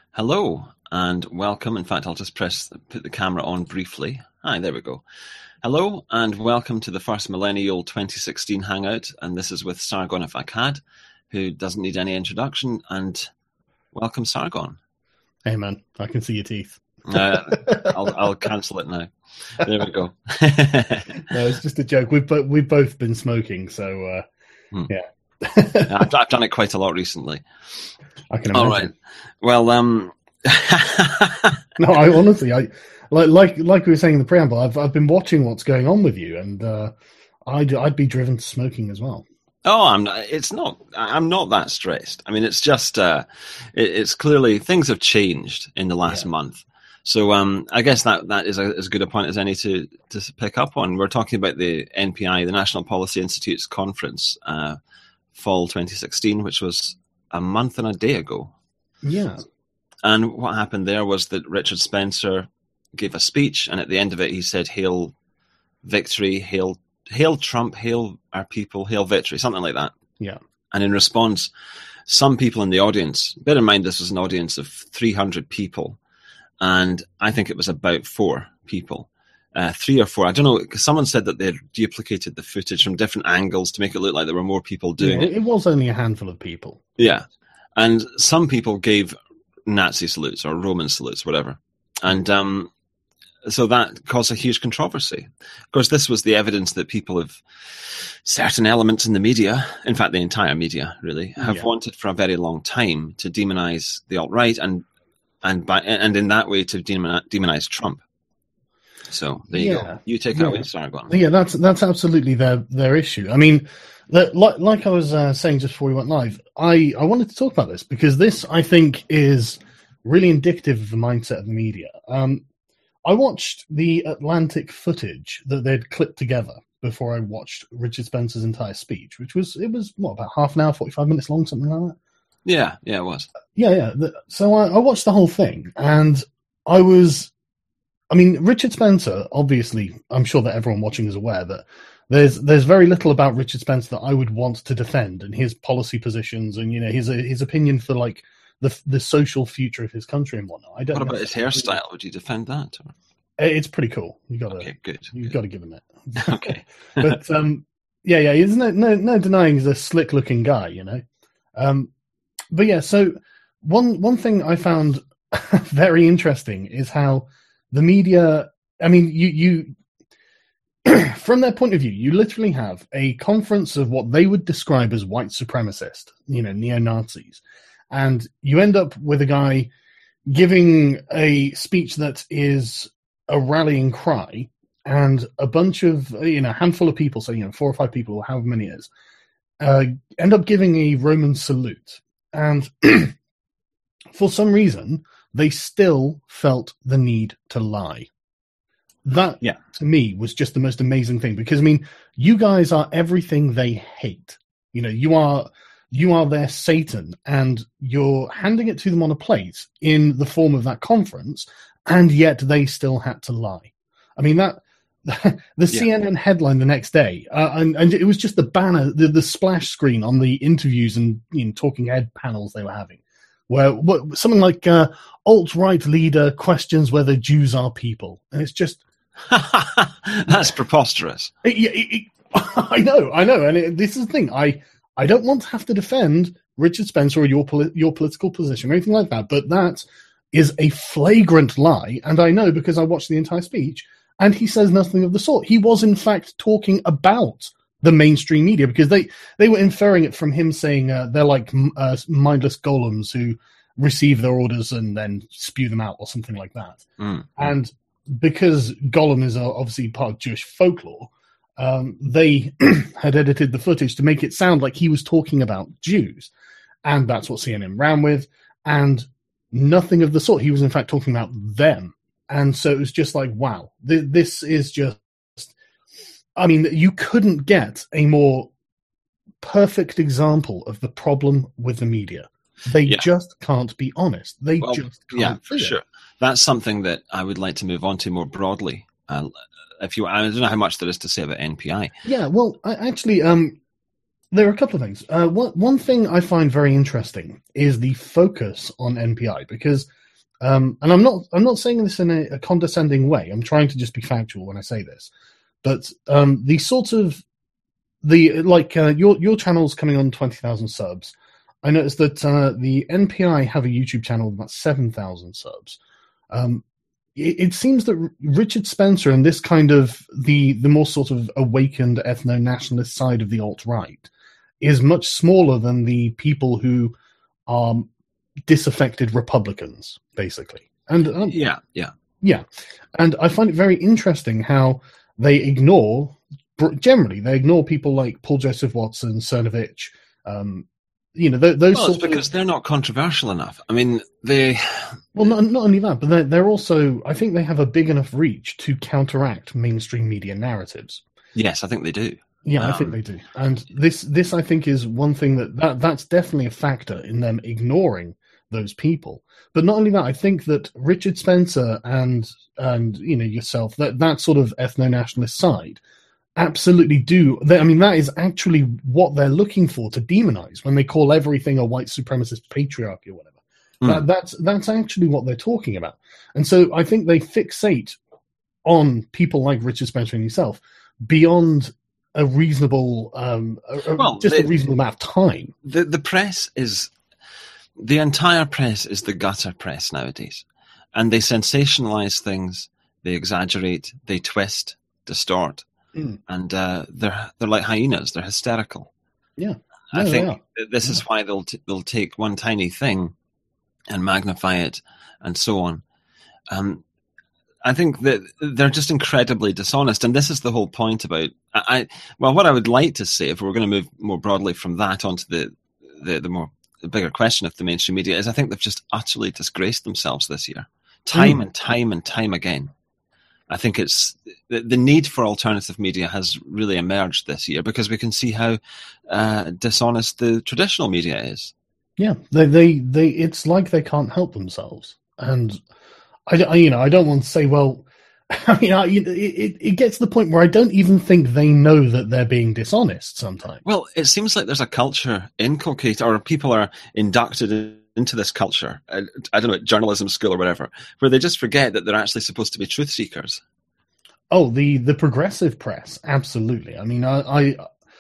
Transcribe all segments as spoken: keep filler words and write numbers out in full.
Hello and welcome. In fact, I'll just press put the camera on briefly. Hi, there we go. Hello and welcome to the first Millennial twenty sixteen Hangout. And this is with Sargon of Akkad, who doesn't need any introduction. And welcome, Sargon. Hey, man, I can see your teeth. Uh, I'll, I'll cancel it now. There we go. No, it's just a joke. We've, bo- we've both been smoking, so uh, hmm. yeah. I've, I've done it quite a lot recently. I can imagine. All right. Well, um... no, I honestly, I like like like we were saying in the preamble, I've I've been watching what's going on with you, and uh, I'd I'd be driven to smoking as well. Oh, I'm not, it's not. I'm not that stressed. I mean, it's just. Uh, it, it's clearly things have changed in the last yeah. month. So um, I guess that, that is a, as good a point as any to to pick up on. We're talking about the N P I, the National Policy Institute's conference, uh, fall twenty sixteen, which was a month and a day ago. Yeah. And what happened there was that Richard Spencer gave a speech, and at the end of it, he said, "Hail victory, hail, hail Trump, hail our people, hail victory," something like that. Yeah. And in response, some people in the audience, bear in mind this was an audience of three hundred people, and I think it was about four people, uh, three or four. I don't know, because someone said that they had duplicated the footage from different angles to make it look like there were more people doing yeah, it. It was only a handful of people. Yeah. And some people gave Nazi salutes or Roman salutes, whatever. And um, so that caused a huge controversy. Of course, this was the evidence that people of certain elements in the media, in fact, the entire media, really, have yeah. wanted for a very long time to demonize the alt-right and and by, and in that way to demonize, demonize Trump. So there you yeah. go. You take yeah. that away, Sargon. Yeah, that's that's absolutely their their issue. I mean, the, like, like I was uh, saying just before we went live, I, I wanted to talk about this because this, I think, is really indicative of the mindset of the media. Um, I watched the Atlantic footage that they'd clipped together before I watched Richard Spencer's entire speech, which was, it was, what, about half an hour, forty-five minutes long, something like that? Yeah, yeah, it was. Yeah, yeah. The, so I, I watched the whole thing, and I was... I mean, Richard Spencer, obviously, I'm sure that everyone watching is aware that there's there's very little about Richard Spencer that I would want to defend, and his policy positions and, you know, his his opinion for, like, the the social future of his country and whatnot. I don't what know about his hairstyle? Would you defend that? Or? It's pretty cool. You got to okay, good. You got to give him it. Okay, but um, yeah, yeah, there's no no no denying he's a slick looking guy, you know. Um, but yeah, so one one thing I found very interesting is how the media, I mean, you, you from their point of view, you literally have a conference of what they would describe as white supremacist, you know, neo-Nazis. And you end up with a guy giving a speech that is a rallying cry, and a bunch of, you know, a handful of people, so, you know, four or five people, or however many it is, uh, end up giving a Roman salute. And for some reason, they still felt the need to lie. That, yeah. to me, was just the most amazing thing. Because, I mean, you guys are everything they hate. You know, you are you are their Satan, and you're handing it to them on a plate in the form of that conference, and yet they still had to lie. I mean, that the yeah. C N N headline the next day, uh, and, and it was just the banner, the, the splash screen on the interviews and, you know, talking head panels they were having. Where what, something like uh, alt-right leader questions whether Jews are people, and it's just that's preposterous. It, it, it, I know, I know, and it, this is the thing. I I don't want to have to defend Richard Spencer or your poli- your political position or anything like that, but that is a flagrant lie, and I know because I watched the entire speech, and he says nothing of the sort. He was in fact talking about the mainstream media, because they, they were inferring it from him saying uh, they're like uh, mindless golems who receive their orders and then spew them out or something like that. Mm. And because Gollum is obviously part of Jewish folklore, um, they had edited the footage to make it sound like he was talking about Jews. And that's what C N N ran with. And nothing of the sort. He was in fact talking about them. And so it was just like, wow, th- this is just, I mean, you couldn't get a more perfect example of the problem with the media. They yeah. just can't be honest. They well, just can't. Yeah, for sure. That's something that I would like to move on to more broadly. Uh, if you, I don't know how much there is to say about N P I. Yeah, well, I, actually, um, There are a couple of things. Uh, one, one thing I find very interesting is the focus on N P I, because, um, and I'm not, I'm not saying this in a, a condescending way. I'm trying to just be factual when I say this, but um, the sort of the like uh, your your channel's coming on twenty thousand subs. I noticed that uh, the N P I have a YouTube channel with about seven thousand subs. Um, it, it seems that Richard Spencer and this kind of the the more sort of awakened ethno-nationalist side of the alt-right is much smaller than the people who are disaffected Republicans, basically. And um, yeah, yeah, yeah. And I find it very interesting how they ignore, generally, they ignore people like Paul Joseph Watson, Cernovich, um, you know, th- those well, sorts it's because of, they're not controversial enough. I mean, they... Well, not, not only that, but they're, they're also, I think they have a big enough reach to counteract mainstream media narratives. Yes, I think they do. Yeah, um, I think they do. And this, this I think, is one thing that, that that's definitely a factor in them ignoring those people. But not only that, I think that Richard Spencer and, and you know, yourself, that, that sort of ethno-nationalist side, absolutely do. They, I mean, that is actually what they're looking for to demonize when they call everything a white supremacist patriarchy or whatever. Mm. That, that's that's actually what they're talking about. And so I think they fixate on people like Richard Spencer and yourself beyond a reasonable, um, a, well, just the, a reasonable amount of time. The the press is, the entire press is the gutter press nowadays, and they sensationalize things, they exaggerate, they twist, distort, mm. and uh, they're they're like hyenas. They're hysterical. Yeah, I yeah think this yeah. is why they'll t- they'll take one tiny thing and magnify it, and so on. Um, I think that they're just incredibly dishonest, and this is the whole point about. I, I well, what I would like to say, if we're going to move more broadly from that onto the the, the more the bigger question of the mainstream media, is I think they've just utterly disgraced themselves this year, time mm. and time and time again. I think it's the, the need for alternative media has really emerged this year because we can see how uh, dishonest the traditional media is. Yeah, they, they, they. It's like they can't help themselves, and. I, I, you know, I don't want to say, well, I mean, I, it, it gets to the point where I don't even think they know that they're being dishonest sometimes. Well, it seems like there's a culture inculcated, or people are inducted into this culture, I, I don't know, journalism school or whatever, where they just forget that they're actually supposed to be truth seekers. Oh, the, the progressive press, absolutely. I mean, I, I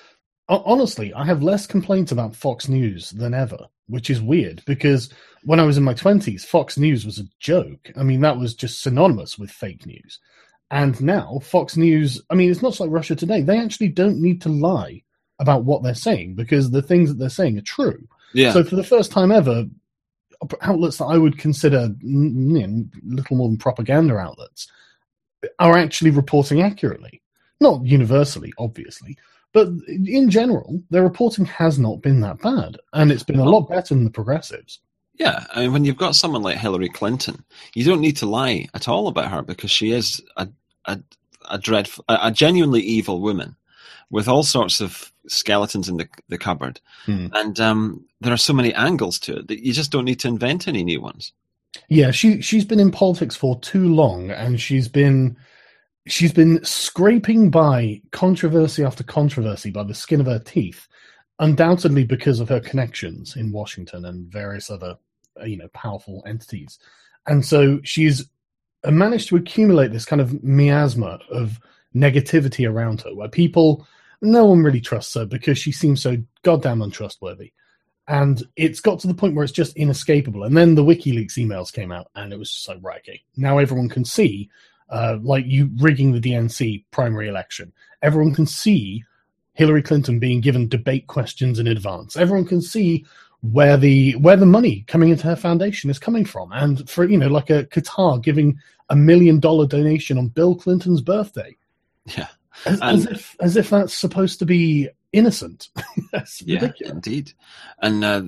honestly, I have less complaints about Fox News than ever, which is weird because when I was in my twenties, Fox News was a joke. I mean, that was just synonymous with fake news. And now Fox News, I mean, it's not like Russia Today. They actually don't need to lie about what they're saying because the things that they're saying are true. Yeah. So for the first time ever, outlets that I would consider you know, little more than propaganda outlets are actually reporting accurately. Not universally, obviously, but in general, their reporting has not been that bad. And it's been a lot better than the progressives. Yeah, I mean, when you've got someone like Hillary Clinton, you don't need to lie at all about her because she is a a, a dreadful, a, a genuinely evil woman with all sorts of skeletons in the the cupboard, hmm. and um, there are so many angles to it that you just don't need to invent any new ones. Yeah, she she's been in politics for too long, and she's been she's been scraping by controversy after controversy by the skin of her teeth, undoubtedly because of her connections in Washington and various other. You know, powerful entities. And so she's managed to accumulate this kind of miasma of negativity around her, where people, no one really trusts her because she seems so goddamn untrustworthy. And it's got to the point where it's just inescapable. And then the WikiLeaks emails came out, and it was just like, right, okay, now everyone can see, uh, like you rigging the D N C primary election. Everyone can see Hillary Clinton being given debate questions in advance. Everyone can see where the where the money coming into her foundation is coming from. And for, you know, like a Qatar giving a million dollar donation on Bill Clinton's birthday. Yeah. As, as if as if that's supposed to be innocent. That's yeah, ridiculous. Indeed. And uh,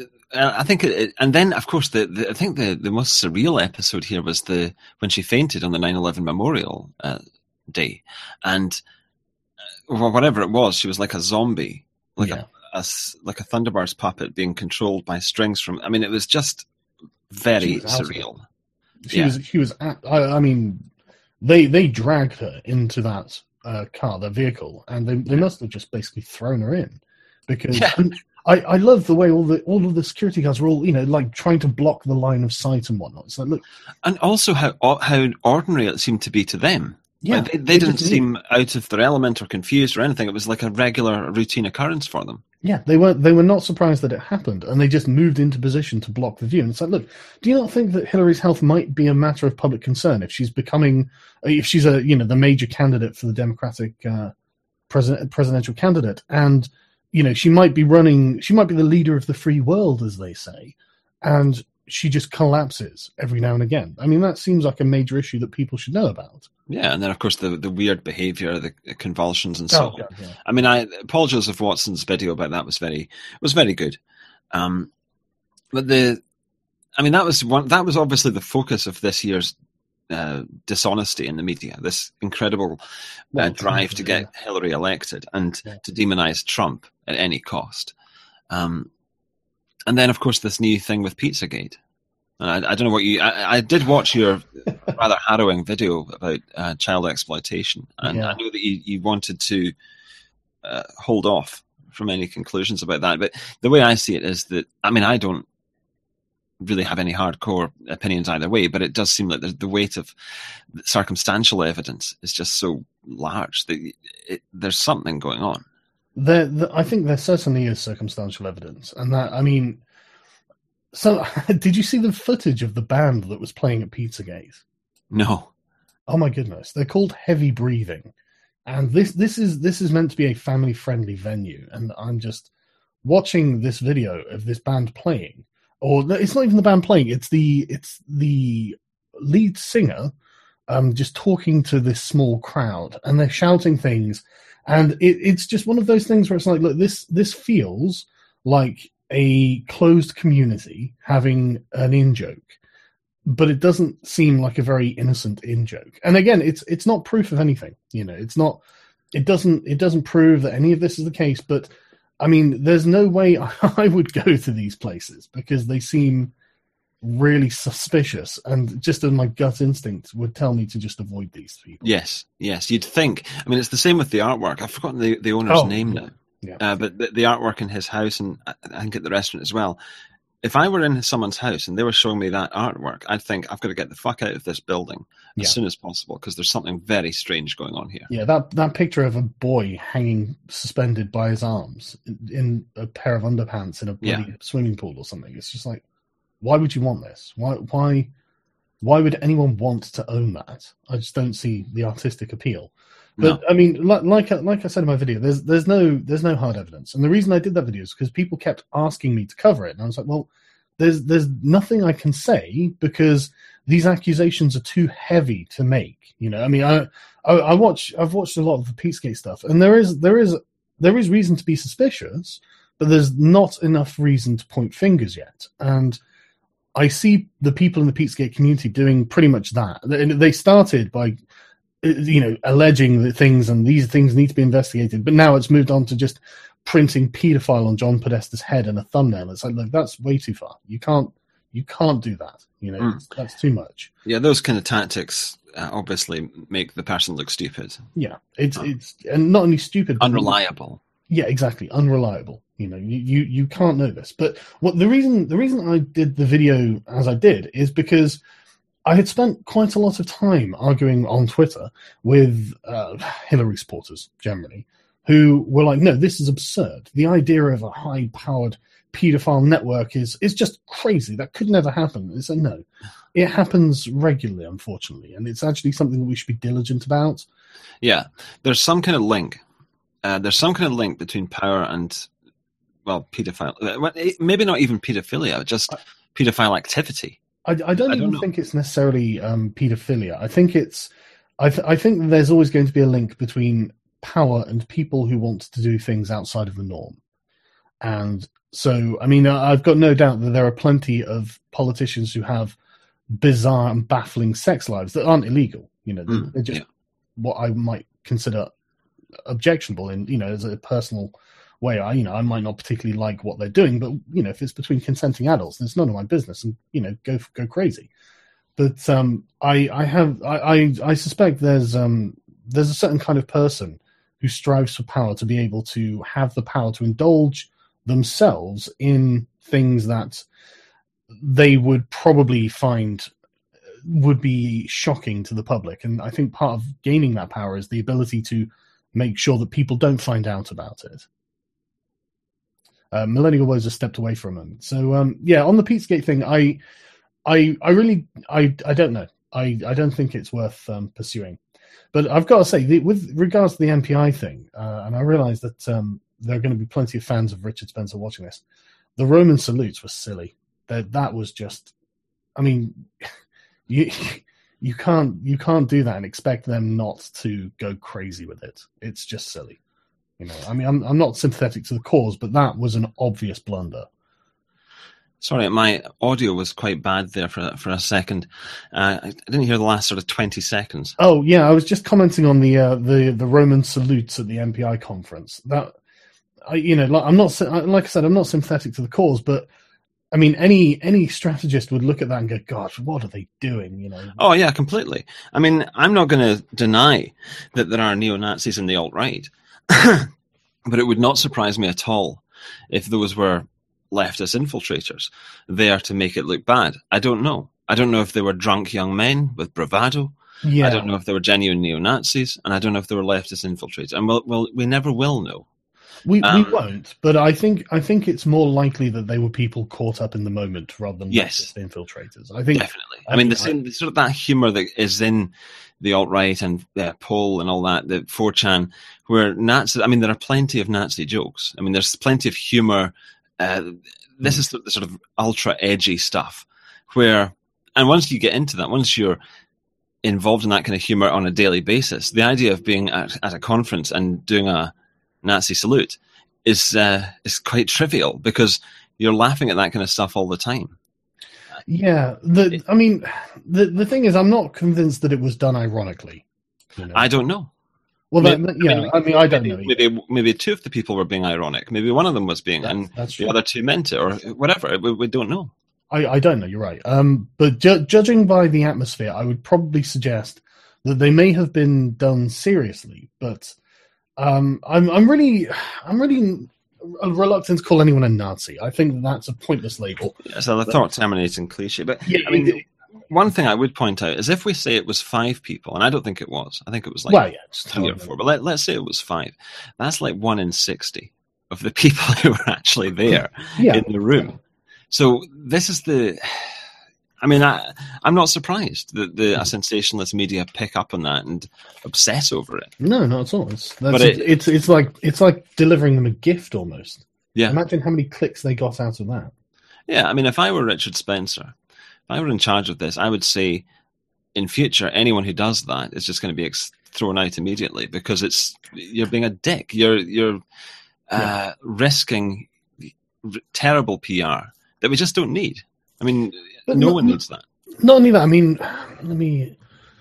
I think, it, and then of course, the, the I think the, the most surreal episode here was the when she fainted on the nine eleven memorial uh, day, and uh, whatever it was, she was like a zombie, like yeah. a A, like a Thunderbirds puppet being controlled by strings from. I mean, it was just very was surreal. She yeah. was. She was. At, I, I mean, they they dragged her into that uh, car, the vehicle, and they they must have just basically thrown her in because Yeah. I, I love the way all the all of the security guards were all, you know, like trying to block the line of sight and whatnot. It's like, look, and also how how ordinary it seemed to be to them. yeah, Like they, they, they didn't just seem out of their element or confused or anything. It was like a regular routine occurrence for them. Yeah, they weren't. They were not surprised that it happened, and they just moved into position to block the view. And it's like, look, do you not think that Hillary's health might be a matter of public concern if she's becoming, if she's a, you know, the major candidate for the Democratic uh, president, presidential candidate, and you know, she might be running, she might be the leader of the free world, as they say, and she just collapses every now and again. I mean, that seems like a major issue that people should know about. Yeah, and then of course the, the weird behavior, the convulsions, and so Oh, on. God, yeah. I mean, I Paul Joseph Watson's video about that was very was very good. Um, but the, I mean, that was one that was obviously the focus of this year's uh, dishonesty in the media. This incredible uh, Well, drive to get yeah. Hillary elected and Yeah. to demonize Trump at any cost. Um, and then of course this new thing with Pizzagate. And I, I don't know what you. I, I did watch your rather harrowing video about uh, child exploitation, and Yeah. I know that you, you wanted to uh, hold off from any conclusions about that. But the way I see it is that, I mean, I don't really have any hardcore opinions either way, but it does seem like the, the weight of circumstantial evidence is just so large that it, it, there's something going on. There, the, I think there certainly is circumstantial evidence, and that, I mean. So, did you see the footage of the band that was playing at Pizzagate? No. Oh my goodness, they're called Heavy Breathing, and this this is this is meant to be a family friendly venue, and I'm just watching this video of this band playing, or it's not even the band playing; it's the it's the lead singer, um, just talking to this small crowd, and they're shouting things, and it, it's just one of those things where it's like, look, this this feels like a closed community having an in-joke, but it doesn't seem like a very innocent in-joke. And again, it's it's not proof of anything, you know. It's not. It doesn't. It doesn't prove that any of this is the case. But I mean, there's no way I would go to these places because they seem really suspicious, and just as my gut instinct would tell me to just avoid these people. Yes, yes, you'd think. I mean, it's the same with the artwork. I've forgotten the, the owner's Oh, name yeah. now. Yeah. Uh, but the, the artwork in his house, and I I think at the restaurant as well. If I were in someone's house and they were showing me that artwork, I'd think I've got to get the fuck out of this building as Yeah. soon as possible because there's something very strange going on here. Yeah, that that picture of a boy hanging suspended by his arms in, in a pair of underpants in a bloody Yeah. swimming pool or something. It's just like, why would you want this? Why why why would anyone want to own that? I just don't see the artistic appeal. But No. I mean, like like I, like I said in my video, there's there's no there's no hard evidence, and the reason I did that video is because people kept asking me to cover it, and I was like, well, there's there's nothing I can say because these accusations are too heavy to make. You know, I mean, I I, I watch I've watched a lot of the Pizzagate stuff, and there is there is there is reason to be suspicious, but there's not enough reason to point fingers yet, and I see the people in the Pizzagate community doing pretty much that. They, they started by, you know, alleging that things and these things need to be investigated, but now it's moved on to just printing paedophile on John Podesta's head in a thumbnail. It's like, look, that's way too far. You can't, you can't do that. You know, Mm. that's too much. Yeah, those kind of tactics uh, obviously make the person look stupid, Yeah, it's Oh. it's and not only stupid, but unreliable. Yeah, exactly. Unreliable. You know, you, you, you can't know this. But what the reason the reason I did the video as I did is because I had spent quite a lot of time arguing on Twitter with uh, Hillary supporters generally, who were like, "No, this is absurd. The idea of a high-powered paedophile network is is just crazy. That could never happen." It's like, no, it happens regularly, unfortunately, and it's actually something that we should be diligent about. Yeah, there's some kind of link. Uh, there's some kind of link between power and, well, paedophile. uh, Maybe not even paedophilia, just paedophile activity. I, I don't I don't even know. think it's necessarily um, paedophilia. I think it's, I, th- I think there's always going to be a link between power and people who want to do things outside of the norm. And so, I mean, I- I've got no doubt that there are plenty of politicians who have bizarre and baffling sex lives that aren't illegal. You know, they're, Mm, they're just yeah. what I might consider objectionable in, you know, as a personal way. I, you know, I might not particularly like what they're doing, but, you know, if it's between consenting adults, it's none of my business, and, you know, go go crazy. But um, I, I have, I, I, I suspect there's um, there's a certain kind of person who strives for power to be able to have the power to indulge themselves in things that they would probably find would be shocking to the public. And I think part of gaining that power is the ability to make sure that people don't find out about it. Uh, Millennial Woes has stepped away for a moment. So, um, yeah, on the Pizzagate thing, I, I, I really, I, I don't know. I, I don't think it's worth um, pursuing. But I've got to say, the, with regards to the M P I thing, uh, and I realise that um, there are going to be plenty of fans of Richard Spencer watching this, the Roman salutes were silly. That that was just, I mean, you you can't you can't do that and expect them not to go crazy with it. It's just silly, you know. I mean, I'm I'm not sympathetic to the cause, but that was an obvious blunder. Sorry, my audio was quite bad there for for a second. Uh, I didn't hear the last sort of twenty seconds. Oh yeah, I was just commenting on the uh, the the Roman salutes at the M P I conference. That I, you know, like, I'm not like I said, I'm not sympathetic to the cause, but I mean, any any strategist would look at that and go, "God, what are they doing?" You know. Oh yeah, completely. I mean, I'm not going to deny that there are neo-Nazis in the alt-right, but it would not surprise me at all if those were leftist infiltrators there to make it look bad. I don't know. I don't know if they were drunk young men with bravado. Yeah. I don't know if they were genuine neo-Nazis, and I don't know if they were leftist infiltrators. And we'll, we'll, we never will know. We um, we won't, but I think I think it's more likely that they were people caught up in the moment rather than yes, infiltrators. I think definitely. I, I mean, the same I, sort of that humor that is in the alt-right and uh, Poll and all that, the four chan, where Nazi. I mean, there are plenty of Nazi jokes. I mean, there's plenty of humor. Uh, this is the, the sort of ultra edgy stuff where, and once you get into that, once you're involved in that kind of humor on a daily basis, the idea of being at, at a conference and doing a Nazi salute is uh, is quite trivial because you're laughing at that kind of stuff all the time. Yeah, the I mean, the the thing is, I'm not convinced that it was done ironically. You know? I don't know. Well, maybe, that, yeah, I mean, I, mean, I don't maybe, know. Maybe maybe two of the people were being ironic. Maybe one of them was being, that's, and that's the other two meant it, or whatever. We, we don't know. I, I don't know. You're right. Um, but ju- judging by the atmosphere, I would probably suggest that they may have been done seriously, but. Um, I'm I'm really I'm really reluctant to call anyone a Nazi. I think that's a pointless label. Yeah, so the thought terminating cliche. But yeah, I mean, it, one thing I would point out is if we say it was five people, and I don't think it was. I think it was like well, yeah, three or four. But let, let's say it was five. That's like one in sixty of the people who were actually there yeah. in the room. So this is the. I mean, I, I'm not surprised that the sensationalist media pick up on that and obsess over it. No, not at all. It's, that's, but it, it's it's like it's like delivering them a gift almost. Yeah. Imagine how many clicks they got out of that. Yeah, I mean, if I were Richard Spencer, if I were in charge of this, I would say, in future, anyone who does that is just going to be ex- thrown out immediately because it's you're being a dick. You're you're uh, yeah. risking r- terrible P R that we just don't need. I mean, but no not, one needs that. Not only that, I mean, let me.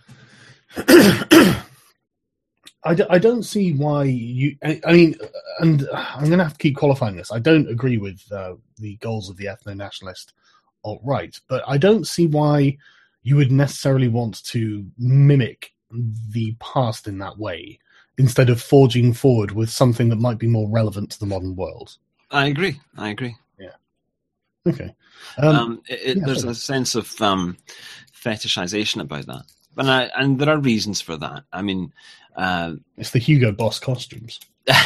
I, d- I don't see why you. I, I mean, and I'm going to have to keep qualifying this. I don't agree with uh, the goals of the ethno-nationalist alt-right, but I don't see why you would necessarily want to mimic the past in that way instead of forging forward with something that might be more relevant to the modern world. I agree. I agree. Yeah. Okay. Um, um, it, it, yeah, there's sorry. a sense of um, fetishization about that, and I, and there are reasons for that. I mean, uh, it's the Hugo Boss costumes.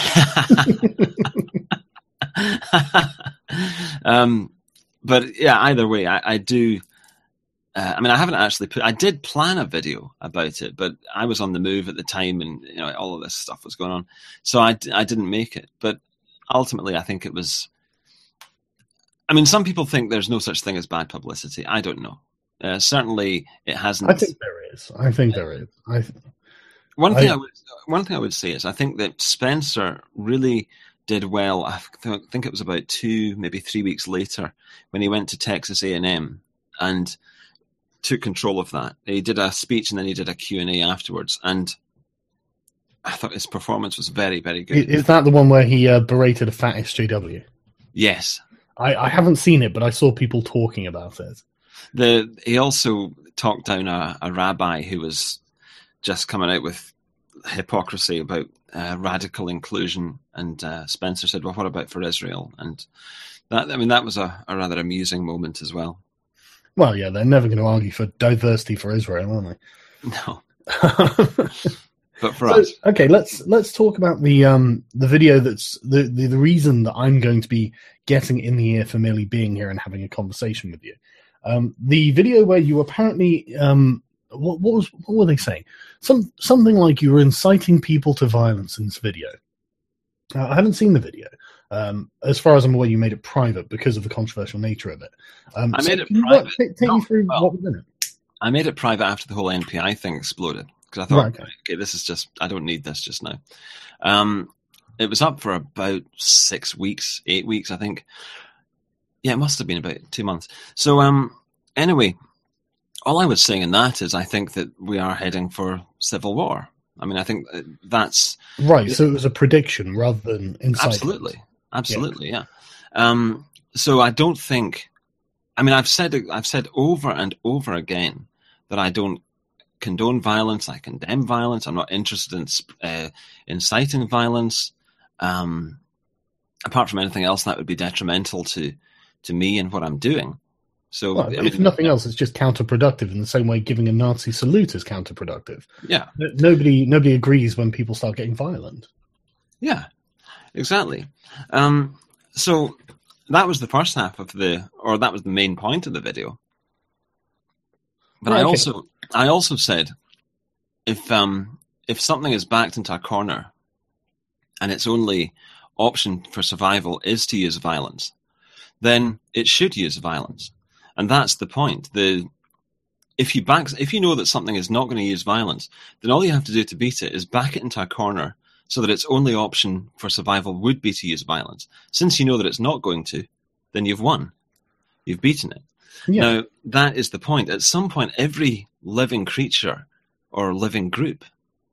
um, but yeah, either way, I, I do. Uh, I mean, I haven't actually put. I did plan a video about it, but I was on the move at the time, and you know, all of this stuff was going on, so I, I didn't make it. But ultimately, I think it was. I mean, some people think there's no such thing as bad publicity. I don't know. Uh, certainly, it hasn't. I think there is. I think there is. I th- one thing I, I would one thing I would say is I think that Spencer really did well. I th- think it was about two, maybe three weeks later when he went to Texas A and M and took control of that. He did a speech and then he did a Q and A afterwards, and I thought his performance was very, very good. Is that the one where he uh, berated a fat S J W? Yes. I, I haven't seen it, but I saw people talking about it. The he also talked down a, a rabbi who was just coming out with hypocrisy about uh, radical inclusion, and uh, Spencer said, "Well, what about for Israel?" And that, I mean, that was a, a rather amusing moment as well. Well, yeah, they're never going to argue for diversity for Israel, are they? No. But for so, us, okay, let's let's talk about the um the video that's the, the the reason that I'm going to be getting in the ear for merely being here and having a conversation with you. Um, the video where you apparently um what what was what were they saying? Some something like you were inciting people to violence in this video. Uh, I haven't seen the video. Um, as far as I'm aware, you made it private because of the controversial nature of it. Um, I so made it can you, private. What, take take No, me through well, what was in it. I made it private after the whole N P I thing exploded, because I thought, Right, okay. okay, this is just, I don't need this just now. Um, it was up for about six weeks, eight weeks, I think. Yeah, it must have been about two months. So um, anyway, all I was saying in that is I think that we are heading for civil war. I mean, I think that's... Right, so it was a prediction rather than incitement. Absolutely. Absolutely, yeah. yeah. Um, so I don't think... I mean, I've said I've said over and over again that I don't condone violence. I condemn violence. I'm not interested in uh, inciting violence. Um, apart from anything else that would be detrimental to, to me and what I'm doing. So, well, I if mean, nothing else, it's just counterproductive in the same way giving a Nazi salute is counterproductive. Yeah. Nobody nobody agrees when people start getting violent. Yeah, exactly. Um, so that was the first half of the, or that was the main point of the video. But Oh, I okay. also, I also said, if um, if something is backed into a corner, and its only option for survival is to use violence, then it should use violence, and that's the point. The if you back, if you know that something is not going to use violence, then all you have to do to beat it is back it into a corner, so that its only option for survival would be to use violence. Since you know that it's not going to, then you've won. You've beaten it. Yeah. Now, that is the point. At some point, every living creature or living group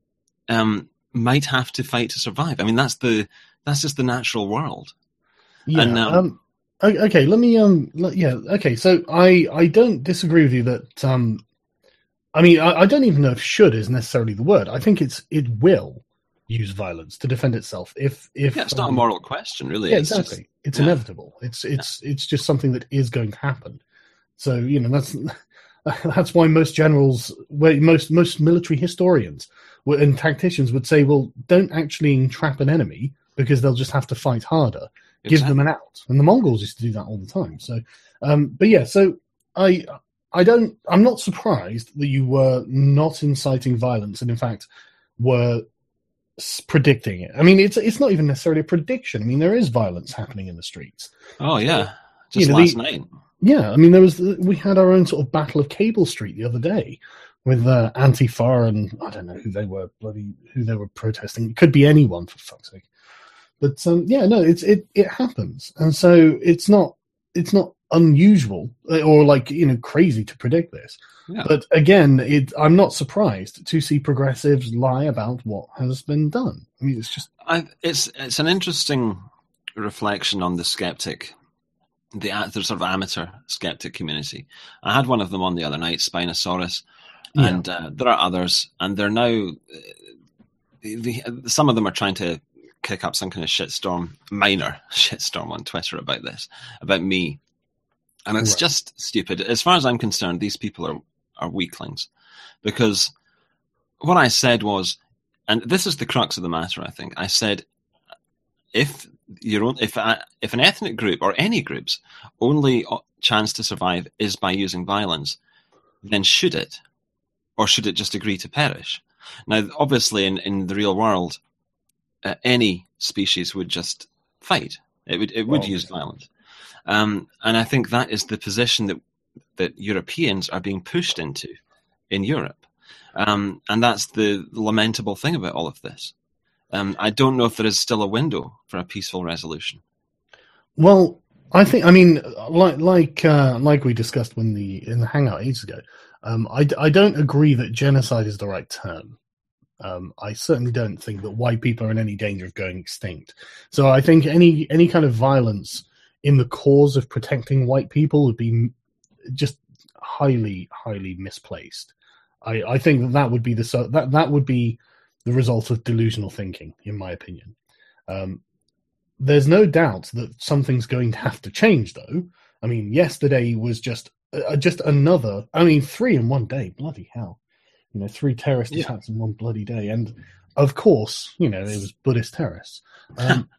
um, might have to fight to survive. I mean, that's the that's just the natural world. Yeah. And, um, um, o- okay. Let me. Um. Let, yeah. Okay. So I I don't disagree with you that. Um. I mean, I, I don't even know if "should" is necessarily the word. I think it's it will use violence to defend itself. If if yeah, it's not um, a moral question, really. Yeah, It's exactly. just- it's yeah. inevitable. It's it's it's just something that is going to happen. So you know that's that's why most generals, where most most military historians and tacticians would say, well, don't actually entrap an enemy because they'll just have to fight harder. Give them an out, and the Mongols used to do that all the time. So, um, but yeah, so I I don't I'm not surprised that you were not inciting violence, and in fact were predicting it. I mean, it's it's not even necessarily a prediction. I mean, there is violence happening in the streets. Oh, yeah. Just You know, last the- night. Yeah, I mean, there was we had our own sort of battle of Cable Street the other day with uh, Antifa and I don't know who they were bloody who they were protesting. It could be anyone, for fuck's sake. But um, yeah, no, it's it it happens, and so it's not it's not unusual or like you know crazy to predict this. Yeah. But again, it, I'm not surprised to see progressives lie about what has been done. I mean, it's just I, it's it's an interesting reflection on the skeptic, the, the sort of amateur skeptic community. I had one of them on the other night, Spinosaurus, Yeah. and uh, there are others, and they're now uh, the, the, some of them are trying to kick up some kind of shitstorm, minor shitstorm on Twitter about this, about me, and it's Right. just stupid. As far as I'm concerned, these people are are weaklings, because what I said was, and this is the crux of the matter, I think. I said, if your own, if a, if an ethnic group or any group's only chance to survive is by using violence, then should it, or should it just agree to perish? Now, obviously, in, in the real world, uh, any species would just fight. It would it would Well, use violence, um, and I think that is the position that that Europeans are being pushed into in Europe. Um, and that's the lamentable thing about all of this. Um, I don't know if there is still a window for a peaceful resolution. well, I think I mean like like uh, like we discussed when the in the hangout ages ago. Um, I I don't agree that genocide is the right term. Um, I certainly don't think that white people are in any danger of going extinct. So I think any any kind of violence in the cause of protecting white people would be just highly, highly misplaced. I, I think that that would be the so that that would be the result of delusional thinking, in my opinion. Um, there's no doubt that something's going to have to change, though. I mean, yesterday was just uh, just another. I mean, three in one day. Bloody hell! You know, three terrorist Yeah. attacks in one bloody day, and of course, you know, it was Buddhist terrorists. Um,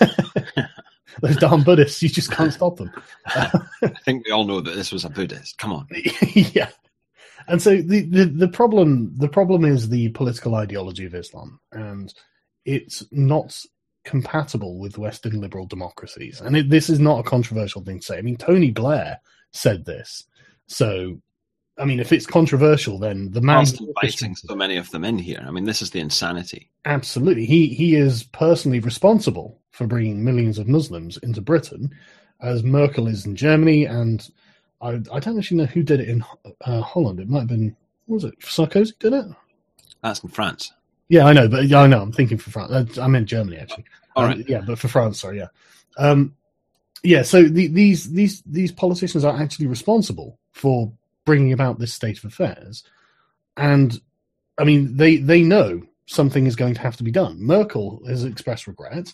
those darn Buddhists, you just can't stop them. I think we all know that this was a Buddhist. Come on. Yeah. And so the, the, the problem the problem is the political ideology of Islam, and it's not compatible with Western liberal democracies. And it, this is not a controversial thing to say. I mean, Tony Blair said this. So, I mean, if it's controversial, then the man Whilst inviting so many of them in here. I mean, this is the insanity. Absolutely. He he is personally responsible for bringing millions of Muslims into Britain, as Merkel is in Germany, and I, I don't actually know who did it in uh, Holland. It might have been, what was it, Sarkozy did it? That's in France. Yeah, I know, but yeah, I know. I'm thinking for France. I meant Germany, actually. All um, right. Yeah, but for France, sorry, yeah. Um, yeah, so the, these these these politicians are actually responsible for bringing about this state of affairs. And, I mean, they, they know something is going to have to be done. Merkel has expressed regret.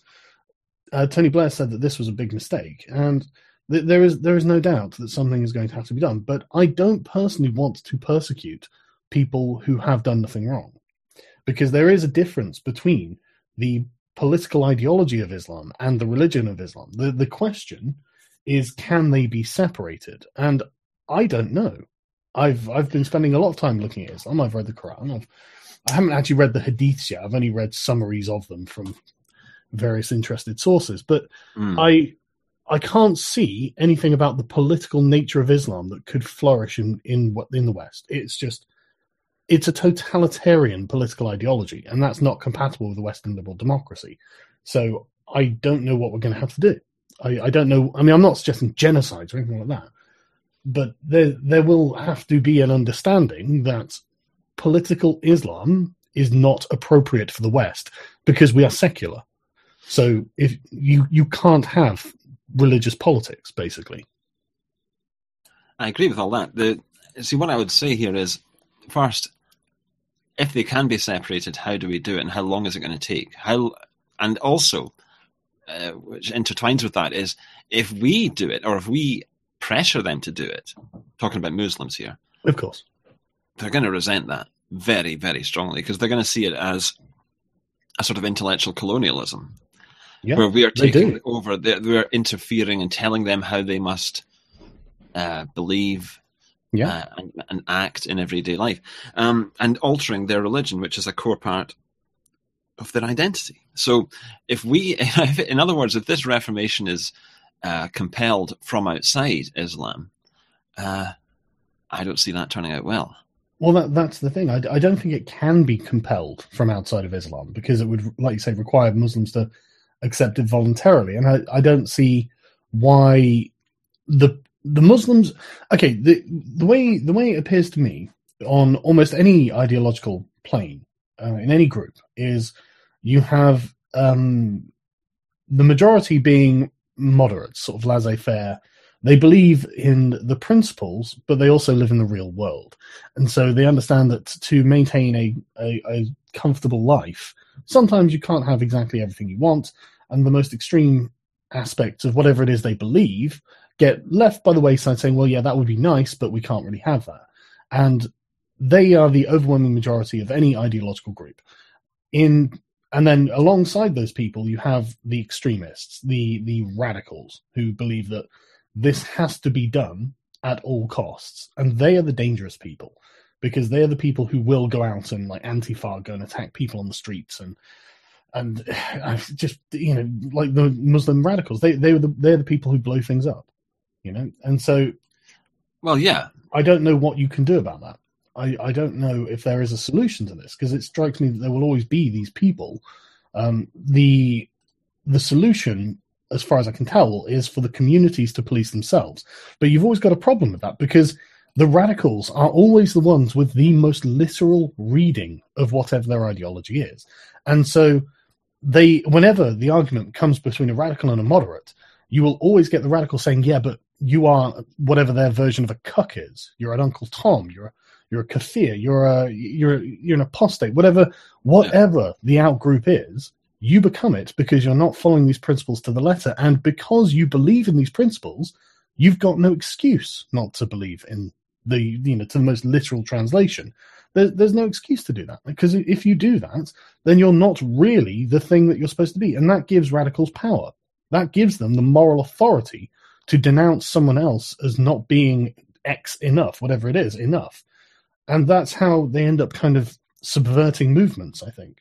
Uh, Tony Blair said that this was a big mistake. And th- there is there is no doubt that something is going to have to be done. But I don't personally want to persecute people who have done nothing wrong. Because there is a difference between the political ideology of Islam and the religion of Islam. The, the question is, can they be separated? And I don't know. I've I've been spending a lot of time looking at Islam. I've read the Quran. I've, I haven't actually read the Hadiths yet. I've only read summaries of them from various interested sources. But Mm. I I can't see anything about the political nature of Islam that could flourish in in what in the West. It's just it's a totalitarian political ideology, and that's not compatible with the Western liberal democracy. So I don't know what we're going to have to do. I, I don't know. I mean, I'm not suggesting genocides or anything like that. But there, there will have to be an understanding that political Islam is not appropriate for the West because we are secular. So if you you can't have religious politics, basically. I agree with all that. The see, what I would say here is, first, if they can be separated, how do we do it, and how long is it going to take? How, and also, uh, which intertwines with that, is if we do it, or if we pressure them to do it, talking about Muslims here, Of course. they're going to resent that very, very strongly, because they're going to see it as a sort of intellectual colonialism, Yeah, where we are they taking do. over, they're, we're interfering and telling them how they must uh, believe Yeah. uh, and, and act in everyday life, um, and altering their religion, which is a core part of their identity. So if we, if, in other words, if this reformation is uh, compelled from outside Islam, uh, I don't see that turning out well. Well, that, that's the thing. I, I don't think it can be compelled from outside of Islam because it would, like you say, require Muslims to accept it voluntarily. And I, I don't see why the the Muslims. Okay, the the way the way it appears to me on almost any ideological plane uh, in any group is you have um, the majority being moderates, sort of laissez-faire. They believe in the principles, but they also live in the real world. And so they understand that to maintain a, a, a comfortable life, sometimes you can't have exactly everything you want, and the most extreme aspects of whatever it is they believe get left by the wayside saying, well, yeah, that would be nice, but we can't really have that. And they are the overwhelming majority of any ideological group. In And then alongside those people, you have the extremists, the the radicals, who believe that this has to be done at all costs. And they are the dangerous people, because they are the people who will go out and, like Antifa, go and attack people on the streets. And and uh, just, you know, like the Muslim radicals, they, they were the, they're the people who blow things up, you know? And so... Well, yeah. I don't know what you can do about that. I, I don't know if there is a solution to this, because it strikes me that there will always be these people. Um, the the solution, as far as I can tell, is for the communities to police themselves. But you've always got a problem with that, because the radicals are always the ones with the most literal reading of whatever their ideology is. And so they, whenever the argument comes between a radical and a moderate, you will always get the radical saying, yeah, but you are whatever their version of a cuck is. You're an Uncle Tom. You're a, you're a kafir. You're a you're you're an apostate. Whatever whatever yeah. the outgroup is, you become it because you're not following these principles to the letter, and because you believe in these principles, you've got no excuse not to believe in the you know to the most literal translation. There's there's no excuse to do that, because if you do that, then you're not really the thing that you're supposed to be, and that gives radicals power. That gives them the moral authority to denounce someone else as not being X enough, whatever it is, enough. And that's how they end up kind of subverting movements, I think.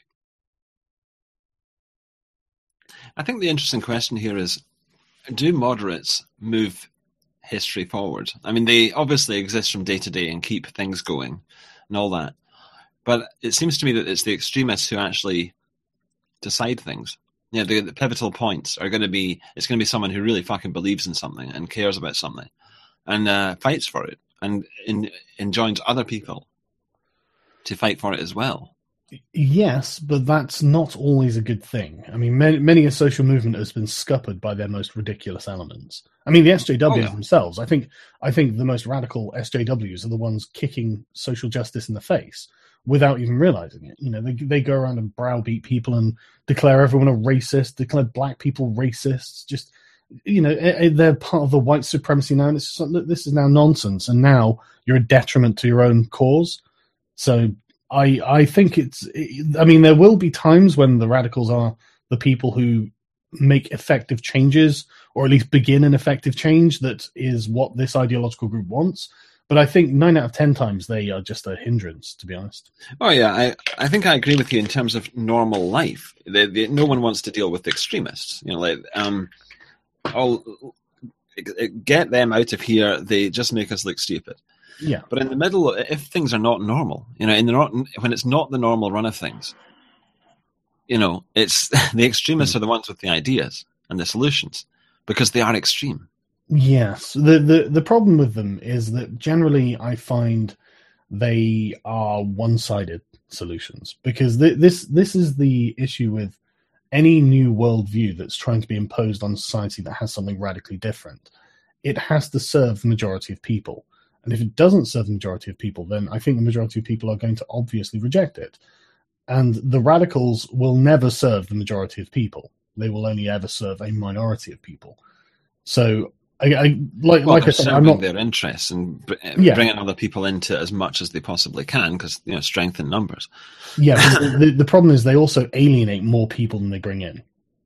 I think the interesting question here is, do moderates move history forward? I mean, they obviously exist from day to day and keep things going and all that. But it seems to me that it's the extremists who actually decide things. Yeah, the, the pivotal points are going to be, it's going to be someone who really fucking believes in something and cares about something and uh, fights for it and in, enjoins other people to fight for it as well. Yes, but that's not always a good thing. I mean, many, many a social movement has been scuppered by their most ridiculous elements. I mean, the S J Ws oh, yeah. themselves, I think I think the most radical S J Ws are the ones kicking social justice in the face without even realizing it. You know, they they go around and browbeat people and declare everyone a racist, declare black people racists. Just, you know, they're part of the white supremacy now, and it's just, look, this is now nonsense, and now you're a detriment to your own cause. So I I think it's, I mean, there will be times when the radicals are the people who make effective changes, or at least begin an effective change that is what this ideological group wants. But I think nine out of ten times they are just a hindrance, to be honest. Oh, yeah, I, I think I agree with you in terms of normal life. They, they, no one wants to deal with extremists. You know, like, um, I'll get them out of here. They just make us look stupid. Yeah. But in the middle, if things are not normal, you know, in the not, when it's not the normal run of things, you know, it's the extremists mm. are the ones with the ideas and the solutions because they are extreme. Yes. The, the the problem with them is that generally I find they are one-sided solutions, because th- this this is the issue with any new worldview that's trying to be imposed on society that has something radically different. It has to serve the majority of people. And if it doesn't serve the majority of people, then I think the majority of people are going to obviously reject it. And the radicals will never serve the majority of people. They will only ever serve a minority of people. So I, I like, well, like I said, I'm not their interests and b- yeah. bringing other people into it as much as they possibly can, because, you know, strength in numbers. Yeah, but the, the problem is they also alienate more people than they bring in.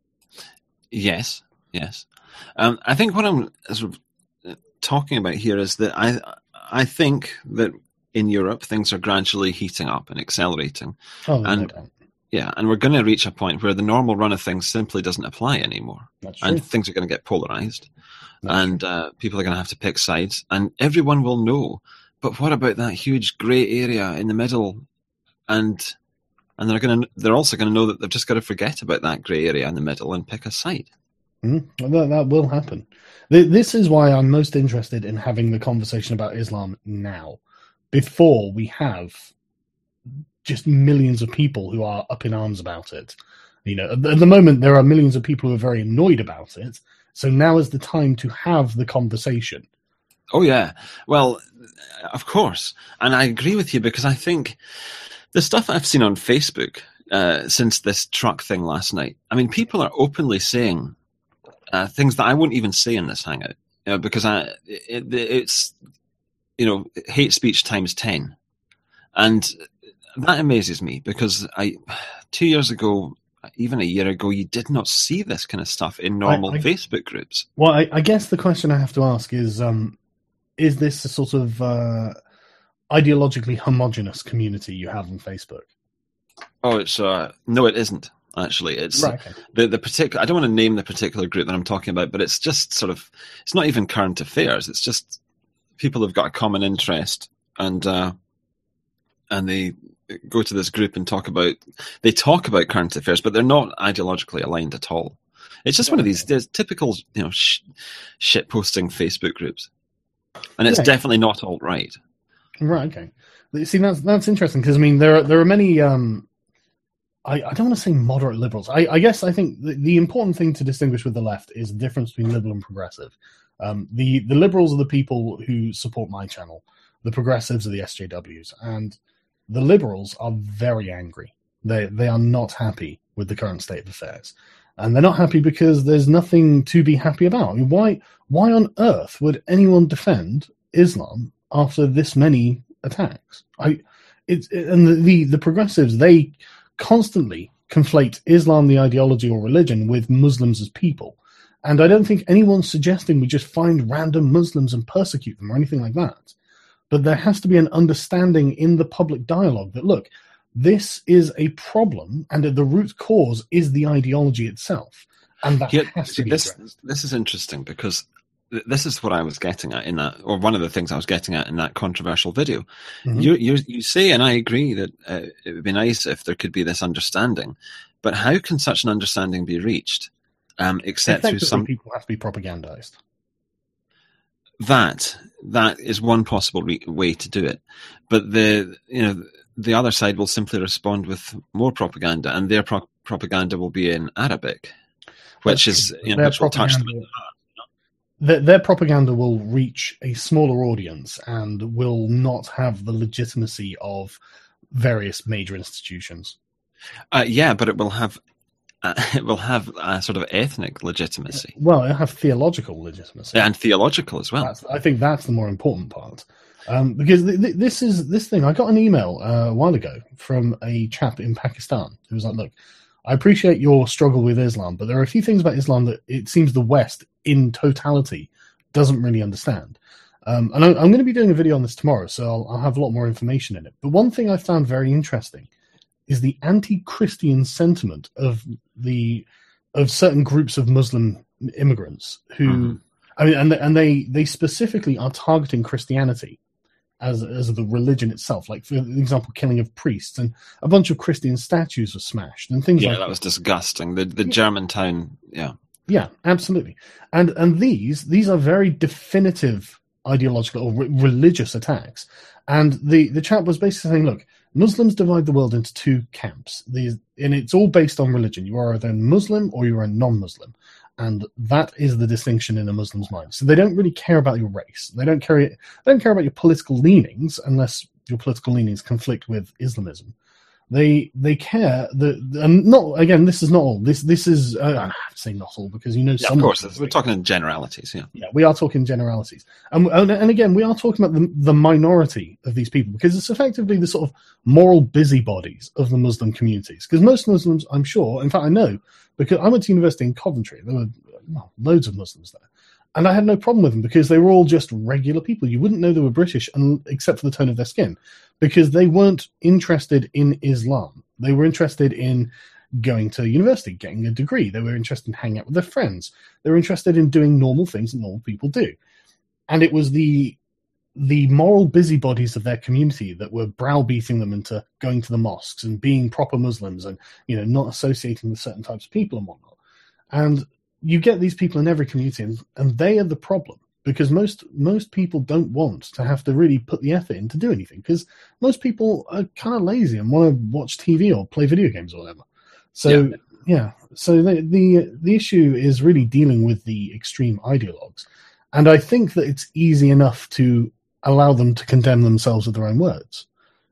Yes, yes. Um, I think what I'm sort of talking about here is that I I think that in Europe things are gradually heating up and accelerating. Oh, and no doubt. Yeah, and we're going to reach a point where the normal run of things simply doesn't apply anymore. That's true. And things are going to get polarized. And uh, people are going to have to pick sides, and everyone will know. But what about that huge grey area in the middle? And and they're going to they're also going to know that they've just got to forget about that grey area in the middle and pick a side. Mm, well, that, that will happen. This is why I'm most interested in having the conversation about Islam now, before we have just millions of people who are up in arms about it. You know, at the moment there are millions of people who are very annoyed about it. So now is the time to have the conversation. Oh, yeah. Well, of course. And I agree with you, because I think the stuff I've seen on Facebook uh, since this truck thing last night, I mean, people are openly saying uh, things that I wouldn't even say in this hangout, you know, because I, it, it's, you know, hate speech times ten. And that amazes me, because I two years ago, even a year ago, you did not see this kind of stuff in normal I, I, Facebook groups. Well, I, I guess the question I have to ask is, um, is this a sort of uh, ideologically homogenous community you have on Facebook? Oh, it's uh, no, it isn't, actually. It's right, okay. the, the particular, I don't want to name the particular group that I'm talking about, but it's just sort of, it's not even current affairs. It's just people have got a common interest, and uh, and they go to this group and talk about, they talk about current affairs, but they're not ideologically aligned at all. It's just one of these typical, you know, sh- shit posting Facebook groups, and it's yeah. definitely not alt-right. Right. Okay. See, that's that's interesting, because I mean, there are there are many um, I, I don't want to say moderate liberals. I, I guess I think the, the important thing to distinguish with the left is the difference between liberal and progressive. Um, the, the liberals are the people who support my channel. The progressives are the S J Ws. And the liberals are very angry. They they are not happy with the current state of affairs. And they're not happy because there's nothing to be happy about. I mean, why why on earth would anyone defend Islam after this many attacks? I it's and the, the, the progressives, they constantly conflate Islam, the ideology or religion, with Muslims as people. And I don't think anyone's suggesting we just find random Muslims and persecute them or anything like that. But there has to be an understanding in the public dialogue that, look, this is a problem, and the root cause is the ideology itself, and that yeah, has to see, be this, addressed. This is interesting because th- this is what I was getting at in that, or one of the things I was getting at in that controversial video. Mm-hmm. You, you you say, and I agree, that uh, it would be nice if there could be this understanding, but how can such an understanding be reached, um, except through some people have to be propagandized? That that is one possible re- way to do it, but the you know. The other side will simply respond with more propaganda, and their pro- propaganda will be in Arabic, which That's is you know, which will touch them. Their, their propaganda will reach a smaller audience and will not have the legitimacy of various major institutions. Uh, yeah, but it will have uh, it will have a sort of ethnic legitimacy. Well, it'll have theological legitimacy, and theological as well. That's, I think that's the more important part. Um, because th- th- this is this thing. I got an email uh, a while ago from a chap in Pakistan who was like, "Look, I appreciate your struggle with Islam, but there are a few things about Islam that it seems the West, in totality, doesn't really understand." Um, and I, I'm going to be doing a video on this tomorrow, so I'll, I'll have a lot more information in it. But one thing I found very interesting is the anti-Christian sentiment of the of certain groups of Muslim immigrants who, mm-hmm. I mean, and and they they specifically are targeting Christianity as as the religion itself. Like, for example, killing of priests, and a bunch of Christian statues were smashed and things yeah, like that. Yeah, that was disgusting. The the yeah. German town, yeah. Yeah, absolutely. And and these these are very definitive ideological or re- religious attacks. And the, the chap was basically saying, look, Muslims divide the world into two camps. These, and it's all based on religion. You are either Muslim or you're a non-Muslim. And that is the distinction in a Muslim's mind. So they don't really care about your race. They don't care, they don't care about your political leanings unless your political leanings conflict with Islamism. They they care that, and not again. This is not all. This this is uh, I have to say not all because you know yeah, some. Of course, we're talking in generalities. Yeah, yeah, we are talking generalities, and and, and again, we are talking about the, the minority of these people because it's effectively the sort of moral busybodies of the Muslim communities. Because most Muslims, I'm sure, in fact, I know because I went to university in Coventry. There were well, loads of Muslims there. And I had no problem with them because they were all just regular people. You wouldn't know they were British except for the tone of their skin because they weren't interested in Islam. They were interested in going to university, getting a degree. They were interested in hanging out with their friends. They were interested in doing normal things that normal people do. And it was the the moral busybodies of their community that were browbeating them into going to the mosques and being proper Muslims and, you know, not associating with certain types of people and whatnot. And you get these people in every community, and, and they are the problem because most most people don't want to have to really put the effort in to do anything because most people are kind of lazy and want to watch T V or play video games or whatever. So, yeah, yeah. so the, the the issue is really dealing with the extreme ideologues. And I think that it's easy enough to allow them to condemn themselves with their own words.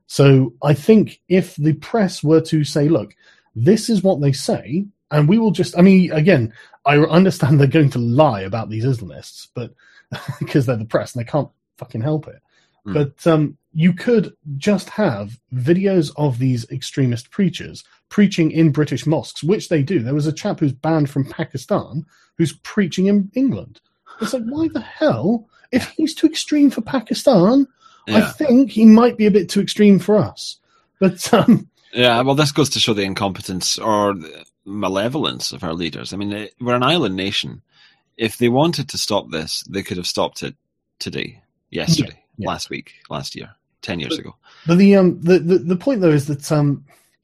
So I think if the press were to say, look, this is what they say, and we will just, I mean, again, I understand they're going to lie about these Islamists, but because they're the press and they can't fucking help it. Mm. But um, you could just have videos of these extremist preachers preaching in British mosques, which they do. There was a chap who's banned from Pakistan who's preaching in England. It's like, why the hell? If he's too extreme for Pakistan, yeah. I think he might be a bit too extreme for us. But um, yeah, well, this goes to show the incompetence or the malevolence of our leaders. I mean, we're an island nation. If they wanted to stop this, they could have stopped it today, yesterday, yeah, yeah. last week, last year, ten years but, ago. But the um the, the, the point though is that um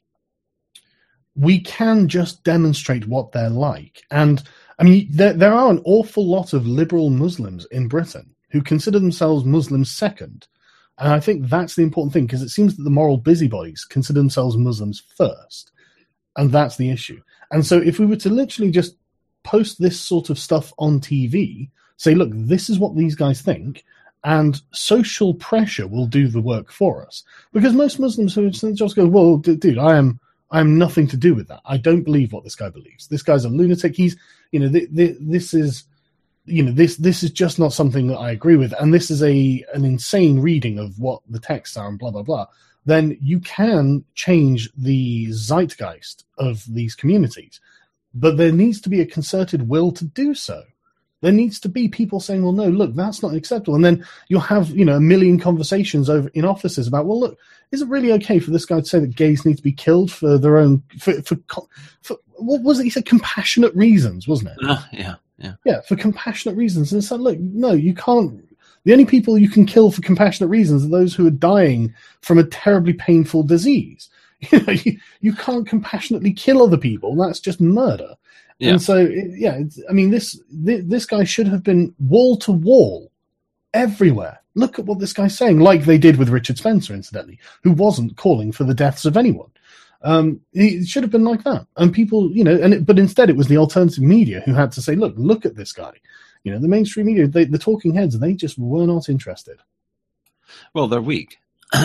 we can just demonstrate what they're like, and I mean there there are an awful lot of liberal Muslims in Britain who consider themselves Muslims second, and I think that's the important thing because it seems that the moral busybodies consider themselves Muslims first. And that's the issue. And so if we were to literally just post this sort of stuff on T V, say, look, this is what these guys think, and social pressure will do the work for us. Because most Muslims who just go, well, dude, I am I am nothing to do with that. I don't believe what this guy believes. This guy's a lunatic. He's, you know, th- th- this is, you know, this this is just not something that I agree with, and this is a an insane reading of what the texts are and blah, blah, blah. Then you can change the zeitgeist of these communities. But there needs to be a concerted will to do so. There needs to be people saying, well, no, look, that's not acceptable. And then you'll have, you know, a million conversations over in offices about, well, look, is it really okay for this guy to say that gays need to be killed for their own, for, for, for what was it? He said compassionate reasons, wasn't it? Uh, yeah, yeah. Yeah, for compassionate reasons. And it's like, look, no, you can't. The only people you can kill for compassionate reasons are those who are dying from a terribly painful disease. You know, you, you can't compassionately kill other people. That's just murder. Yeah. And so, it, yeah, it's, I mean, this, this this guy should have been wall to wall everywhere. Look at what this guy's saying, like they did with Richard Spencer, incidentally, who wasn't calling for the deaths of anyone. Um, it should have been like that. And people, you know, and it, but instead it was the alternative media who had to say, look, look at this guy. You know, the mainstream media, they, the talking heads, they just were not interested. Well, they're weak.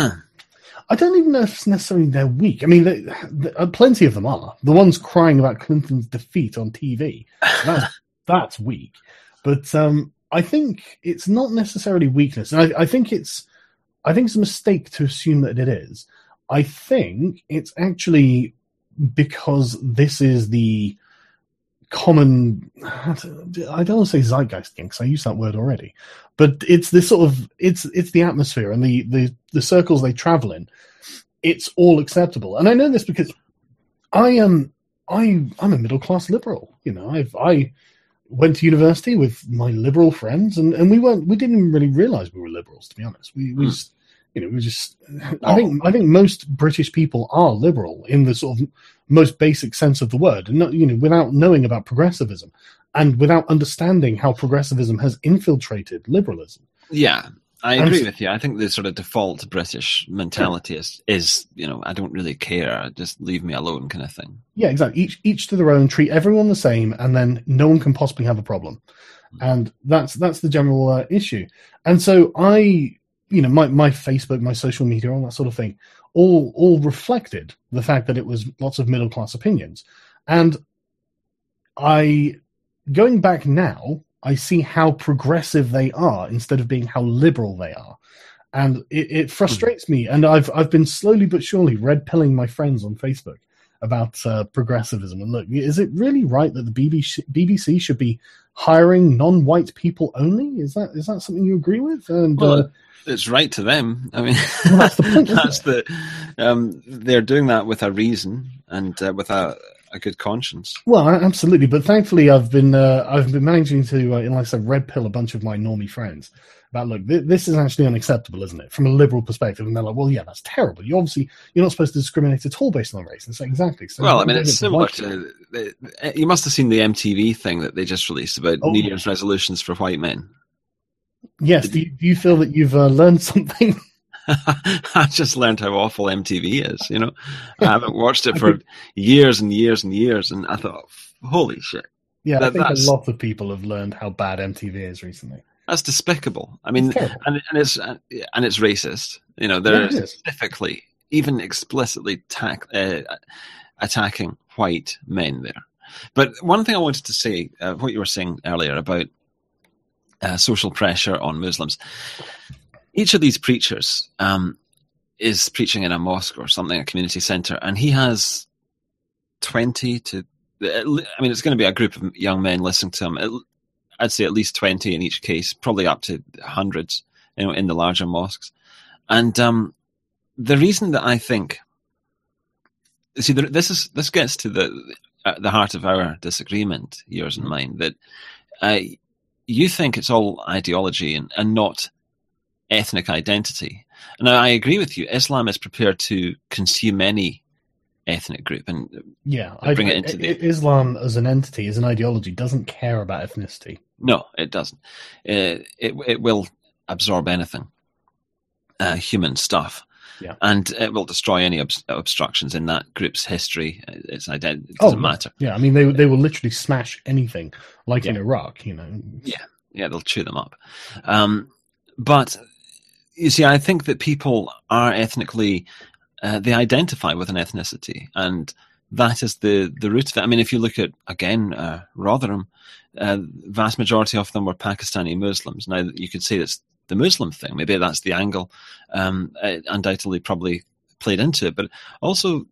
I don't even know if it's necessarily they're weak. I mean, they, they, uh, plenty of them are. The ones crying about Clinton's defeat on T V, that's, that's weak. But um, I think it's not necessarily weakness. And I, I think it's I think it's a mistake to assume that it is. I think it's actually because this is the common, I don't want to say zeitgeist thing, because I used that word already, but it's this sort of, it's it's the atmosphere and the, the, the circles they travel in. It's all acceptable. And I know this because I am, I, I'm a middle-class liberal. You know, I've, I went to university with my liberal friends, and, and we weren't, we didn't even really realize we were liberals, to be honest. We, we just, you know, we just, I think, I think most British people are liberal in the sort of most basic sense of the word, and not, you know, without knowing about progressivism and without understanding how progressivism has infiltrated liberalism. Yeah, I agree and, with you. I think the sort of default British mentality is, is, you know, I don't really care, just leave me alone kind of thing. Yeah, exactly. Each, each to their own, treat everyone the same, and then no one can possibly have a problem. And that's, that's the general uh, issue. And so I, you know, my, my Facebook, my social media, all that sort of thing, all all reflected the fact that it was lots of middle class opinions. And I, going back now, I see how progressive they are instead of being how liberal they are. And it, it frustrates mm. me. And I've I've been slowly but surely red pilling my friends on Facebook about uh, progressivism. And look, is it really right that the B B C, B B C should be hiring non-white people only? Is that is that something you agree with? And well, uh, it's right to them. I mean, well, that's the point. that's the um, they're doing that with a reason and uh, with a, a good conscience. Well, absolutely. But thankfully, I've been uh, I've been managing to, uh, like I said, red pill a bunch of my normie friends about, look, th- this is actually unacceptable, isn't it, from a liberal perspective? And they're like, well, yeah, that's terrible. You obviously you're not supposed to discriminate at all based on race. And so exactly. So well, I mean, it's similar to the, you must have seen the M T V thing that they just released about oh. New Year's resolutions for white men. Yes. Do you, do you feel that you've uh, learned something? I just learned how awful M T V is. You know, I haven't watched it for years and years and years, and I thought, holy shit. Yeah, that, I think a lot of people have learned how bad M T V is recently. That's despicable. I mean, and, and it's and it's racist. You know, they're yeah, specifically, even explicitly tack, uh, attacking white men there. But one thing I wanted to say, uh, what you were saying earlier about uh, social pressure on Muslims. Each of these preachers um, is preaching in a mosque or something, a community center, and he has twenty to, I mean, it's going to be a group of young men listening to him. I'd say at least twenty in each case, probably up to hundreds, you know, in the larger mosques. And um, the reason that I think, see, this is this gets to the uh, the heart of our disagreement, yours and mine, that uh, you think it's all ideology and, and not ethnic identity. And I agree with you. Islam is prepared to consume any ethnic group and yeah, bring I, it into I, the Islam as an entity, as an ideology, doesn't care about ethnicity. No, it doesn't. Uh, it it will absorb anything, uh, human stuff. Yeah. And it will destroy any ob- obstructions in that group's history. Its identity. It doesn't oh, matter. Yeah, I mean, they they will literally smash anything, like yeah. in Iraq, you know. Yeah, yeah, they'll chew them up. Um, but you see, I think that people are ethnically, uh, they identify with an ethnicity, and that is the, the root of it. I mean, if you look at, again, uh, Rotherham, uh, vast majority of them were Pakistani Muslims. Now, you could say that's the Muslim thing. Maybe that's the angle. Um, it undoubtedly probably played into it. But also,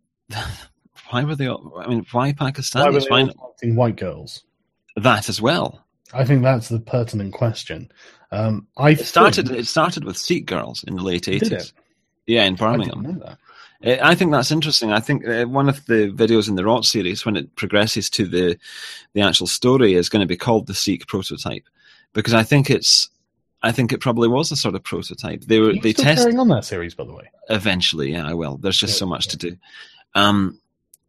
why were they all, I mean, why Pakistanis? Why were they why all fighting white girls? That as well. I think that's the pertinent question. Um, I it started. think, It started with Sikh girls in the late eighties. Did it? Yeah, in I Birmingham. didn't know that. I think that's interesting. I think uh, one of the videos in the Rot series, when it progresses to the the actual story, is going to be called the Sikh prototype, because I think it's, I think it probably was a sort of prototype. They were Are you they still test carrying on that series, by the way. Eventually, yeah, I will. There's just Yeah, so much yeah. to do. Um,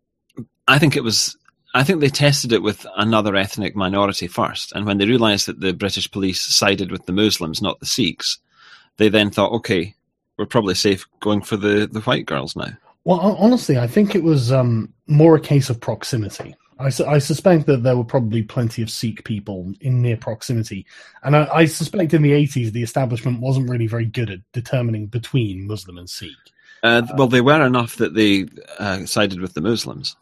I think it was. I think they tested it with another ethnic minority first, and when they realised that the British police sided with the Muslims, not the Sikhs, they then thought, okay, we're probably safe going for the, the white girls now. Well, honestly, I think it was um, more a case of proximity. I, su- I suspect that there were probably plenty of Sikh people in near proximity. And I, I suspect in the eighties, the establishment wasn't really very good at determining between Muslim and Sikh. Uh, well, they were enough that they uh, sided with the Muslims.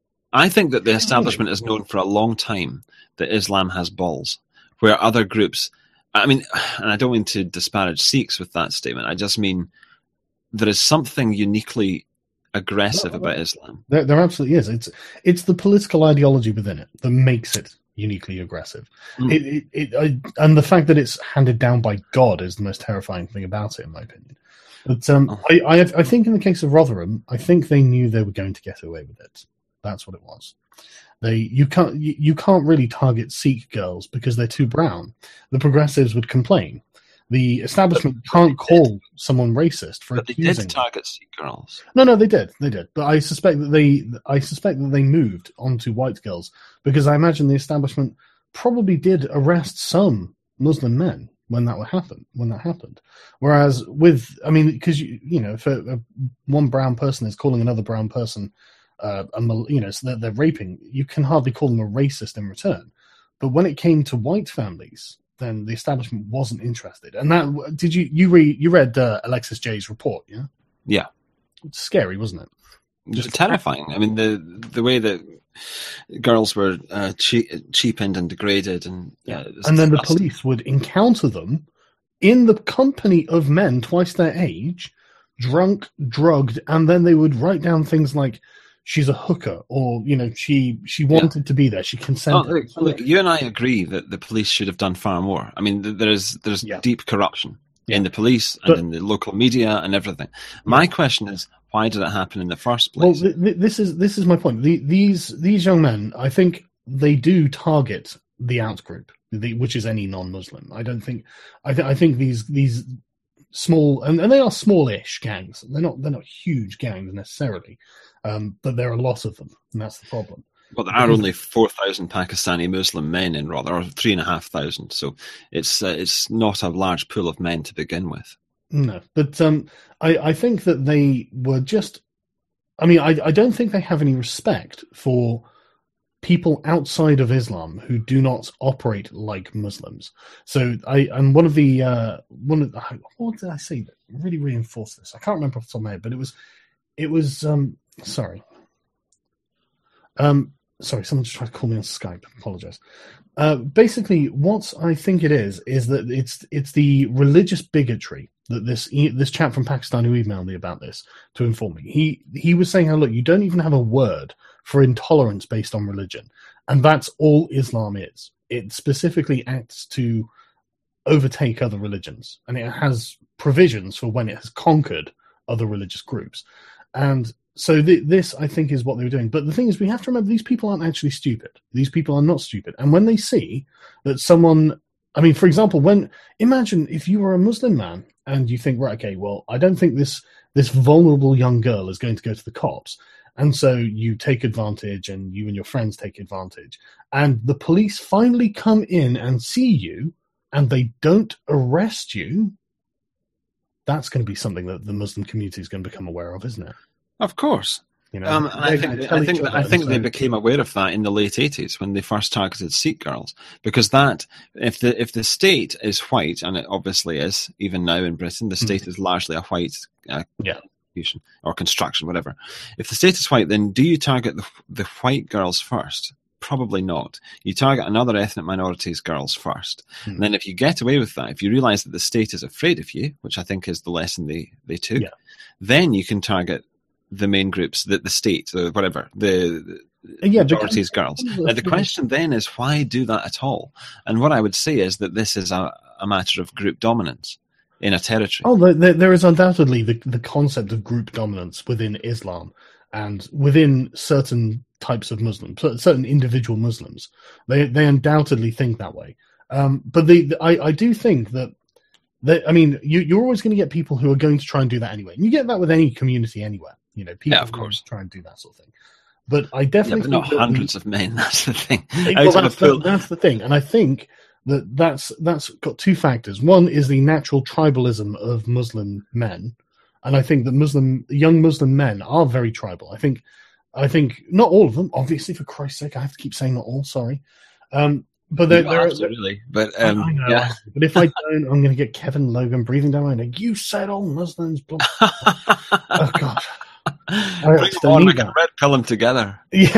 I think that the establishment is known for a long time that Islam has balls, where other groups... I mean, and I don't mean to disparage Sikhs with that statement. I just mean there is something uniquely aggressive about Islam. There, there absolutely is. It's it's the political ideology within it that makes it uniquely aggressive. Mm. It, it, it, I, and the fact that it's handed down by God is the most terrifying thing about it, in my opinion. But um, oh. I, I, I think in the case of Rotherham, I think they knew they were going to get away with it. That's what it was. They you can't you, you can't really target Sikh girls because they're too brown. The progressives would complain. The establishment but, can't but call did. someone racist for but accusing they did target Sikh girls. No, no, they did, they did. But I suspect that they I suspect that they moved onto white girls because I imagine the establishment probably did arrest some Muslim men when that would happen. When that happened, whereas with I mean, because you you know, if a, a, one brown person is calling another brown person. Uh, a, you know, so they're, they're raping. You can hardly call them a racist in return. But when it came to white families, then the establishment wasn't interested. And that did you you read you read uh, Alexis Jay's report? Yeah, yeah. It's scary, wasn't it? Just it's terrifying. I mean, the the way that girls were uh, che- cheapened and degraded, and yeah, and then the police would encounter them in the company of men twice their age, drunk, drugged, and then they would write down things like. She's a hooker, or you know, she she wanted yeah. to be there. She consented. Oh, look, look, you and I agree that the police should have done far more. I mean, there's there's yeah. deep corruption yeah. in the police and but, in the local media and everything. My yeah. question is, why did it happen in the first place? Well, th- th- this is this is my point. The, these these young men, I think they do target the out group, the, which is any non-Muslim. I don't think. I, th- I think these these small and, and they are smallish gangs. They're not they're not huge gangs necessarily. Um, but there are a lot of them, and that's the problem. Well, there are because only four thousand Pakistani Muslim men in Rotherham, or three and a half thousand. So it's uh, it's not a large pool of men to begin with. No, but um, I, I think that they were just. I mean, I, I don't think they have any respect for people outside of Islam who do not operate like Muslims. So I and one of the uh, one of the, what did I say that really reinforced this? I can't remember off the top of my head, but it was it was. Um, Sorry. Um, sorry, someone just tried to call me on Skype. I apologize. Uh, basically, what I think it is is that it's it's the religious bigotry that this this chap from Pakistan who emailed me about this to inform me. He he was saying, "How look, you don't even have a word for intolerance based on religion, and that's all Islam is. It specifically acts to overtake other religions, and it has provisions for when it has conquered other religious groups, and." So th- this, I think, is what they were doing. But the thing is, we have to remember these people aren't actually stupid. These people are not stupid. And when they see that someone, I mean, for example, when imagine if you were a Muslim man and you think, right, okay, well, I don't think this this vulnerable young girl is going to go to the cops. And so you take advantage and you and your friends take advantage. And the police finally come in and see you and they don't arrest you. that's going to be something that the Muslim community is going to become aware of, isn't it? Of course. You know, um, I think I think I think they became aware of that in the late eighties when they first targeted Sikh girls, because that if the if the state is white, and it obviously is, even now in Britain, the state mm-hmm. is largely a white uh, yeah. or construction, whatever. If the state is white, then do you target the the white girls first? Probably not. You target another ethnic minority's girls first. Mm-hmm. And then if you get away with that, if you realise that the state is afraid of you, which I think is the lesson they, they took, yeah. then you can target the main groups, the, the state, the whatever, the, the yeah, majority's girls. Now, the question then is, why do that at all? And what I would say is that this is a, a matter of group dominance in a territory. Oh, there, there is undoubtedly the, the concept of group dominance within Islam and within certain types of Muslims, certain individual Muslims. They they undoubtedly think that way. Um, but the, the, I, I do think that, that I mean, you, you're always going to get people who are going to try and do that anyway. And you get that with any community anywhere. You know, people yeah, of course. try and do that sort of thing. But I definitely yeah, but think not hundreds we, of men. That's the thing. Well, that's, the, that's the thing. And I think that that's that's got two factors. One is the natural tribalism of Muslim men, and I think that Muslim young Muslim men are very tribal. I think, I think not all of them. Obviously, for Christ's sake, I have to keep saying not all. Sorry, um, but there, there are really. But um, I know, yeah. But if I don't, I'm going to get Kevin Logan breathing down my neck. You said all Muslims. Blah, blah, blah. Oh God. Bring them on, we can red pill them together.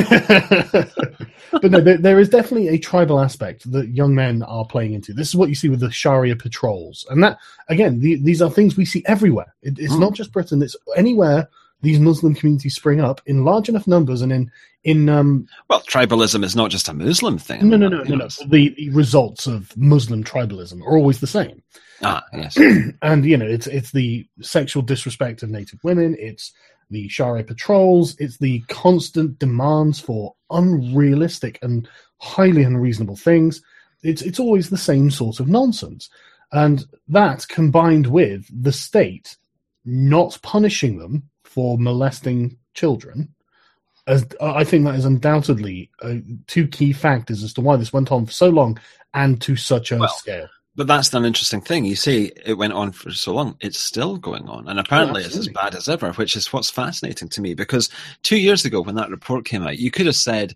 Yeah. But no, there, there is definitely a tribal aspect that young men are playing into. This is what you see with the Sharia patrols. And that, again, the, these are things we see everywhere. It, it's mm. not just Britain. It's anywhere these Muslim communities spring up in large enough numbers and in... in um, well, tribalism is not just a Muslim thing. No, no, no, no, no. The, the results of Muslim tribalism are always the same. Ah, yes. And, you know, it's it's the sexual disrespect of native women. It's the Sharia patrols. It's the constant demands for unrealistic and highly unreasonable things. It's it's always the same sort of nonsense. And that, combined with the state not punishing them for molesting children, as I think that is undoubtedly uh, two key factors as to why this went on for so long and to such a well, scale. But that's an interesting thing. You say it went on for so long. It's still going on. And apparently oh, it's as bad as ever, which is what's fascinating to me. Because two years ago when that report came out, you could have said,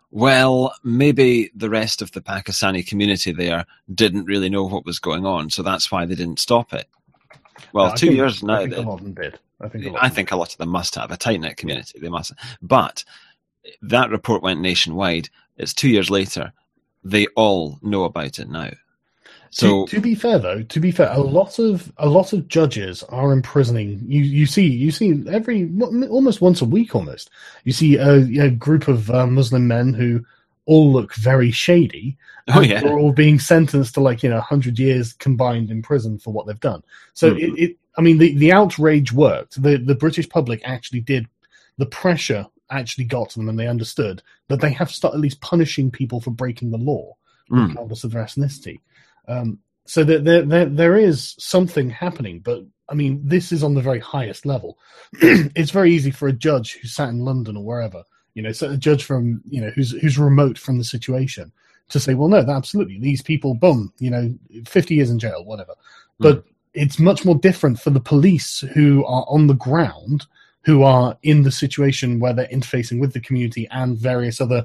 well, maybe the rest of the Pakistani community there didn't really know what was going on, so that's why they didn't stop it. Well, no, two think, years now... I think a lot of them did. I think a lot, I think a lot of them must have. A tight-knit community, they must have. But that report went nationwide. It's two years later. They all know about it now. So to, to be fair, though, to be fair, a lot of a lot of judges are imprisoning. You you see you see every almost once a week, almost you see a, a group of uh, Muslim men who all look very shady. Oh yeah, they're all being sentenced to like you know hundred years combined in prison for what they've done. So mm-hmm. it, it, I mean, the, the outrage worked. The the British public actually did. The pressure actually got to them, and they understood that they have to start at least punishing people for breaking the law, mm. regardless of their ethnicity. Um, so there, there, there, there is something happening, but I mean, this is on the very highest level. It's very easy for a judge who sat in London or wherever, you know, so a judge from, you know, who's who's remote from the situation, to say, well, no, absolutely, these people, boom, you know, fifty years in jail, whatever. But mm. it's much more different for the police who are on the ground, who are in the situation where they're interfacing with the community and various other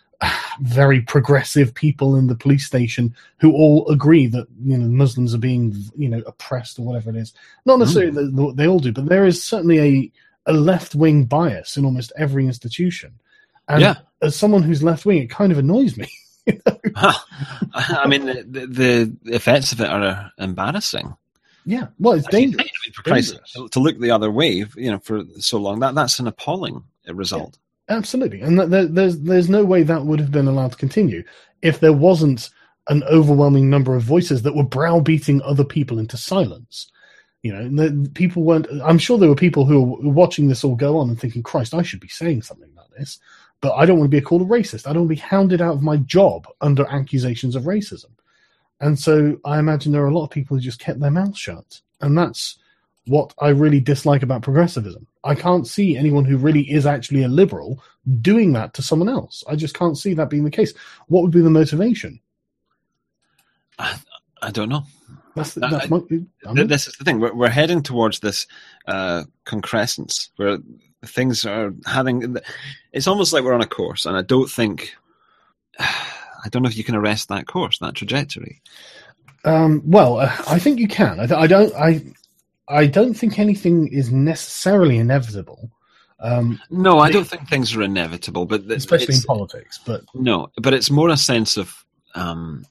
very progressive people in the police station who all agree that you know Muslims are being you know oppressed or whatever it is. Not necessarily mm. that they all do, but there is certainly a a left wing bias in almost every institution. And yeah. as someone who's left wing, it kind of annoys me. You know? I mean, the, the effects of it are embarrassing. Yeah, well, it's dangerous. For Christ, to look the other way, you know, for so long, that that's an appalling result. Yeah. Absolutely, and there, there's there's no way that would have been allowed to continue if there wasn't an overwhelming number of voices that were browbeating other people into silence. You know, the, people weren't. I'm sure there were people who were watching this all go on and thinking, "Christ, I should be saying something about this," but I don't want to be called a racist. I don't want to be hounded out of my job under accusations of racism. And so I imagine there are a lot of people who just kept their mouths shut, and that's what I really dislike about progressivism. I can't see anyone who really is actually a liberal doing that to someone else. I just can't see that being the case. What would be the motivation? I, I don't know. That's that's I, my. I mean, this is the thing. We're, we're heading towards this uh, concrescence where things are having. It's almost like we're on a course, and I don't think. I don't know if you can arrest that course, that trajectory. Um, well, uh, I think you can. I, I don't. I. I don't think anything is necessarily inevitable. Um, no, I don't think things are inevitable, but especially in politics. But no, but it's more a sense of um,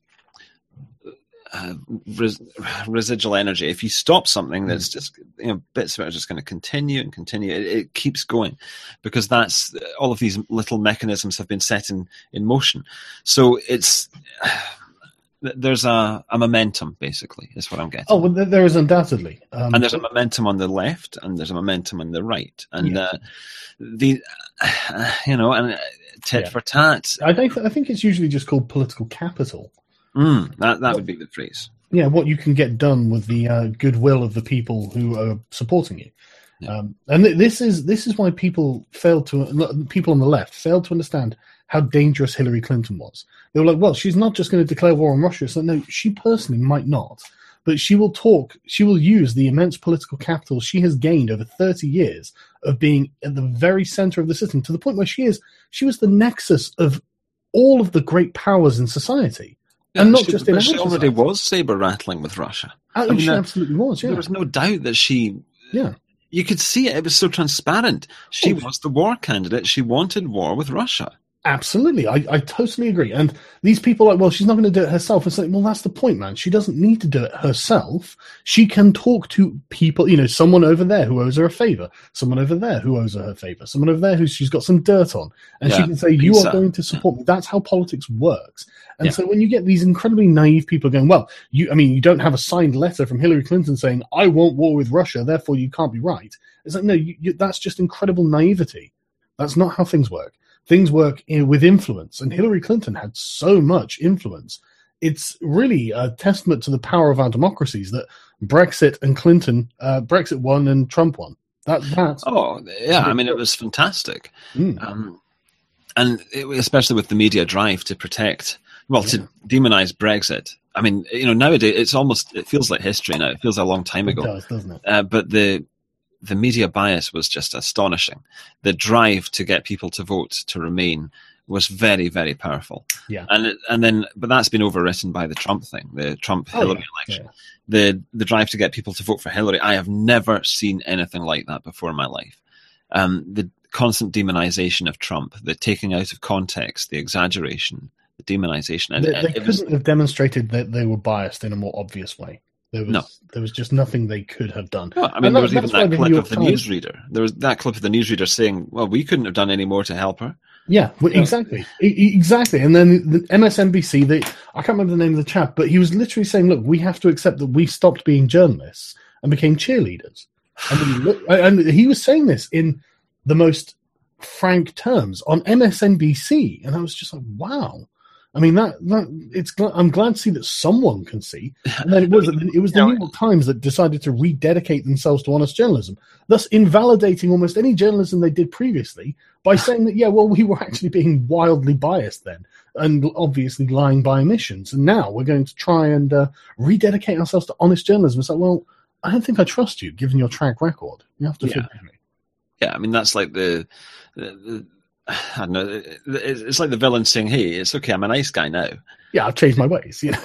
uh, res- residual energy. If you stop something, that's just you know bits of it are just going to continue and continue. It, it keeps going because that's all of these little mechanisms have been set in in motion. So it's. There's a, a momentum, basically, is what I'm getting. Oh, well, there is undoubtedly, um, and there's a momentum on the left, and there's a momentum on the right, and yeah. uh, the, uh, you know, and tit yeah. for tat. I think I think it's usually just called political capital. Mm, that that would be the phrase. Yeah, what you can get done with the uh, goodwill of the people who are supporting you, yeah. um, and th- this is this is why people fail to people on the left fail to understand how dangerous Hillary Clinton was. They were like, well, she's not just going to declare war on Russia. So no, she personally might not, but she will talk, she will use the immense political capital she has gained over thirty years of being at the very center of the system to the point where she is, she was the nexus of all of the great powers in society. Yeah, and not she, just in she already society. was saber rattling with Russia. I, I mean, she that, absolutely was, yeah. There was no doubt that she, yeah. you could see it. It was so transparent. She oh. was the war candidate. She wanted war with Russia. Absolutely. I, I totally agree. And these people are like, well, she's not going to do it herself. It's like, well, that's the point, man. She doesn't need to do it herself. She can talk to people, you know, someone over there who owes her a favor, someone over there who owes her a favor, someone over there who she's got some dirt on. And yeah, she can say, you are going to support me. That's how politics works. And yeah. so when you get these incredibly naive people going, well, you, I mean, you don't have a signed letter from Hillary Clinton saying, I want war with Russia, therefore you can't be right. It's like, no, you, you, that's just incredible naivety. That's not how things work. Things work in, with influence, and Hillary Clinton had so much influence. It's really a testament to the power of our democracies that Brexit and Clinton, uh, Brexit won and Trump won. That, that. Oh, yeah, I mean, it was fantastic. Mm. Um, and it, especially with the media drive to protect, well, yeah. to demonize Brexit. I mean, you know, nowadays it's almost, it feels like history now. It feels a long time it ago. Does, doesn't it? Uh, but the the media bias was just astonishing. The drive to get people to vote to remain was very, very powerful. Yeah. And it, and then, but that's been overwritten by the Trump thing, the Trump-Hillary oh, yeah. election. Yeah. The the drive to get people to vote for Hillary. I have never seen anything like that before in my life. Um, the constant demonization of Trump, the taking out of context, the exaggeration, the demonization. And, they they and couldn't was, have demonstrated that they were biased in a more obvious way. There was, no. there was just nothing they could have done. Well, I mean, and there that, was even that the clip of the Times... newsreader. There was that clip of the newsreader saying, well, we couldn't have done any more to help her. Yeah, well, exactly. E- exactly. And then the M S N B C, they, I can't remember the name of the chap, but he was literally saying, look, we have to accept that we stopped being journalists and became cheerleaders. And, he, look, and he was saying this in the most frank terms on M S N B C. And I was just like, wow. I mean, that, that it's. I'm glad to see that someone can see. And then it was it was the New York Times that decided to rededicate themselves to honest journalism, thus invalidating almost any journalism they did previously by saying that, yeah, well, we were actually being wildly biased then and obviously lying by omissions. And now we're going to try and uh, rededicate ourselves to honest journalism. It's like, well, I don't think I trust you, given your track record. You have to yeah. forgive me. Yeah, I mean, that's like the... the, the I don't know. It's like the villain saying, "Hey, it's okay. I'm a nice guy now." Yeah, I've changed my ways. You know,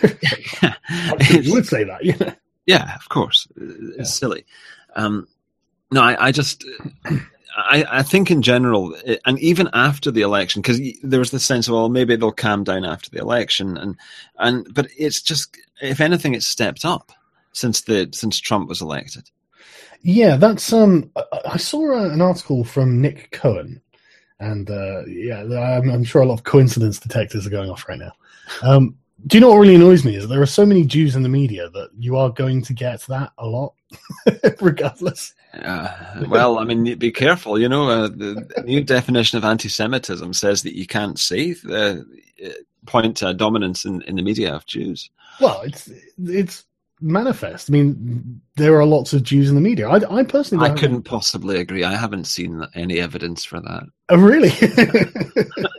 you would say that. You know? Yeah, of course. It's yeah. silly. Um, no, I, I just, I, I think in general, and even after the election, because there was this sense of, well, maybe they'll calm down after the election, and and but it's just, if anything, it's stepped up since the since Trump was elected. Yeah, that's um. I saw an article from Nick Cohen. And, uh, yeah, I'm, I'm sure a lot of coincidence detectors are going off right now. Um, do you know what really annoys me is that there are so many Jews in the media that you are going to get that a lot, regardless. Uh, well, I mean, be careful. You know, uh, the new definition of anti-Semitism says that you can't say, uh, point to dominance in, in the media of Jews. Well, it's it's manifest. I mean, there are lots of Jews in the media. I, I personally, I couldn't possibly agree. I haven't seen any evidence for that. Oh, really?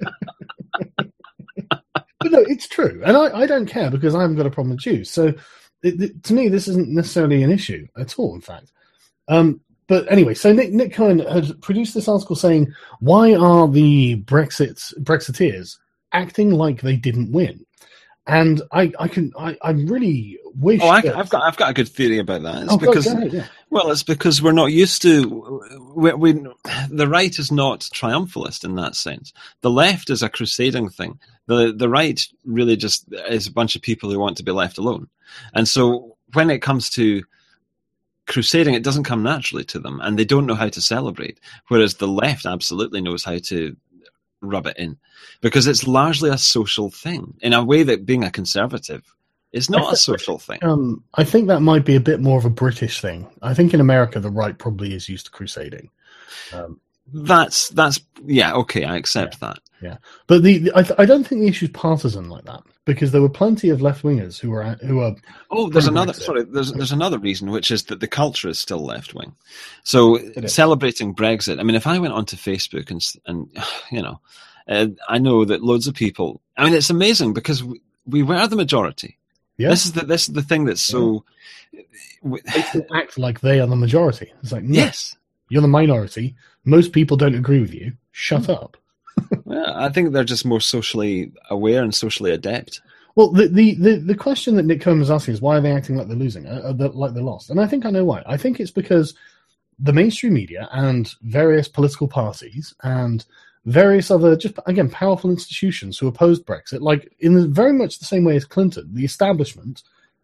But no, it's true, and I, I don't care because I haven't got a problem with Jews. So it, it, to me, this isn't necessarily an issue at all, in fact. Um, but anyway, so Nick, Nick Cohen had produced this article saying, why are the Brexit Brexiteers acting like they didn't win? And I, I can, I, I really wish. Oh, I, that... I've got, I've got a good theory about that. It's oh, because, go ahead, yeah. well, it's because we're not used to. We, we, the right is not triumphalist in that sense. The left is a crusading thing. The the right really just is a bunch of people who want to be left alone. And so when it comes to crusading, it doesn't come naturally to them, and they don't know how to celebrate. Whereas the left absolutely knows how to rub it in, because it's largely a social thing in a way that being a conservative is not a social thing. Um, I think that might be a bit more of a British thing. I think in America, the right probably is used to crusading. Um, that's that's yeah okay, I accept yeah, that. Yeah, but the, the I, I don't think the issue's partisan like that, because there were plenty of left wingers who were who are. Oh, there's another. Sorry, there's there's another reason, which is that the culture is still left wing. So celebrating Brexit. I mean, if I went onto Facebook and and you know, uh, I know that loads of people. I mean, it's amazing because we, we were the majority. Yeah. This is the this is the thing that's so. Yeah. They still act like they are the majority. It's like, no, yes, you're the minority. Most people don't agree with you. Shut mm. up. Yeah, I think they're just more socially aware and socially adept. Well, the, the, the, the question that Nick Cohen was asking is, why are they acting like they're losing, uh, like they're lost? And I think I know why. I think it's because the mainstream media and various political parties and various other, just again, powerful institutions who opposed Brexit, like in the, very much the same way as Clinton, the establishment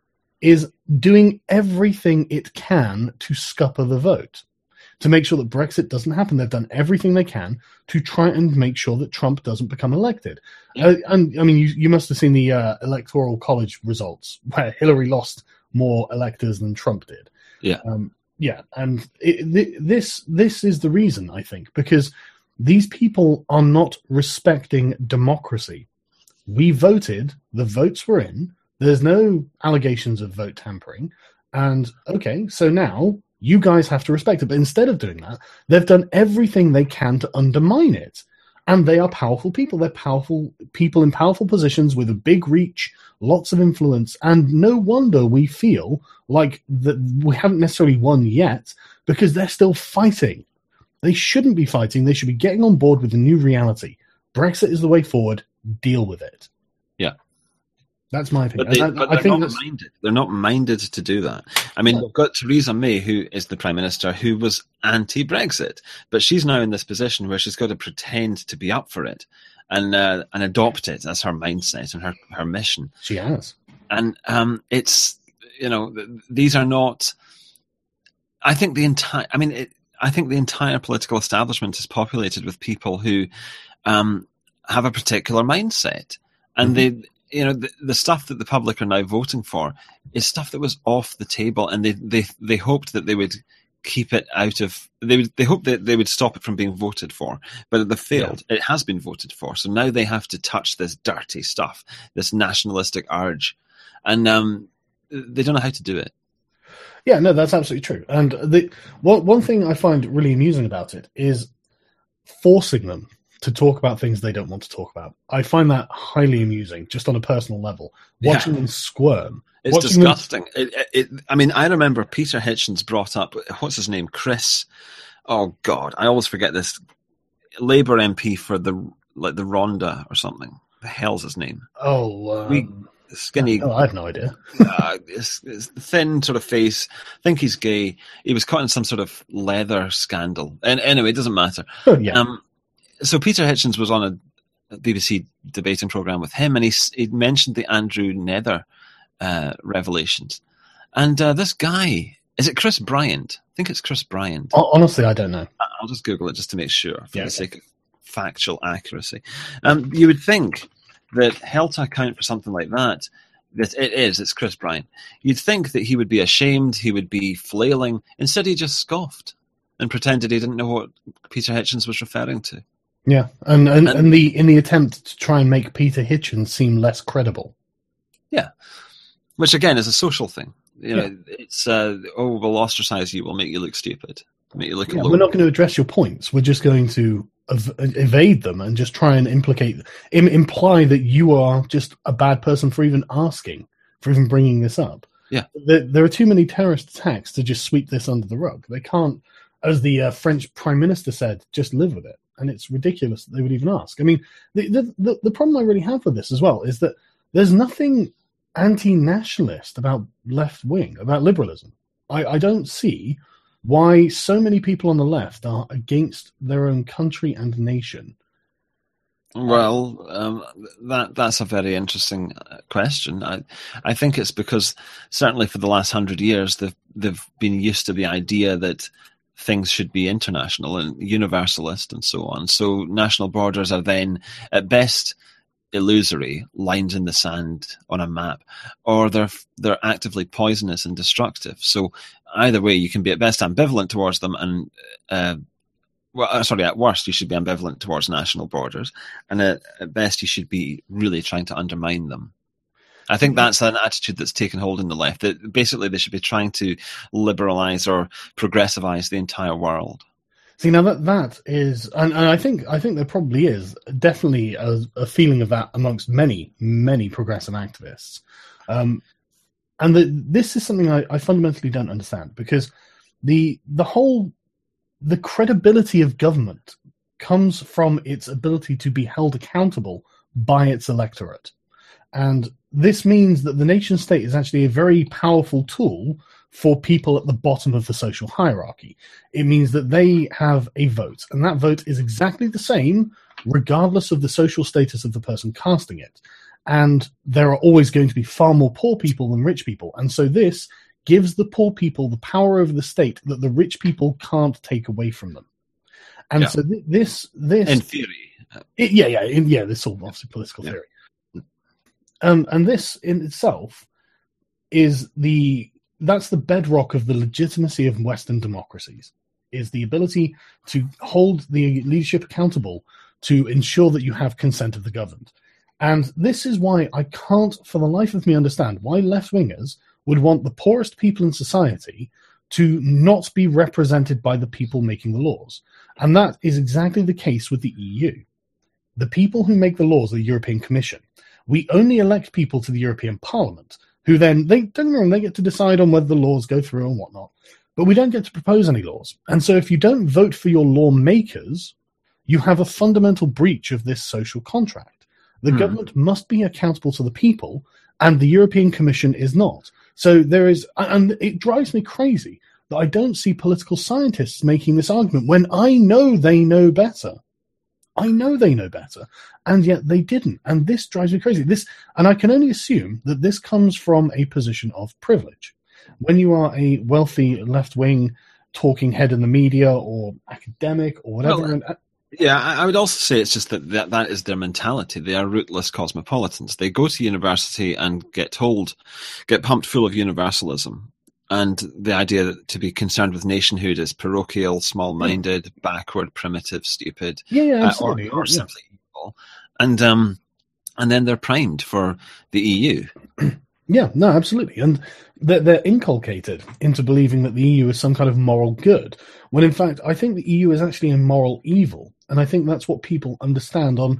is doing everything it can to scupper the vote, to make sure that Brexit doesn't happen. They've done everything they can to try and make sure that Trump doesn't become elected. Yeah. Uh, and I mean, you, you must have seen the uh, Electoral College results where Hillary lost more electors than Trump did. Yeah. Um, yeah. And it, th- this this is the reason, I think, because these people are not respecting democracy. We voted, the votes were in, there's no allegations of vote tampering. And okay, so now you guys have to respect it. But instead of doing that, they've done everything they can to undermine it. And they are powerful people. They're powerful people in powerful positions with a big reach, lots of influence. And no wonder we feel like that we haven't necessarily won yet, because they're still fighting. They shouldn't be fighting. They should be getting on board with the new reality. Brexit is the way forward. Deal with it. Yeah. That's my opinion. But, they, I, but I they're think not minded. They're not minded to do that. I mean, we've got Theresa May, who is the Prime Minister, who was anti-Brexit, but she's now in this position where she's got to pretend to be up for it and uh, and adopt it as her mindset and her, her mission. She has. And um, it's, you know, these are not, I think the entire, I mean, it, I think the entire political establishment is populated with people who um, have a particular mindset. And mm-hmm. they, you know, the, the stuff that the public are now voting for is stuff that was off the table, and they, they, they hoped that they would keep it out of, they would, they hoped that they would stop it from being voted for, but they failed. Yeah. It has been voted for. So now they have to touch this dirty stuff, this nationalistic urge, and um, they don't know how to do it. Yeah, no, that's absolutely true. And the one, one thing I find really amusing about it is forcing them to talk about things they don't want to talk about. I find that highly amusing, just on a personal level. Watching yeah. them squirm. It's disgusting. Them... It, it, it, I mean, I remember Peter Hitchens brought up, what's his name? Chris. Oh, God. I always forget this. Labour M P for the, like, the Rhondda or something. The hell's his name? Oh, um... we, skinny. Oh, I have no idea. uh, it's, it's thin sort of face. I think he's gay. He was caught in some sort of leather scandal. And anyway, it doesn't matter. Oh, yeah. Um, so Peter Hitchens was on a B B C debating program with him, and he he mentioned the Andrew Nether uh, revelations. And uh, this guy, is it Chris Bryant? I think it's Chris Bryant. Honestly, I don't know. I'll just Google it just to make sure, for yeah, the sake of factual accuracy. Um, you would think that held to account for something like that, that it is, it's Chris Bryant. You'd think that he would be ashamed, he would be flailing. Instead, he just scoffed and pretended he didn't know what Peter Hitchens was referring to. Yeah, and and, and, and the in the attempt to try and make Peter Hitchens seem less credible. Yeah, which again is a social thing. You know, yeah. it's uh, oh, we'll ostracize you, we'll make you look stupid, make you look. Yeah, alone. We're not going to address your points. We're just going to ev- evade them and just try and implicate, im- imply that you are just a bad person for even asking, for even bringing this up. Yeah. There, there are too many terrorist attacks to just sweep this under the rug. They can't, as the uh, French Prime Minister said, just live with it. And it's ridiculous that they would even ask. I mean, the, the, the, the problem I really have with this as well is that there's nothing anti-nationalist about left wing, about liberalism. I, I don't see why so many people on the left are against their own country and nation. Well, um, that that's a very interesting question. I I think it's because certainly for the last hundred years they've they've been used to the idea that things should be international and universalist and so on. So national borders are then at best illusory, lines in the sand on a map, or they're they're actively poisonous and destructive. So either way, you can be at best ambivalent towards them, and uh, well, sorry, at worst, you should be ambivalent towards national borders, and at, at best, you should be really trying to undermine them. I think that's an attitude that's taken hold in the left. That basically, they should be trying to liberalize or progressivize the entire world. See, now that that is, and, and I think I think there probably is definitely a, a feeling of that amongst many, many progressive activists. Um, and the, this is something I, I fundamentally don't understand, because the the whole the credibility of government comes from its ability to be held accountable by its electorate. And this means that the nation state is actually a very powerful tool for people at the bottom of the social hierarchy. It means that they have a vote, and that vote is exactly the same regardless of the social status of the person casting it. And there are always going to be far more poor people than rich people. And so this gives the poor people the power over the state that the rich people can't take away from them. And yeah. so th- this... this in theory. It, yeah, yeah, in, yeah, this is all obviously political yeah. theory. Um, and this in itself is the... That's the bedrock of the legitimacy of Western democracies, is the ability to hold the leadership accountable to ensure that you have consent of the governed. And this is why I can't, for the life of me, understand why left-wingers would want the poorest people in society to not be represented by the people making the laws. And that is exactly the case with the E U. The people who make the laws are the European Commission. We only elect people to the European Parliament, who then, they don't get me wrong, they get to decide on whether the laws go through and whatnot. But we don't get to propose any laws. And so if you don't vote for your lawmakers, you have a fundamental breach of this social contract. The hmm. government must be accountable to the people, and the European Commission is not. So there is, and it drives me crazy that I don't see political scientists making this argument when I know they know better. I know they know better, and yet they didn't. And this drives me crazy. This, and I can only assume that this comes from a position of privilege. When you are a wealthy left-wing talking head in the media or academic or whatever. Well, and, yeah, I would also say it's just that, that that is their mentality. They are rootless cosmopolitans. They go to university and get told, get pumped full of universalism. And the idea that to be concerned with nationhood is parochial, small-minded, yeah. backward, primitive, stupid, yeah, yeah, absolutely. Uh, or, or yeah. simply evil. And um, and then they're primed for the E U. Yeah, no, absolutely. And they're, they're inculcated into believing that the E U is some kind of moral good, when in fact I think the E U is actually a moral evil. And I think that's what people understand on...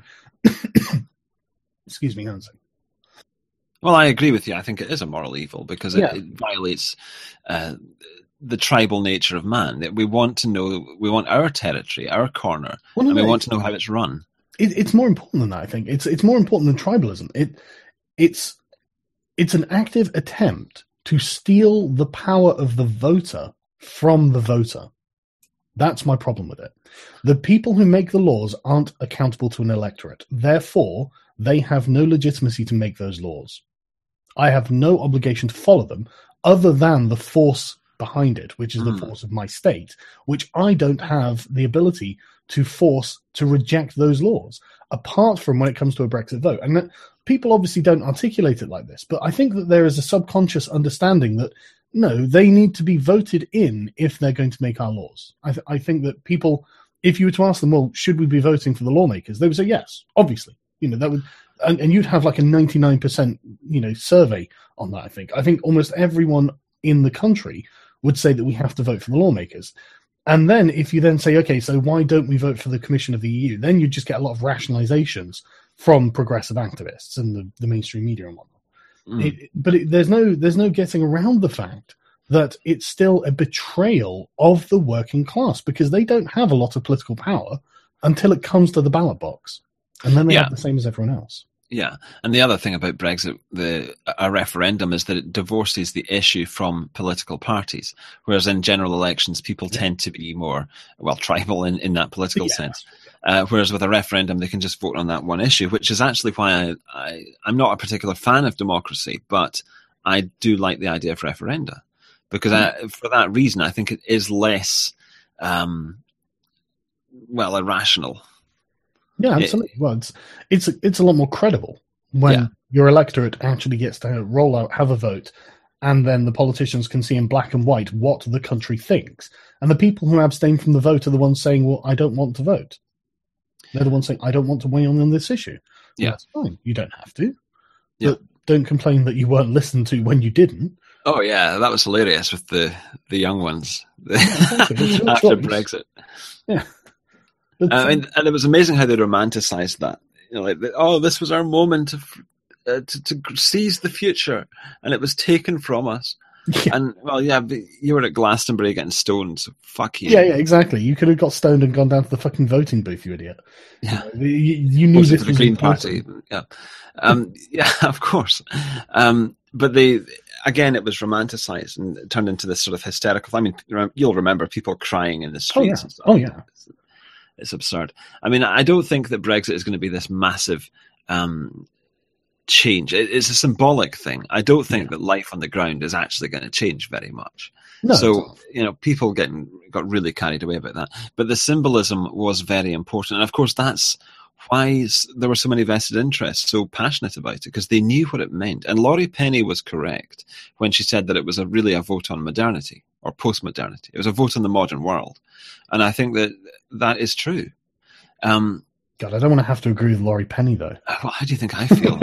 Excuse me, Hansi. Well, I agree with you. I think it is a moral evil because it, yeah. it violates uh, the tribal nature of man. That we want to know, we want our territory, our corner, well, no, and we no, want to know how it's run. It, it's more important than that. I think it's it's more important than tribalism. It it's it's an active attempt to steal the power of the voter from the voter. That's my problem with it. The people who make the laws aren't accountable to an electorate. Therefore, they have no legitimacy to make those laws. I have no obligation to follow them other than the force behind it, which is mm. the force of my state, which I don't have the ability to force to reject those laws, apart from when it comes to a Brexit vote. And that, people obviously don't articulate it like this, but I think that there is a subconscious understanding that, no, they need to be voted in if they're going to make our laws. I, th- I think that people, if you were to ask them, well, should we be voting for the lawmakers? They would say yes, obviously. You know, that would, and, and you'd have like a ninety-nine percent, you know, survey on that, I think. I think almost everyone in the country would say that we have to vote for the lawmakers. And then if you then say, okay, so why don't we vote for the Commission of the E U? Then you just get a lot of rationalizations from progressive activists and the, the mainstream media and whatnot. Mm. It, but it, there's no there's no getting around the fact that it's still a betrayal of the working class, because they don't have a lot of political power until it comes to the ballot box, and then they Yeah. have the same as everyone else. Yeah, and the other thing about Brexit, the a referendum, is that it divorces the issue from political parties, whereas in general elections, people Yeah. tend to be more, well, tribal in, in that political Yeah. sense. Uh, whereas with a referendum, they can just vote on that one issue, which is actually why I, I, I'm not a particular fan of democracy, but I do like the idea of referenda. Because I, for that reason, I think it is less, um, well, irrational. Yeah, absolutely. It, well, it's it's it's a lot more credible when yeah. your electorate actually gets to roll out, have a vote, and then the politicians can see in black and white what the country thinks. And the people who abstain from the vote are the ones saying, "Well, I don't want to vote." They're the ones saying, "I don't want to weigh in on this issue." Yeah, well, that's fine. You don't have to. Yeah. But don't complain that you weren't listened to when you didn't. Oh yeah, that was hilarious with the, the young ones Yeah, exactly. after Brexit. Yeah, but, uh, and, and it was amazing how they romanticized that. You know, like, oh, this was our moment of, uh, to to seize the future, and it was taken from us. Yeah. And well, yeah, but you were at Glastonbury getting stoned, so fuck you. Yeah, yeah, exactly. You could have got stoned and gone down to the fucking voting booth, you idiot. Yeah, you, know, you, you knew Mostly this for the was Green important. Party. Yeah, um, yeah, of course. Um, but they, again, it was romanticized and it turned into this sort of hysterical. I mean, you'll remember people crying in the streets. Oh yeah. And stuff. Oh yeah. It's, it's absurd. I mean, I don't think that Brexit is going to be this massive um, change. It, it's a symbolic thing. I don't think Yeah. that life on the ground is actually going to change very much. No, so, you know, people getting got really carried away about that. But the symbolism was very important. And of course, that's why there were so many vested interests so passionate about it, because they knew what it meant. And Laurie Penny was correct when she said that it was a really a vote on modernity or post-modernity. It was a vote on the modern world. And I think that that is true. Um, God, I don't want to have to agree with Laurie Penny, though. well, how do you think I feel?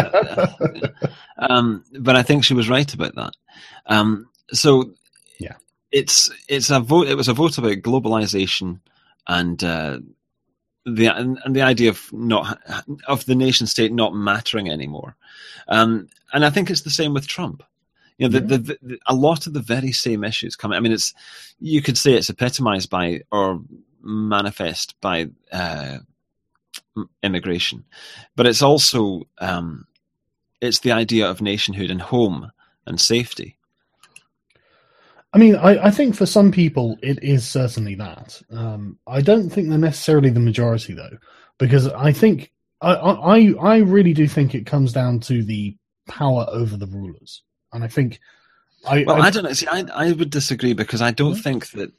um, but I think she was right about that. Um, so yeah, it's it's a vote. It was a vote about globalization and uh, the and, and the idea of not of the nation state not mattering anymore. Um, and I think it's the same with Trump. You know, the, yeah. the, the, a lot of the very same issues come. I mean, it's you could say it's epitomized by or manifest by uh, immigration, but it's also um, it's the idea of nationhood and home and safety. I mean, I, I think for some people it is certainly that. Um, I don't think they're necessarily the majority, though, because I think I, I I really do think it comes down to the power over the rulers, and I think I well, I, I don't know. See, I I would disagree because I don't yeah. think that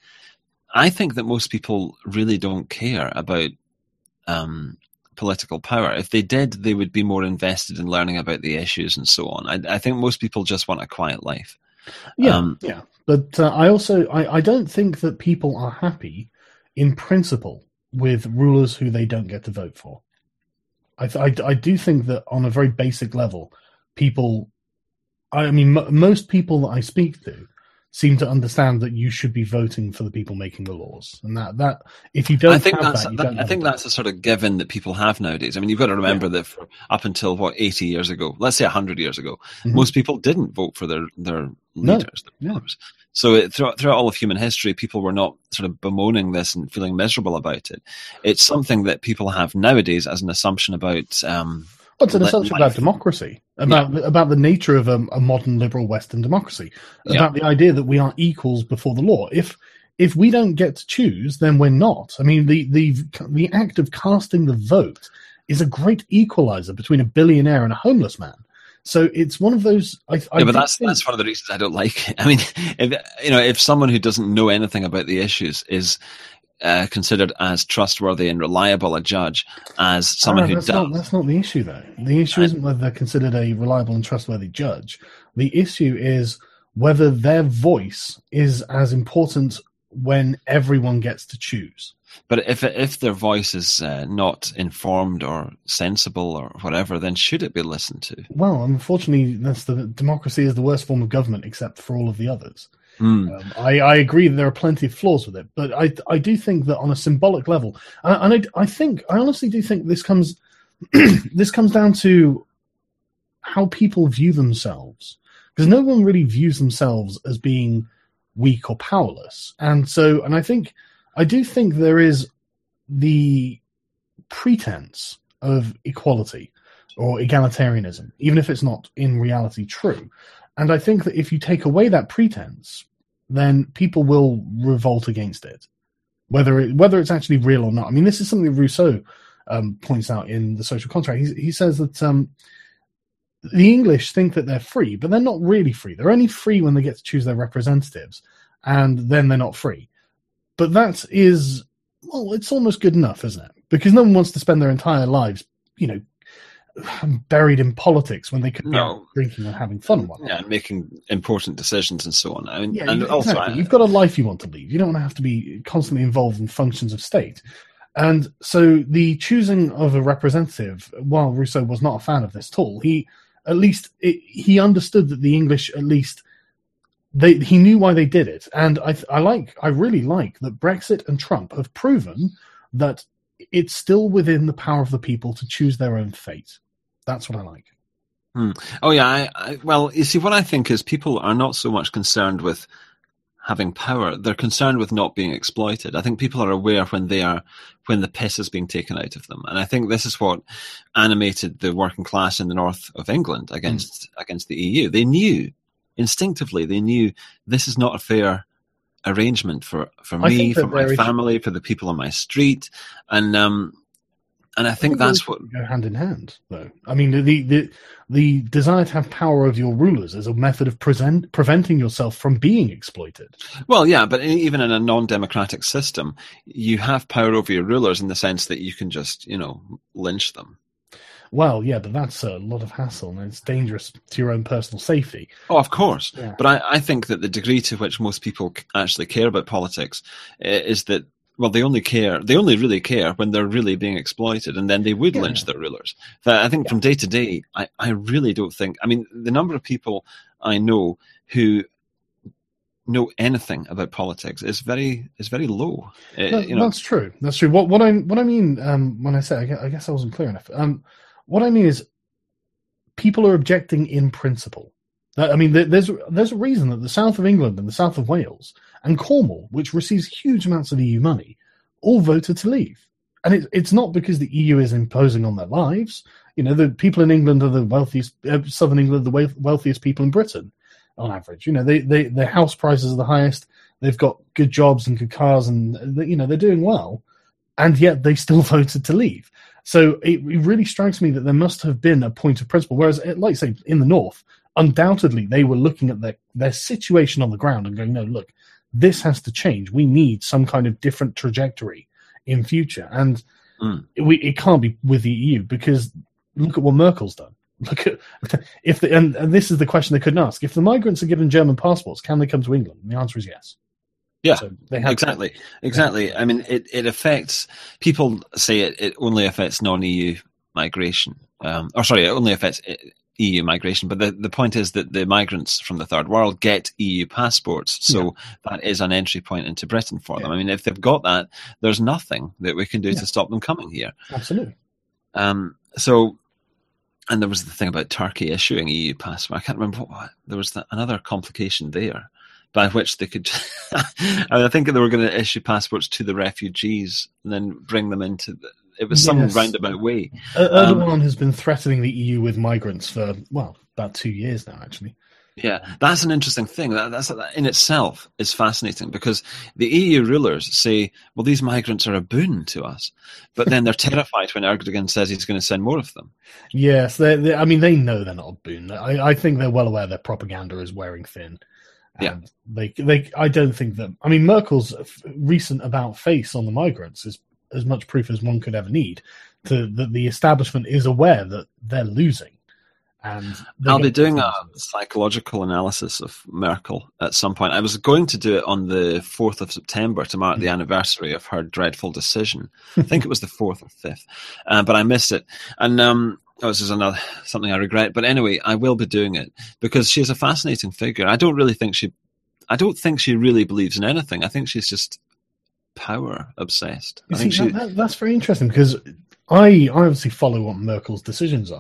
I think that most people really don't care about um, political power. If they did, they would be more invested in learning about the issues and so on. I, I think most people just want a quiet life. Yeah, um, yeah. But uh, I also I, I don't think that people are happy in principle with rulers who they don't get to vote for. I I, I do think that on a very basic level, people. I mean, m- most people that I speak to seem to understand that you should be voting for the people making the laws, and that, that if you don't I think have that's that, you that, don't I think that's a sort of given that people have nowadays. I mean, you've got to remember Yeah. that for up until what eighty years ago, let's say a hundred years ago, Mhm. most people didn't vote for their their No. leaders. their Yeah. rulers. So it, throughout, throughout all of human history, people were not sort of bemoaning this and feeling miserable about it. It's something that people have nowadays as an assumption about. Um, Well, it's an li- assumption life. about democracy, about about the nature of a, a modern liberal Western democracy, about the idea that we are equals before the law. If if we don't get to choose, then we're not. I mean, the the the act of casting the vote is a great equalizer between a billionaire and a homeless man. So it's one of those. I, I yeah, but that's think, that's one of the reasons I don't like it. I mean, if you know, if someone who doesn't know anything about the issues is uh, considered as trustworthy and reliable a judge as someone Ah, who that's does, not, that's not the issue, though. The issue I- isn't whether they're considered a reliable and trustworthy judge. The issue is whether their voice is as important when everyone gets to choose. But if if their voice is uh, not informed or sensible or whatever, then should it be listened to? Well, unfortunately, that's the democracy is the worst form of government, except for all of the others. Mm. Um, I, I agree that there are plenty of flaws with it, but I I do think that on a symbolic level, and I, I think I honestly do think this comes this comes down to how people view themselves, because no one really views themselves as being weak or powerless. And so, and I think, I do think there is the pretense of equality or egalitarianism, even if it's not in reality true. And I think that if you take away that pretense, then people will revolt against it, whether it, whether it's actually real or not. I mean, this is something Rousseau um, points out in The Social Contract. He, he says that um, the English think that they're free, but they're not really free. They're only free when they get to choose their representatives, and then they're not free. But that is, well, it's almost good enough, isn't it? Because no one wants to spend their entire lives, you know, buried in politics when they could be no. drinking and having fun and whatnot. Yeah, and making important decisions and so on. I mean, yeah, and exactly. also, I, You've got a life you want to lead. You don't want to have to be constantly involved in functions of state. And so the choosing of a representative, while Rousseau was not a fan of this at all, he at least it, he understood that the English at least they he knew why they did it. And I I like I really like that Brexit and Trump have proven that it's still within the power of the people to choose their own fate. That's what I like. Hmm. Oh yeah, I, I, well, you see, what I think is people are not so much concerned with having power; they're concerned with not being exploited. I think people are aware when they are when the piss is being taken out of them, and I think this is what animated the working class in the north of England against mm. against the E U. They knew instinctively, they knew this is not a fair arrangement for for me, for my family, for the people on my street, and um. And I think, I think that's what go hand in hand, though. I mean, the, the the desire to have power over your rulers is a method of present, preventing yourself from being exploited. Well, yeah, but even in a non-democratic system, you have power over your rulers in the sense that you can just, you know, lynch them. Well, yeah, but that's a lot of hassle, and it's dangerous to your own personal safety. Oh, of course. Yeah. But I, I think that the degree to which most people actually care about politics is that, well, they only care, they only really care when they're really being exploited, and then they would yeah. lynch their rulers. But I think yeah. from day to day, I, I really don't think, I mean, the number of people I know who know anything about politics is very is very low. No, you know. That's true. That's true. What what I what I mean um, when I say, I guess, I guess I wasn't clear enough. Um, what I mean is, people are objecting in principle. I mean, there's there's a reason that the south of England and the south of Wales and Cornwall, which receives huge amounts of E U money, all voted to leave. And it, it's not because the E U is imposing on their lives. You know, the people in England are the wealthiest, uh, southern England, the wealthiest people in Britain, on average. You know, they, they their house prices are the highest. They've got good jobs and good cars, and you know they're doing well, and yet they still voted to leave. So it, it really strikes me that there must have been a point of principle. Whereas, like say, in the north, undoubtedly they were looking at their their situation on the ground and going, "No, look, this has to change. We need some kind of different trajectory in future, and mm. it, we, it can't be with the E U because look at what Merkel's done. Look at if the, and, and this is the question they couldn't ask: if the migrants are given German passports, can they come to England? And the answer is yes. Yeah, so exactly, to, exactly. Yeah. I mean, it, it affects people say it, it only affects non-E U migration, um, or sorry, it only affects E U migration. But the, the point is that the migrants from the third world get E U passports, so yeah. that is an entry point into Britain for them. Yeah. I mean, if they've got that, there's nothing that we can do yeah. to stop them coming here. Absolutely. Um. So. And there was the thing about Turkey issuing E U passport. I can't remember what, what there was the, another complication there, by which they could. I think they were going to issue passports to the refugees and then bring them into. The, it was some yes. roundabout way. Uh, Erdogan um, has been threatening the E U with migrants for well about two years now, actually. Yeah, that's an interesting thing. That, that's that in itself is fascinating because the E U rulers say, "Well, these migrants are a boon to us," but then they're terrified when Erdogan says he's going to send more of them. Yes, they. they I mean, they know they're not a boon. I, I think they're well aware their propaganda is wearing thin. And yeah, they. They. I don't think that. I mean, Merkel's recent about face on the migrants is as much proof as one could ever need to that the establishment is aware that they're losing. And I'll be doing a psychological analysis of Merkel at some point. I was going to do it on the fourth of September to mark the anniversary of her dreadful decision. I think it was the fourth or fifth, uh, but I missed it. And um, oh, this is another something I regret. But anyway, I will be doing it because she's a fascinating figure. I don't really think she, I don't think she really believes in anything. I think she's just power obsessed. You I think see, she, that, that's very interesting because I, I obviously follow what Merkel's decisions are.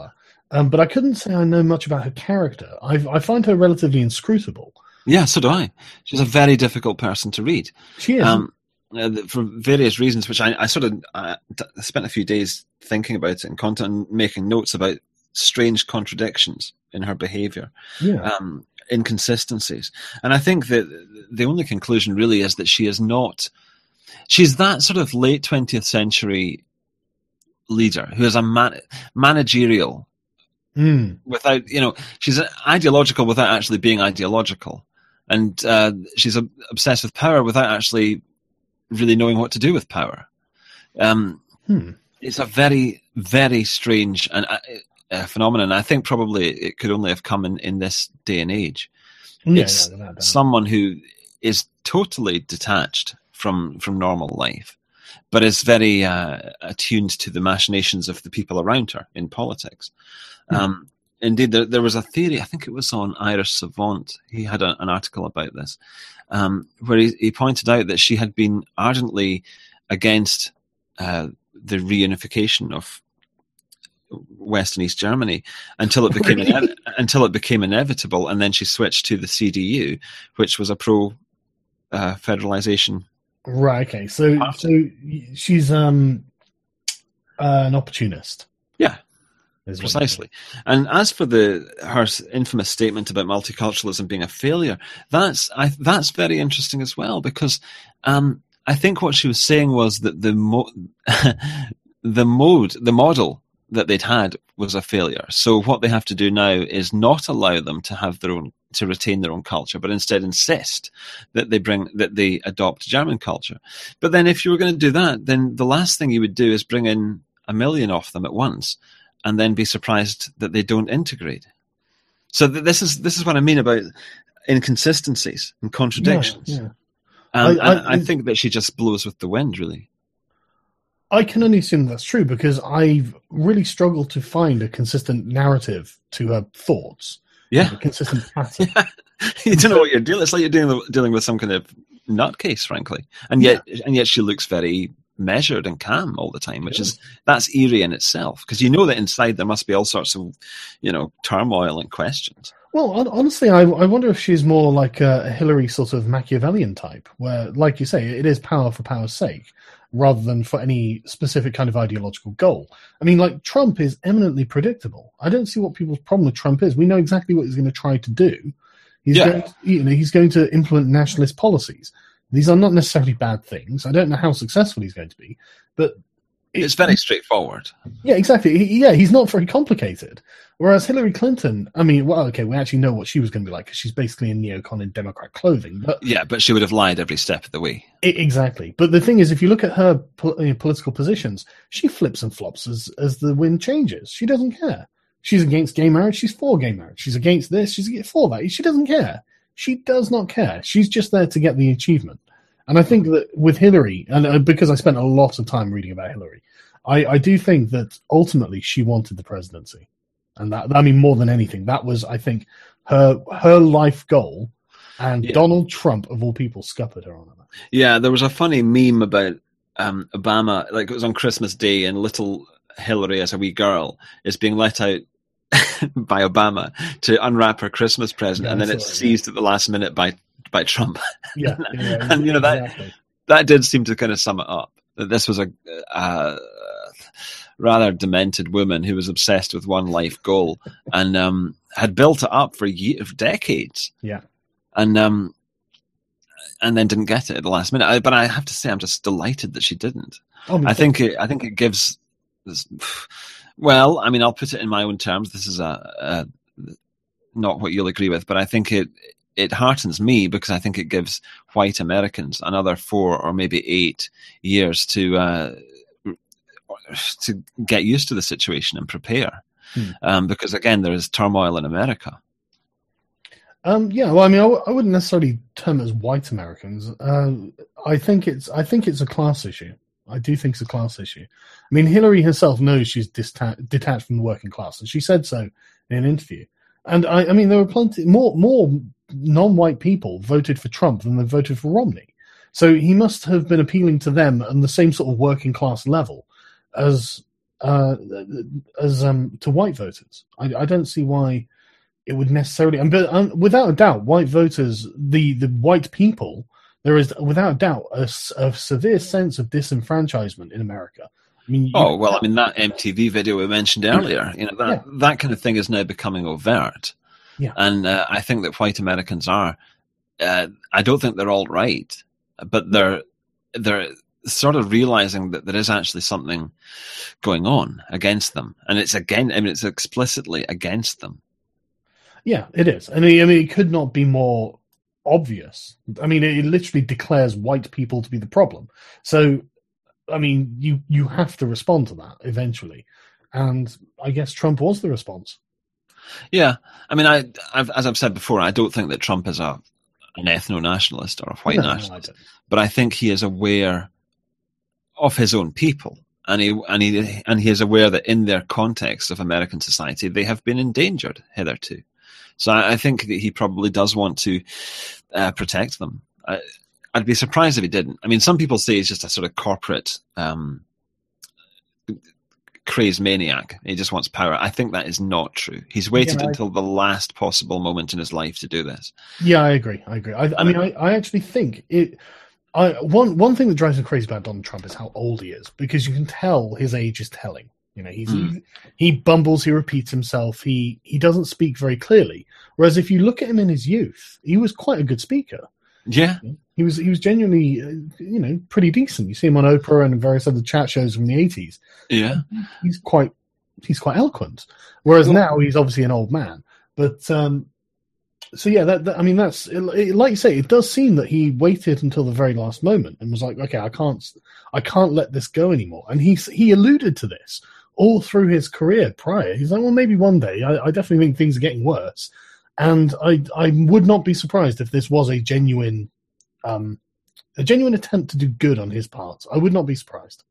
Um, but I couldn't say I know much about her character. I, I find her relatively inscrutable. Yeah, so do I. She's a very difficult person to read. She is. Um, uh, for various reasons, which I, I sort of uh, spent a few days thinking about it and content and making notes about strange contradictions in her behaviour, yeah. um, inconsistencies. And I think that the only conclusion really is that she is not... She's that sort of late twentieth century leader who is a man, managerial mm. without, you know, she's ideological without actually being ideological. And uh, she's a, obsessed with power without actually really knowing what to do with power. Um, hmm. It's a very, very strange and uh, uh, phenomenon. I think probably it could only have come in, in this day and age. Yeah, it's yeah, that, that. someone who is totally detached from from normal life, but is very uh, attuned to the machinations of the people around her in politics. Mm. Um, indeed, there, there was a theory, I think it was on Irish Savant, he had a, an article about this, um, where he, he pointed out that she had been ardently against uh, the reunification of West and East Germany until it became really? ine- until it became inevitable, and then she switched to the C D U, which was a pro uh, federalization. Right. Okay. So, so she's um uh, an opportunist. Yeah, precisely. And as for the her infamous statement about multiculturalism being a failure, that's I that's very interesting as well, because um, I think what she was saying was that the mo- the mode the model that they'd had was a failure. So what they have to do now is not allow them to have their own, to retain their own culture, but instead insist that they bring, that they adopt German culture. But then if you were going to do that, then the last thing you would do is bring in a million of them at once and then be surprised that they don't integrate. So th- this is, this is what I mean about inconsistencies and contradictions. Yeah, yeah. Um, I, I, I, I think that she just blows with the wind, really. I can only assume that's true because I've really struggled to find a consistent narrative to her thoughts. Yeah. A consistent pattern. Yeah. You don't know what you're dealing. It's like you're dealing dealing with some kind of nutcase, frankly. And yet, yeah. and yet she looks very measured and calm all the time, which is that's eerie in itself, because you know that inside there must be all sorts of, you know, turmoil and questions. Well, honestly, I, I wonder if she's more like a Hillary sort of Machiavellian type, where, like you say, it is power for power's sake, rather than for any specific kind of ideological goal. I mean, like, Trump is eminently predictable. I don't see what people's problem with Trump is. We know exactly what he's going to try to do. He's yeah. going to, you know, he's going to implement nationalist policies. These are not necessarily bad things. I don't know how successful he's going to be, but it, it's very straightforward. Yeah, exactly. He, yeah, he's not very complicated. Whereas Hillary Clinton, I mean, well, okay, we actually know what she was going to be like because she's basically a neocon in Democrat clothing. But yeah, but she would have lied every step of the way. It, exactly. But the thing is, if you look at her po- you know, political positions, she flips and flops as, as the wind changes. She doesn't care. She's against gay marriage. She's for gay marriage. She's against this. She's for that. She doesn't care. She does not care. She's just there to get the achievement. And I think that with Hillary, and because I spent a lot of time reading about Hillary, I, I do think that ultimately she wanted the presidency. And that, I mean, more than anything, that was, I think, her her life goal. And yeah. Donald Trump, of all people, scuppered her on that. Yeah, there was a funny meme about um, Obama, like it was on Christmas Day, and little Hillary, as a wee girl, is being let out by Obama to unwrap her Christmas present, yeah, and then it's seized yeah. at the last minute by by Trump. Yeah, yeah and you know that exactly. that did seem to kind of sum it up. That this was a, a rather demented woman who was obsessed with one life goal and um, had built it up for years, decades. Yeah, and um, and then didn't get it at the last minute. I, but I have to say, I'm just delighted that she didn't. Oh, I think it, I think it gives this. Well, I mean, I'll put it in my own terms. This is a, a not what you'll agree with, but I think it. It heartens me because I think it gives white Americans another four or maybe eight years to uh, to get used to the situation and prepare. Hmm. Um, because again, there is turmoil in America. Um, yeah, well, I mean, I, w- I wouldn't necessarily term it as white Americans. Uh, I think it's I think it's a class issue. I do think it's a class issue. I mean, Hillary herself knows she's dista- detached from the working class, and she said so in an interview. And I, I mean, there were plenty more more. non-white people voted for Trump than they voted for Romney. So he must have been appealing to them on the same sort of working class level as uh, as um, to white voters. I, I don't see why it would necessarily. And but um, without a doubt, white voters, the the white people, there is without a doubt a, a severe sense of disenfranchisement in America. I mean, oh well, I mean that M T V video we mentioned earlier, you know that yeah. that kind of thing is now becoming overt. Yeah, and uh, I think that white Americans are. Uh, I don't think they're alt-right, but they're they're sort of realizing that there is actually something going on against them, and it's again. I mean, it's explicitly against them. Yeah, it is. I mean, I mean, it could not be more obvious. I mean, it literally declares white people to be the problem. So, I mean, you you have to respond to that eventually, and I guess Trump was the response. Yeah, I mean, I I've, as I've said before, I don't think that Trump is a an ethno-nationalist or a white no, nationalist, no, but I think he is aware of his own people, and he and he and he is aware that in their context of American society, they have been endangered hitherto. So I, I think that he probably does want to uh, protect them. I, I'd be surprised if he didn't. I mean, some people say he's just a sort of corporate um, crazed maniac. He just wants power. I think that is not true. He's waited yeah, I, until the last possible moment in his life to do this. Yeah, I agree. I agree. I, I mean, I, I actually think it. I, one one thing that drives me crazy about Donald Trump is how old he is, because you can tell his age is telling. You know, he's mm. he, he bumbles, he repeats himself, he he doesn't speak very clearly. Whereas if you look at him in his youth, he was quite a good speaker. Yeah, he was he was genuinely, uh, you know, pretty decent. You see him on Oprah and various other chat shows from the eighties. Yeah, he's quite he's quite eloquent. Whereas well, now he's obviously an old man. But um, so yeah, that, that I mean, that's it, it, like you say, it does seem that he waited until the very last moment and was like, okay, I can't I can't let this go anymore. And he he alluded to this all through his career prior. He's like, well, maybe one day. I, I definitely think things are getting worse. And I I would not be surprised if this was a genuine um, a genuine attempt to do good on his part. I would not be surprised.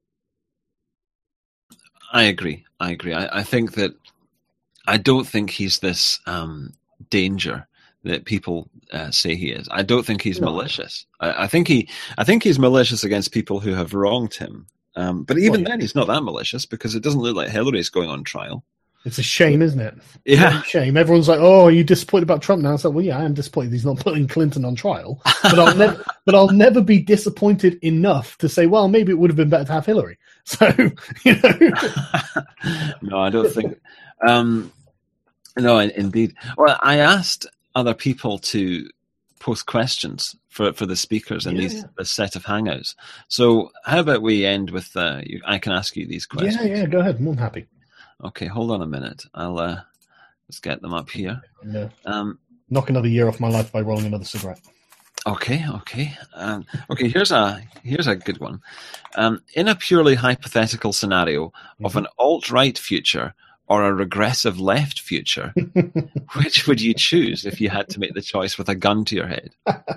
I agree. I agree. I, I think that I don't think he's this um, danger that people uh, say he is. I don't think he's no. malicious. I, I think he I think he's malicious against people who have wronged him. Um, but even well, then, he's not that malicious, because it doesn't look like Hillary's going on trial. It's a shame, isn't it? Yeah. It's a shame. Everyone's like, oh, are you disappointed about Trump now? It's like, well, yeah, I am disappointed he's not putting Clinton on trial. But I'll never but I'll never be disappointed enough to say, well, maybe it would have been better to have Hillary. So, you know. No, I don't think. Um, no, indeed. Well, I asked other people to post questions for, for the speakers in yeah, these yeah. this set of hangouts. So how about we end with, uh, you, I can ask you these questions. Yeah, yeah, go ahead. I'm more than happy. Okay, hold on a minute. I'll uh, let's get them up here. Yeah. Um, Knock another year off my life by rolling another cigarette. Okay, okay. Um, okay, here's a here's a good one. Um, in a purely hypothetical scenario mm-hmm. of an alt-right future or a regressive left future, which would you choose if you had to make the choice with a gun to your head?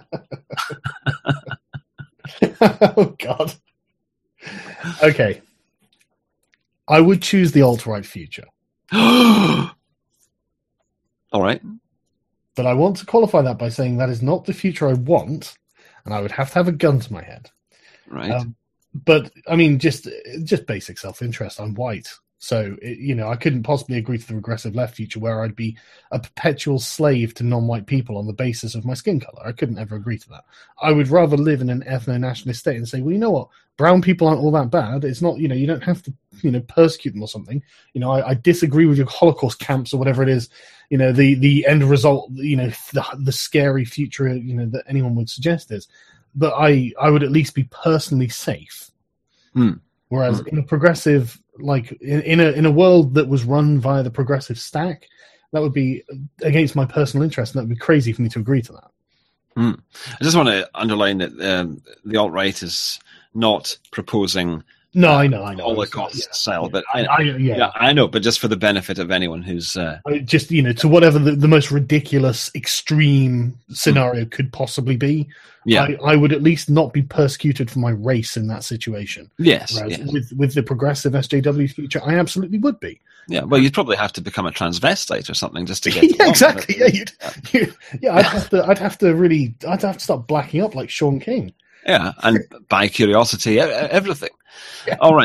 Oh, God. Okay. I would choose the alt-right future. All right. But I want to qualify that by saying that is not the future I want, and I would have to have a gun to my head. Right. Um, but, I mean, just just basic self-interest. I'm white. So, it, you know, I couldn't possibly agree to the regressive left future where I'd be a perpetual slave to non-white people on the basis of my skin color. I couldn't ever agree to that. I would rather live in an ethno-nationalist state and say, well, you know what? Brown people aren't all that bad. It's not, you know, you don't have to, you know, persecute them or something. You know, I, I disagree with your Holocaust camps or whatever it is. You know, the, the end result, you know, the, the scary future, you know, that anyone would suggest is. But I, I would at least be personally safe. Hmm. Whereas mm. in a progressive, like in, in a in a world that was run via the progressive stack, that would be against my personal interest, and that would be crazy for me to agree to that. Mm. I just want to underline that um, the alt-right is not proposing No, I know, I know. Holocaust yeah, style, yeah. but I, I, yeah. yeah, I know. But just for the benefit of anyone who's uh, I mean, just you know, to whatever the, the most ridiculous, extreme scenario mm. could possibly be, yeah, I, I would at least not be persecuted for my race in that situation. Yes, Whereas yes. with with the progressive S J W future, I absolutely would be. Yeah, well, you'd probably have to become a transvestite or something just to get. yeah, exactly. Yeah, you'd, you, yeah. I'd have to. I'd have to really. I'd have to start blacking up like Sean King. Yeah, and by curiosity, everything. Yeah. All right.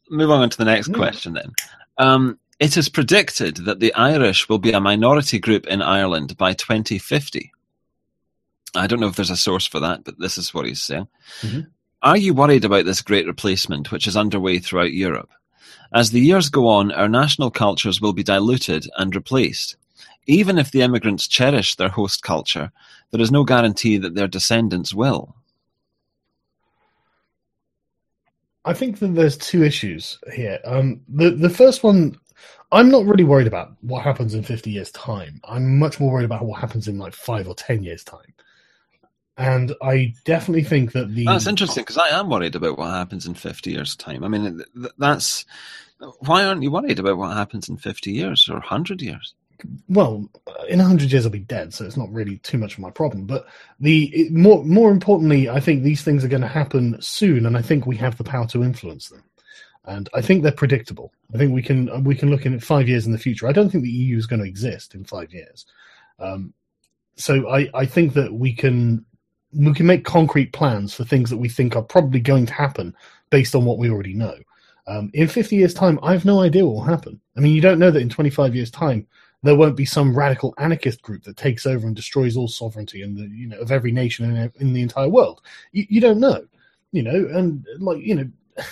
move on to the next Yeah. question then. Um, it is predicted that the Irish will be a minority group in Ireland by twenty fifty. I don't know if there's a source for that, but this is what he's saying. Mm-hmm. Are you worried about this great replacement, which is underway throughout Europe? As the years go on, our national cultures will be diluted and replaced. Even if the immigrants cherish their host culture, there is no guarantee that their descendants will. I think that there's two issues here. Um, the the first one, I'm not really worried about what happens in fifty years' time. I'm much more worried about what happens in like five or ten years' time. And I definitely think that the... That's interesting, because I am worried about what happens in fifty years' time. I mean, that's... Why aren't you worried about what happens in fifty years or one hundred years? Well, in one hundred years I'll be dead, so it's not really too much of my problem. But the it, more more importantly, I think these things are going to happen soon, and I think we have the power to influence them. And I think they're predictable. I think we can we can look in at five years in the future. I don't think the E U is going to exist in five years. Um, so I, I think that we can we can make concrete plans for things that we think are probably going to happen based on what we already know. Um, in fifty years' time, I have no idea what will happen. I mean, you don't know that in twenty-five years' time there won't be some radical anarchist group that takes over and destroys all sovereignty in the you know of every nation in, in the entire world. You, you don't know, you know, and like you know,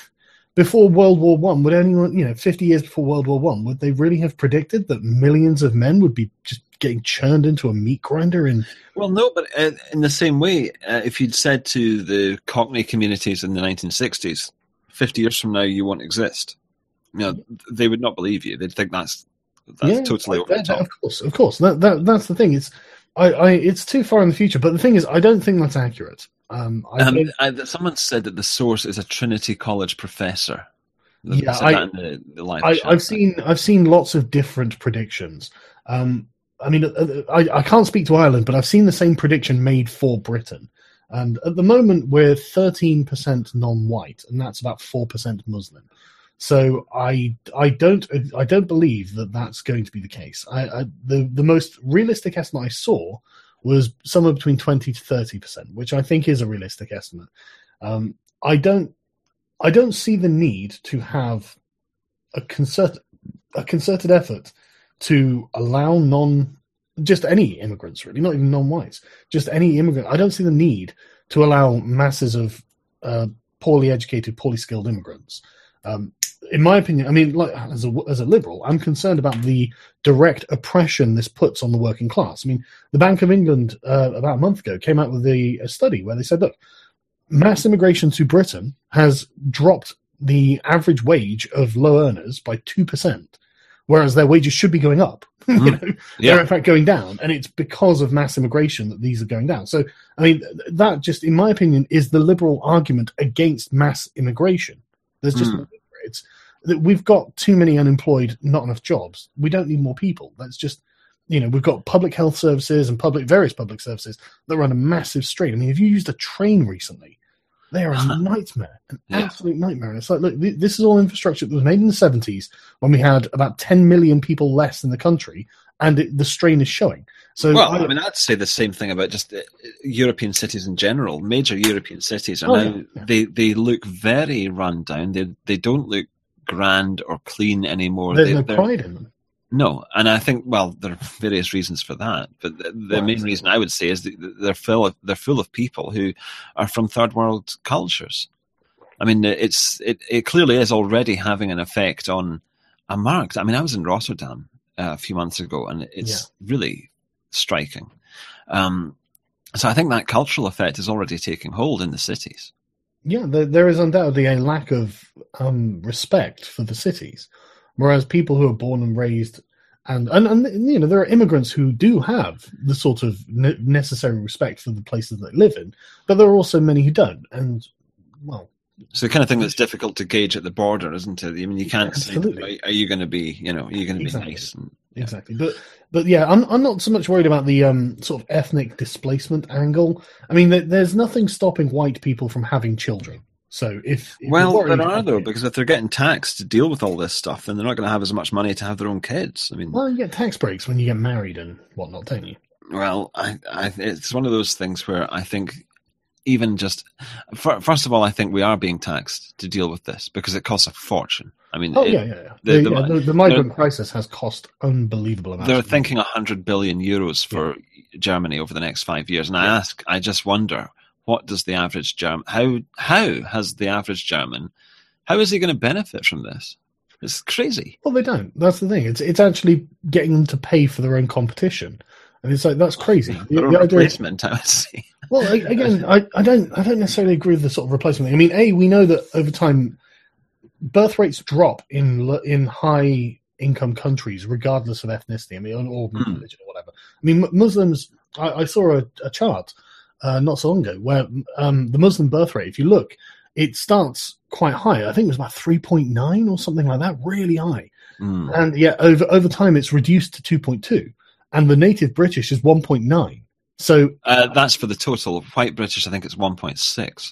before World War One, would anyone you know fifty years before World War One, would they really have predicted that millions of men would be just getting churned into a meat grinder? In well, no, but uh, in the same way, uh, if you'd said to the Cockney communities in the nineteen sixties, fifty years from now you won't exist, you know, they would not believe you. They'd think that's that's yeah, totally over that, the top. Of course, of course. That, that that's the thing. It's I, I it's too far in the future. But the thing is, I don't think that's accurate. Um, I Um, don't- I, someone said that the source is a Trinity College professor. They Yeah, said I- that in the, the live I, chat. I've seen I've seen lots of different predictions. Um, I mean, uh, I, I can't speak to Ireland, but I've seen the same prediction made for Britain. And at the moment, we're thirteen percent non-white, and that's about four percent Muslim. So I I don't I don't believe that that's going to be the case. I, I, the the most realistic estimate I saw was somewhere between twenty to thirty percent, which I think is a realistic estimate. Um, I don't I don't see the need to have a concert a concerted effort to allow non just any immigrants, really, not even non-whites, just any immigrant. I don't see the need to allow masses of uh, poorly educated, poorly skilled immigrants. Um, in my opinion, I mean, like as a as a liberal, I'm concerned about the direct oppression this puts on the working class. I mean, the Bank of England uh, about a month ago came out with a, a study where they said, look, mass immigration to Britain has dropped the average wage of low earners by two percent, whereas their wages should be going up. Mm. you know, Yeah. they're in fact going down, and it's because of mass immigration that these are going down. So, I mean, that just, in my opinion, is the liberal argument against mass immigration. There's just Mm. it's that we've got too many unemployed, not enough jobs. We don't need more people. That's just, you know, we've got public health services and public various public services that run a massive strain. I mean, if you used a train recently, they are a nightmare, an Yeah. absolute nightmare. And it's like, look, th- this is all infrastructure that was made in the seventies when we had about ten million people less in the country, and it, the strain is showing. So, Well, I, I mean, I'd say the same thing about just uh, European cities in general. Major European cities are Oh, now, yeah, yeah. they, they look very run down. They, they don't look grand or clean anymore. there's they, no they're- pride in them. No, and I think, well, there are various reasons for that, but the, the Right. main reason I would say is that they're full of, they're full of people who are from third world cultures. I mean, it's it, it clearly is already having an effect on a marked. I mean, I was in Rotterdam uh, a few months ago, and it's really striking. Um, so I think that cultural effect is already taking hold in the cities. Yeah, there, there is undoubtedly a lack of um, respect for the cities, whereas people who are born and raised, and, and, and you know, there are immigrants who do have the sort of ne- necessary respect for the places they live in, but there are also many who don't. And, well, So the kind of thing that's difficult to gauge at the border, isn't it? I mean, you can't Absolutely. say, are, are you going to be, you know, are you going to Exactly. be nice? And, exactly. But but yeah, I'm I'm not so much worried about the um, sort of ethnic displacement angle. I mean, there, there's nothing stopping white people from having children. So if, if Well, you're worried there are about though, it- because if they're getting taxed to deal with all this stuff, then they're not going to have as much money to have their own kids. I mean, well, you get tax breaks when you get married and whatnot, don't you? well, I, I, it's one of those things where I think even just for, first of all, I think we are being taxed to deal with this because it costs a fortune. I mean, oh it, yeah, yeah, yeah. The, The, the, yeah, the, the migrant crisis has cost unbelievable amounts. They're of thinking money. a hundred billion euros for yeah. Germany over the next five years, and yeah. I ask, I just wonder, what does the average German? How how has the average German? How is he going to benefit from this? It's crazy. Well, they don't. That's the thing. It's it's actually getting them to pay for their own competition, and it's like that's crazy. Their own replacement, I would say. Well, again, I, I don't I don't necessarily agree with the sort of replacement thing. I mean, a we know that over time, birth rates drop in in high income countries, regardless of ethnicity. I mean, or mm. religion or whatever. I mean, Muslims. I, I saw a, a chart uh, not so long ago where um, the Muslim birth rate, if you look, it starts quite high. I think it was about three point nine or something like that, really high. Mm. And yet, over over time, it's reduced to two point two, and the native British is one point nine. So uh, that's for the total. White British, I think it's one point six.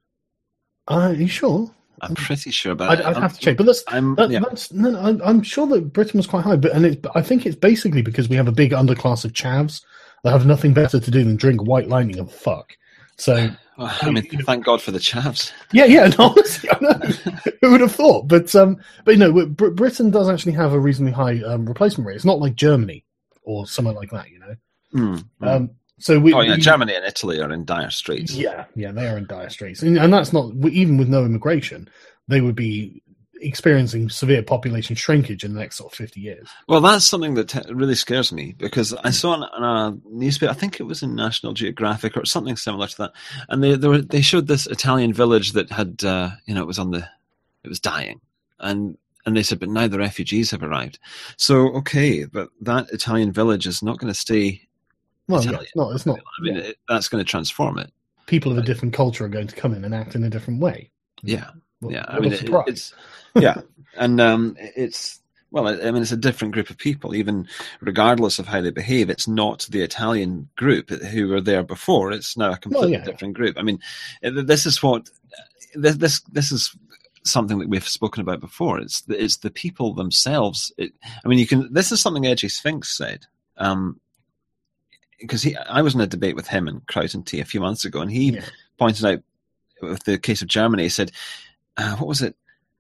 Uh, are you sure? I'm pretty sure about I'd, it. I'd have to check, but that's, I'm, that, yeah. that's no, I'm, I'm sure that Britain was quite high, but and it, I think it's basically because we have a big underclass of chavs that have nothing better to do than drink White Lightning and fuck. So, well, I mean, thank God for the chavs. Yeah, yeah, no, honestly, I know. Who would have thought? But um, but you know, Br- Britain does actually have a reasonably high um, replacement rate. It's not like Germany or somewhere like that, you know. Mm, mm. Um, so we, oh yeah, we, Germany and Italy are in dire straits. Yeah, yeah, they are in dire straits, and, and that's not even with no immigration. They would be experiencing severe population shrinkage in the next sort of fifty years. Well, that's something that t- really scares me because I saw in, in a newspaper, I think it was in National Geographic or something similar to that, and they they, were, they showed this Italian village that had, uh, you know, it was on the, it was dying, and and they said, but now the refugees have arrived. So okay, but that Italian village is not going to stay. Well, Italian. yeah, it's not. It's not. I mean, yeah. it, that's going to transform it. People of a different culture are going to come in and act in a different way. Yeah. What, yeah, I what mean, a it, surprise. it's yeah, and um, it's well, I mean, it's a different group of people. Even regardless of how they behave, it's not the Italian group who were there before. It's now a completely well, yeah. different group. I mean, this is what this this this is something that we've spoken about before. It's the, it's the people themselves. It, I mean, you can. This is something Edgy Sphinx said. Um, because he, I was in a debate with him and Kraut Tea a few months ago, and he Yeah. pointed out with the case of Germany. He said, uh, "What was it?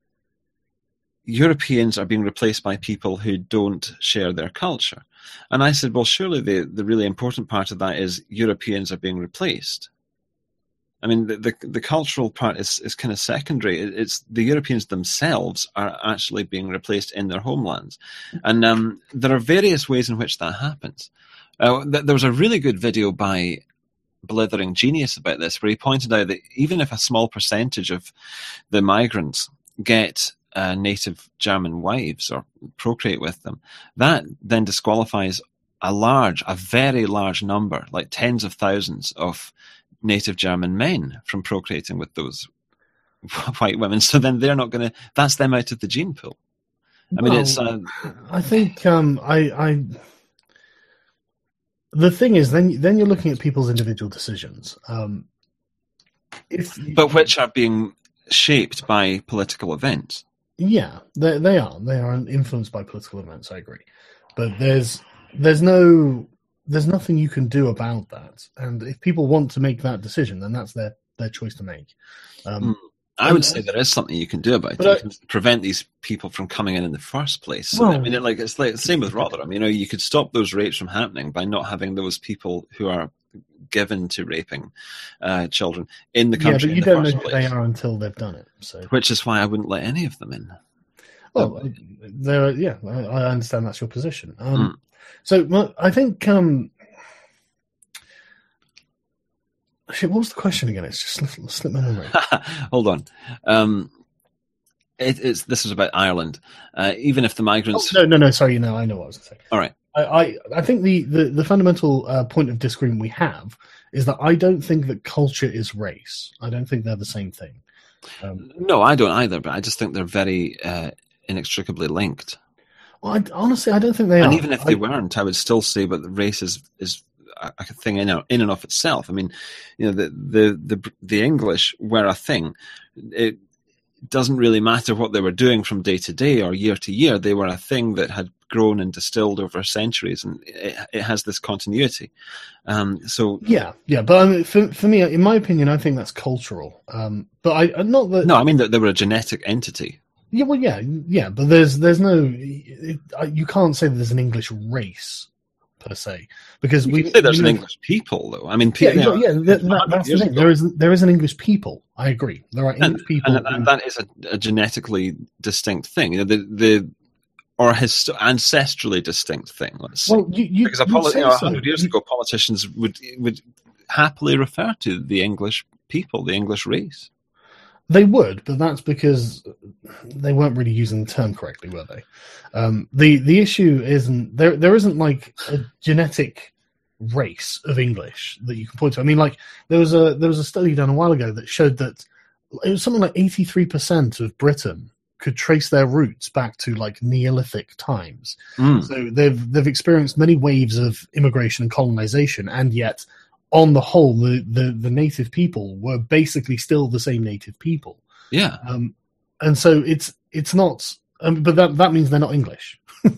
Europeans are being replaced by people who don't share their culture." And I said, "Well, surely the the really important part of that is Europeans are being replaced. I mean, the the, the cultural part is is kind of secondary. It, it's the Europeans themselves are actually being replaced in their homelands, and um, there are various ways in which that happens." Uh, th- there was a really good video by Blithering Genius about this, where he pointed out that even if a small percentage of the migrants get uh, native German wives or procreate with them, that then disqualifies a large, a very large number, like tens of thousands of native German men from procreating with those white women. So then they're not going to, that's them out of the gene pool. I mean, well, it's... Uh, I think um, I... I... The thing is, then then you're looking at people's individual decisions. Um, if but which are being shaped by political events. Yeah, they they are. They are influenced by political events. I agree, but there's there's no there's nothing you can do about that. And if people want to make that decision, then that's their their choice to make. Um, mm. I would say there is something you can do about it. I, you can prevent these people from coming in in the first place. So, well, I mean, it, like it's like the same with Rotherham. You know, you could stop those rapes from happening by not having those people who are given to raping uh, children in the country. Yeah, but you in the don't know first who place. they are until they've done it. So, which is why I wouldn't let any of them in. Well, um, there. Yeah, I, I understand that's your position. Um, mm. So, well, I think. Um, Shit, what was the question again? It's just slipped, slipped my memory. Hold on. Um, it, it's this was about Ireland. Uh, even if the migrants, Oh, no, no, no. Sorry, no, I know what I was going to say. all right. I, I, I think the the, the fundamental uh, point of disagreement we have is that I don't think that culture is race. I don't think they're the same thing. Um, No, I don't either. But I just think they're very uh, inextricably linked. well, I, honestly, I don't think they and are. even if they I, weren't, I would still say, but the race is is a thing in in and of itself. I mean, you know, the the the, the English were a thing. It doesn't really matter what they were doing from day to day or year to year. They were a thing that had grown and distilled over centuries, and it, it has this continuity. Um, so yeah, yeah, but I mean, for for me, in my opinion, I think that's cultural. Um, but I not that. No, I mean that they were a genetic entity. Yeah, well, yeah, yeah, but there's there's no it, you can't say that there's an English race per se, because you we can say there's we an know, English people, though. I mean, yeah, you know, yeah, that, that, that's the thing. ago. There is there is an English people. I agree. There are English and, people, and that, that is a, a genetically distinct thing. You know, the the or hist- ancestrally distinct thing. Let's say. Well, you, you, because a poli- you know, a hundred years ago, politicians would would happily refer to the English people, the English race. They would, but that's because they weren't really using the term correctly, were they? Um, the the issue isn't there. There isn't like a genetic race of English that you can point to. I mean, like there was a there was a study done a while ago that showed that it was something like eighty-three percent of Britain could trace their roots back to like Neolithic times. Mm. So they've they've experienced many waves of immigration and colonization, and yet, on the whole, the, the, the native people were basically still the same native people. Yeah. Um, and so it's it's not, um, but that that means they're not English.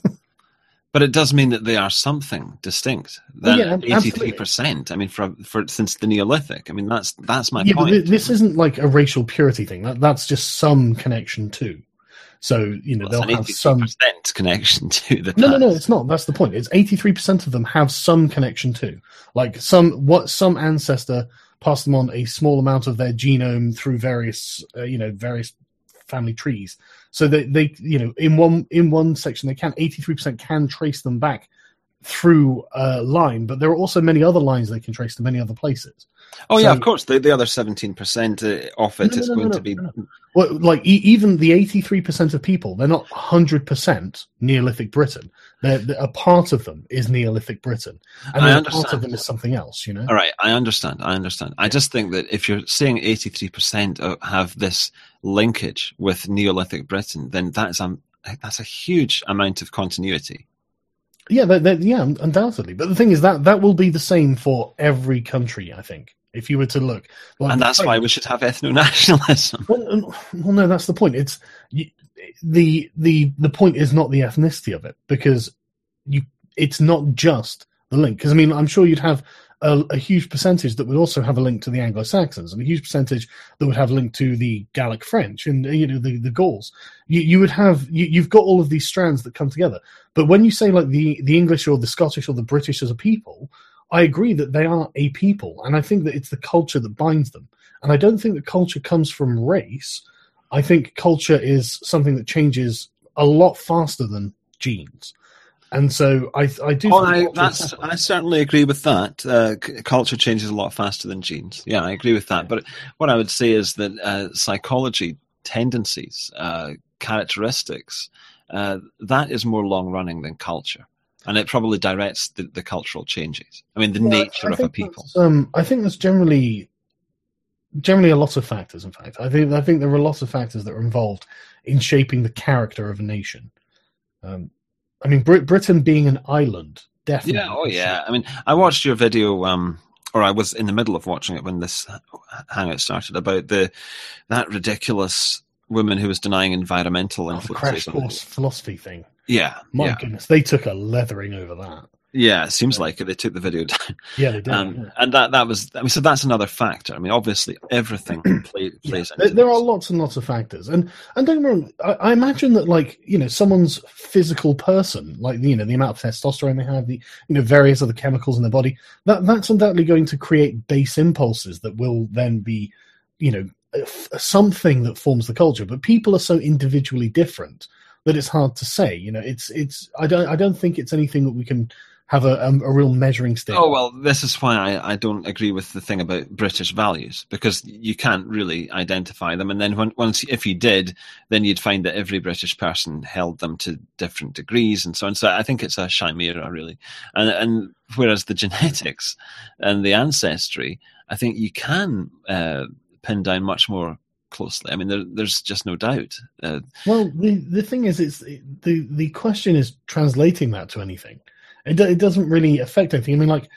But it does mean that they are something distinct. That well, yeah, eighty-three percent. I mean, for for since the Neolithic. I mean, that's that's my yeah, point. But this isn't like a racial purity thing. That that's just some connection too. So, you know, well, they'll have some connection to the past. No, no, no, it's not. That's the point. It's eighty-three percent of them have some connection to. Like some what some ancestor passed them on a small amount of their genome through various, uh, you know, various family trees. So they, they, you know, in one in one section they can eighty-three percent can trace them back through a line, but there are also many other lines they can trace to many other places. Oh, so, yeah, of course. The, the other seventeen percent of it no, no, is no, going no, to be... No, no. Well, like, e- even the eighty-three percent of people, they're not one hundred percent Neolithic Britain. They're, they're, a part of them is Neolithic Britain. And I then understand. a part of them is something else, you know? All right, I understand, I understand. I just think that if you're saying eighty-three percent have this linkage with Neolithic Britain, then that's a, that's a huge amount of continuity. Yeah, they're, they're, yeah, undoubtedly. But the thing is that that will be the same for every country, I think. If you were to look, like, and that's why we should have ethno-nationalism. Well, well, no, that's the point. It's you, the the the point is not the ethnicity of it, because you it's not just the link. Because I mean, I'm sure you'd have a, a huge percentage that would also have a link to the Anglo-Saxons, and a huge percentage that would have a link to the Gallic French and you know the the Gauls. You you would have you, you've got all of these strands that come together. But when you say like the the English or the Scottish or the British as a people, I agree that they are a people, and I think that it's the culture that binds them. And I don't think that culture comes from race. I think culture is something that changes a lot faster than genes. And so I, I do. Oh, I, that's, I certainly agree with that. Uh, c- culture changes a lot faster than genes. Yeah, I agree with that. But what I would say is that uh, psychology, tendencies, uh, characteristics, uh, that is more long-running than culture. And it probably directs the, the cultural changes. I mean, the yeah, nature of a people. Um, I think there's generally, generally a lot of factors. In fact, I think I think there are lots of factors that are involved in shaping the character of a nation. Um, I mean, Brit- Britain being an island, definitely. Yeah. Oh, yeah. I mean, I watched your video, um, or I was in the middle of watching it when this hangout started, about the that ridiculous woman who was denying environmental oh, influences. The crash course philosophy thing. Yeah. My yeah. goodness, they took a leathering over that. Yeah, it seems like it. They took the video down. Yeah, they did. Um, yeah. And that, that was, I mean, so that's another factor. I mean, obviously, everything play, plays yeah, into There this. are lots and lots of factors. And and don't get me wrong, I, I imagine that, like, you know, someone's physical person, like, you know, the amount of testosterone they have, the, you know, various other chemicals in their body, that that's undoubtedly going to create base impulses that will then be, you know, something that forms the culture. But people are so individually different that it's hard to say. You know, it's it's. I don't. I don't think it's anything that we can have a, a, a real measuring stick. Oh well, this is why I, I don't agree with the thing about British values, because you can't really identify them. And then when, once, if you did, then you'd find that every British person held them to different degrees and so on. So I think it's a chimera, really. And and whereas the genetics and the ancestry, I think you can uh, pin down much more closely. I mean, there, there's just no doubt. Uh, well, the the thing is, it's the the question is translating that to anything. It it doesn't really affect anything. I mean, like,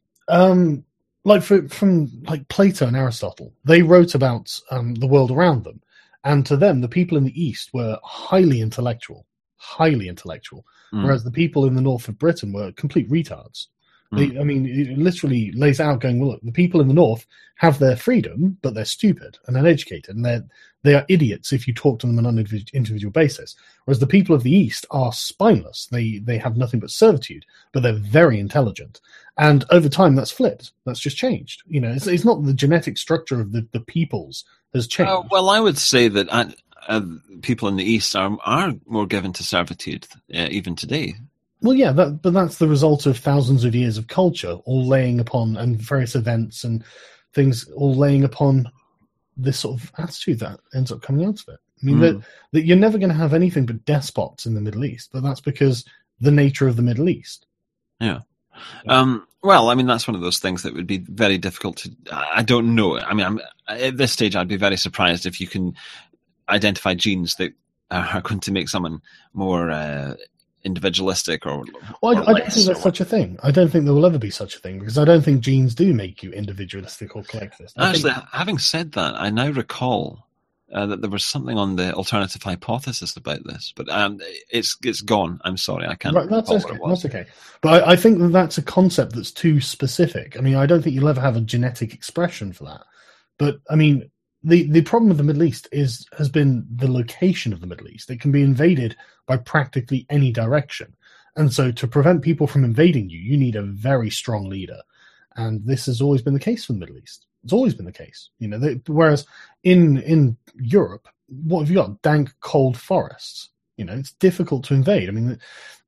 um, like for, from like Plato and Aristotle, they wrote about um, the world around them, and to them, the people in the East were highly intellectual. highly intellectual, Mm. whereas the people in the north of Britain were complete retards. They, Mm. I mean, it literally lays out going, well, look, the people in the north have their freedom, but they're stupid and uneducated, and they're they are idiots if you talk to them on an individual basis. Whereas the people of the east are spineless. They they have nothing but servitude, but they're very intelligent. And over time, that's flipped. That's just changed. You know, it's, it's not the genetic structure of the, the peoples has changed. Uh, well, I would say that uh, uh, people in the east are are more given to servitude uh, even today. Well, yeah, that, but that's the result of thousands of years of culture, all laying upon, and various events and things, all laying upon this sort of attitude that ends up coming out of it. I mean, mm. that, that you're never going to have anything but despots in the Middle East, but that's because the nature of the Middle East. Yeah. Um, well, I mean, that's one of those things that would be very difficult to. I don't know. I mean, I'm, at this stage, I'd be very surprised if you can identify genes that are going to make someone more uh, individualistic or. Well, or I, I don't think there's such a thing. I don't think there will ever be such a thing because I don't think genes do make you individualistic or collectivist. I Actually, think... having said that, I now recall. Uh, that there was something on the alternative hypothesis about this, but um, it's it's gone. I'm sorry, I can't. Right, that's recall okay. what it was. That's okay. But I, I think that that's a concept that's too specific. I mean, I don't think you'll ever have a genetic expression for that. But I mean, the the problem with the Middle East is has been the location of the Middle East. It can be invaded by practically any direction, and so to prevent people from invading you, you need a very strong leader. And this has always been the case for the Middle East. It's always been the case, you know. They, whereas in in Europe, what have you got? Dank, cold forests. You know, it's difficult to invade. I mean,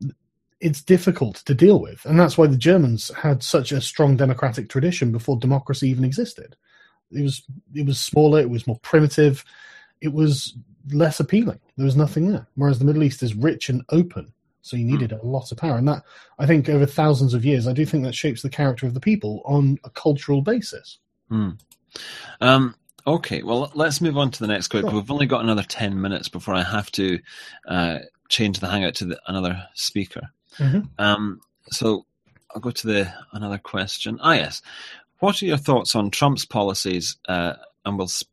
it's difficult to deal with, and that's why the Germans had such a strong democratic tradition before democracy even existed. It was it was smaller, it was more primitive, it was less appealing. There was nothing there. Whereas the Middle East is rich and open. So you needed a lot of power. And that, I think, over thousands of years, I do think that shapes the character of the people on a cultural basis. Hmm. Um, okay, well, let's move on to the next quick. Sure. We've only got another ten minutes before I have to uh, change the Hangout to the, another speaker. Mm-hmm. Um, so I'll go to the another question. Ah, yes. What are your thoughts on Trump's policies? Uh, and we'll sp-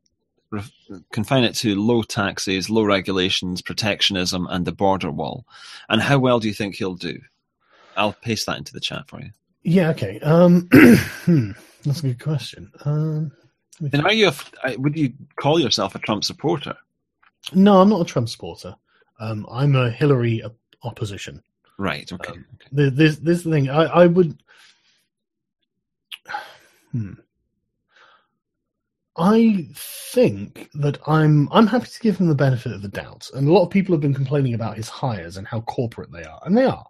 confine it to low taxes, low regulations, protectionism, and the border wall. And how well do you think he'll do? I'll paste that into the chat for you. Yeah, okay. Um, that's a good question. Um, and are you? A, would you call yourself a Trump supporter? No, I'm not a Trump supporter. Um, I'm a Hillary opposition. Right. Okay. Um, okay. This, this is the thing. I, I would. Hmm. I think that I'm I'm happy to give him the benefit of the doubt. And a lot of people have been complaining about his hires and how corporate they are. And they are.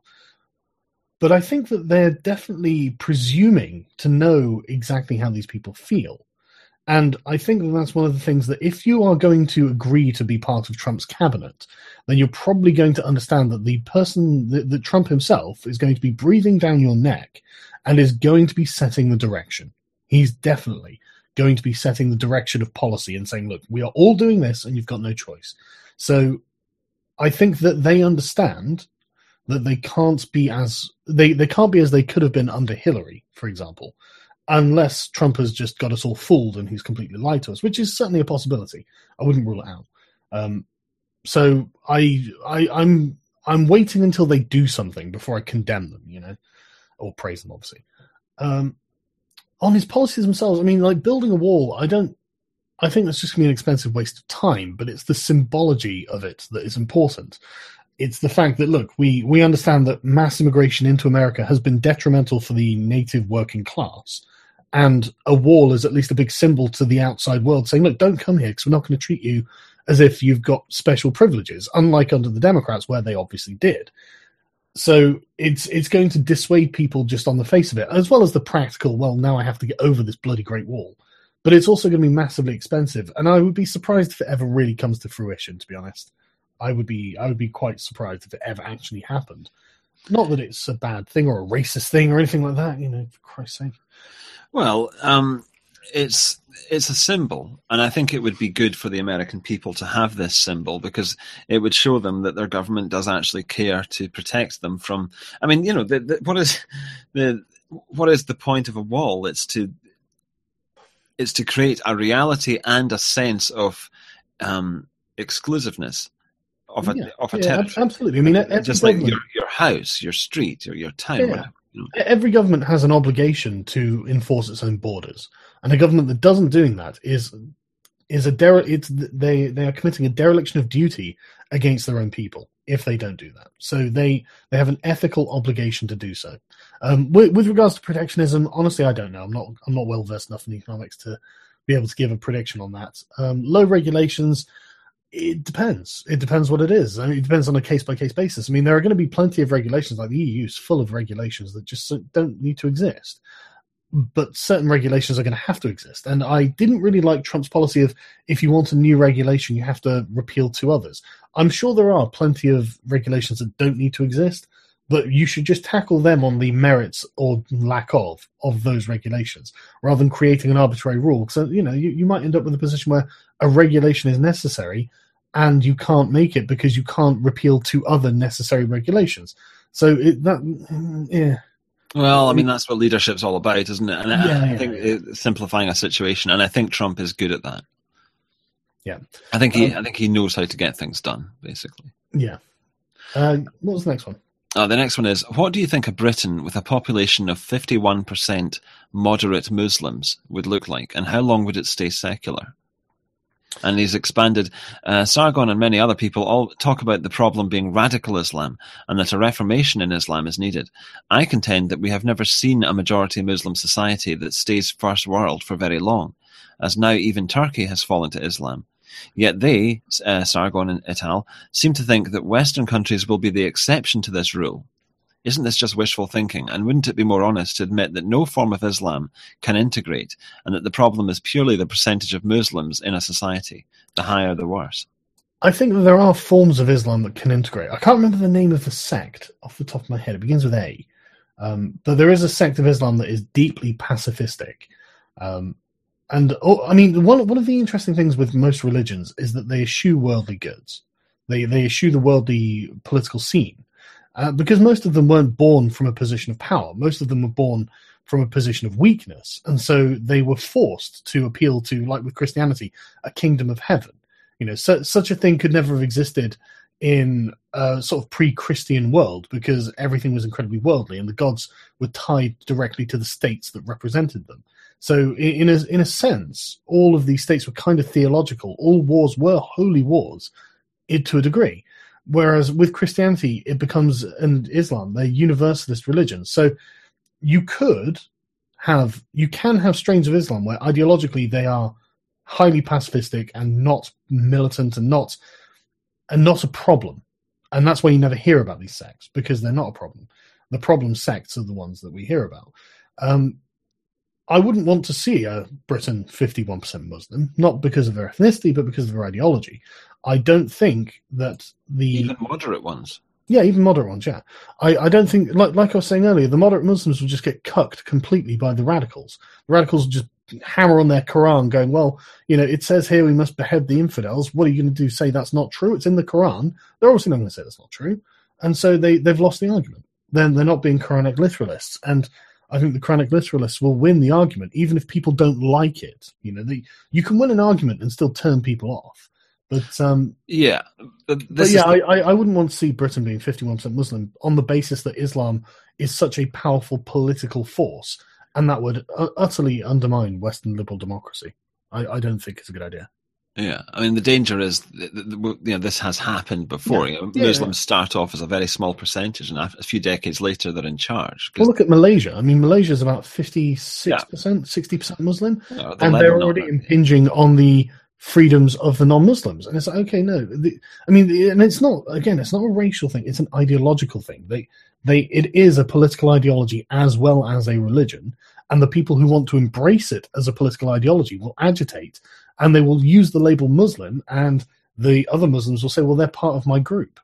But I think that they're definitely presuming to know exactly how these people feel. And I think that that's one of the things that if you are going to agree to be part of Trump's cabinet, then you're probably going to understand that the person, that, that Trump himself is going to be breathing down your neck and is going to be setting the direction. He's definitely going to be setting the direction of policy and saying, look, we are all doing this and you've got no choice. So I think that they understand that they can't be as they, they can't be as they could have been under Hillary, for example, unless Trump has just got us all fooled and he's completely lied to us, which is certainly a possibility. I wouldn't rule it out. Um, so I, I I'm I'm waiting until they do something before I condemn them, you know, or praise them, obviously. Um, On his policies themselves, I mean, like building a wall, I don't, I think that's just going to be an expensive waste of time, but it's the symbology of it that is important. It's the fact that, look, we, we understand that mass immigration into America has been detrimental for the native working class, and a wall is at least a big symbol to the outside world saying, look, don't come here because we're not going to treat you as if you've got special privileges, unlike under the Democrats where they obviously did. So it's it's going to dissuade people just on the face of it, as well as the practical, well, now I have to get over this bloody Great Wall. But it's also going to be massively expensive, and I would be surprised if it ever really comes to fruition, to be honest. I would be I would be quite surprised if it ever actually happened. Not that it's a bad thing or a racist thing or anything like that, you know, for Christ's sake. Well, um, it's it's a symbol, and I think it would be good for the American people to have this symbol because it would show them that their government does actually care to protect them from. I mean, you know, the, the, what is the what is the point of a wall? It's to it's to create a reality and a sense of um, exclusiveness of a yeah, of a yeah, territory. absolutely. I mean, every just like government- your your house, your street, or your town. Yeah. Whatever, you know. Every government has an obligation to enforce its own borders, and a government that doesn't doing that is is a dere- it's they they are committing a dereliction of duty against their own people if they don't do that. So they they have an ethical obligation to do so. Um, with, with regards to protectionism, honestly, I don't know. I'm not I'm not well versed enough in economics to be able to give a prediction on that. Um, low regulations. It depends. It depends what it is. I mean, it depends on a case-by-case basis. I mean, there are going to be plenty of regulations, like the E U is full of regulations that just don't need to exist. But certain regulations are going to have to exist. And I didn't really like Trump's policy of if you want a new regulation, you have to repeal two others. I'm sure there are plenty of regulations that don't need to exist, but you should just tackle them on the merits or lack of of those regulations rather than creating an arbitrary rule. So, you know, you, you might end up with a position where a regulation is necessary and you can't make it because you can't repeal two other necessary regulations. So it, that, yeah. Well, I mean, that's what leadership's all about, isn't it? And yeah, I, I yeah, think yeah. It, simplifying a situation, and I think Trump is good at that. Yeah, I think he, um, I think he knows how to get things done, basically. Yeah. Uh, what was the next one? Uh, the next one is, what do you think a Britain with a population of fifty-one percent moderate Muslims would look like, and how long would it stay secular? And he's expanded, uh, Sargon and many other people all talk about the problem being radical Islam and that a reformation in Islam is needed. I contend that we have never seen a majority Muslim society that stays first world for very long, as now even Turkey has fallen to Islam. Yet they, uh, Sargon and et al., seem to think that Western countries will be the exception to this rule. Isn't this just wishful thinking? And wouldn't it be more honest to admit that no form of Islam can integrate and that the problem is purely the percentage of Muslims in a society? The higher, the worse. I think that there are forms of Islam that can integrate. I can't remember the name of the sect off the top of my head. It begins with A. Um, but there is a sect of Islam that is deeply pacifistic. Um, and, oh, I mean, one, one of the interesting things with most religions is that they eschew worldly goods. They, they eschew the worldly political scene. Uh, because most of them weren't born from a position of power. Most of them were born from a position of weakness. And so they were forced to appeal to, like with Christianity, a kingdom of heaven. You know, so, such a thing could never have existed in a sort of pre-Christian world because everything was incredibly worldly and the gods were tied directly to the states that represented them. So in a, in a sense, all of these states were kind of theological. All wars were holy wars to a degree. Whereas with Christianity, it becomes, and Islam, they're universalist religions. So you could have, you can have strains of Islam where ideologically they are highly pacifistic and not militant and not, and not a problem. And that's why you never hear about these sects, because they're not a problem. The problem sects are the ones that we hear about. Um, I wouldn't want to see a Britain fifty-one percent Muslim, not because of their ethnicity, but because of their ideology. I don't think that the... Even moderate ones. Yeah, even moderate ones, yeah. I, I don't think, like, like I was saying earlier, the moderate Muslims will just get cucked completely by the radicals. The radicals will just hammer on their Quran going, well, you know, it says here we must behead the infidels. What are you going to do, say that's not true? It's in the Quran. They're obviously not going to say that's not true. And so they, they've lost the argument. Then they're not being Quranic literalists. And I think the Quranic literalists will win the argument, even if people don't like it. You know, the, you can win an argument and still turn people off. But um, yeah, but, but yeah, the... I, I wouldn't want to see Britain being fifty-one percent Muslim on the basis that Islam is such a powerful political force, and that would uh, utterly undermine Western liberal democracy. I, I don't think it's a good idea. Yeah, I mean the danger is, that, you know, this has happened before. Yeah. You know, yeah, Muslims yeah. start off as a very small percentage, and a few decades later they're in charge. Well, look at Malaysia. I mean, Malaysia is about fifty-six percent, yeah. sixty percent Muslim, oh, and they're already that. impinging on the freedoms of the non-Muslims. And it's like, okay, no. The, I mean, the, and it's not, again, it's not a racial thing. It's an ideological thing. They, they, it is a political ideology as well as a religion. And the people who want to embrace it as a political ideology will agitate, and they will use the label Muslim, and the other Muslims will say, well, they're part of my group.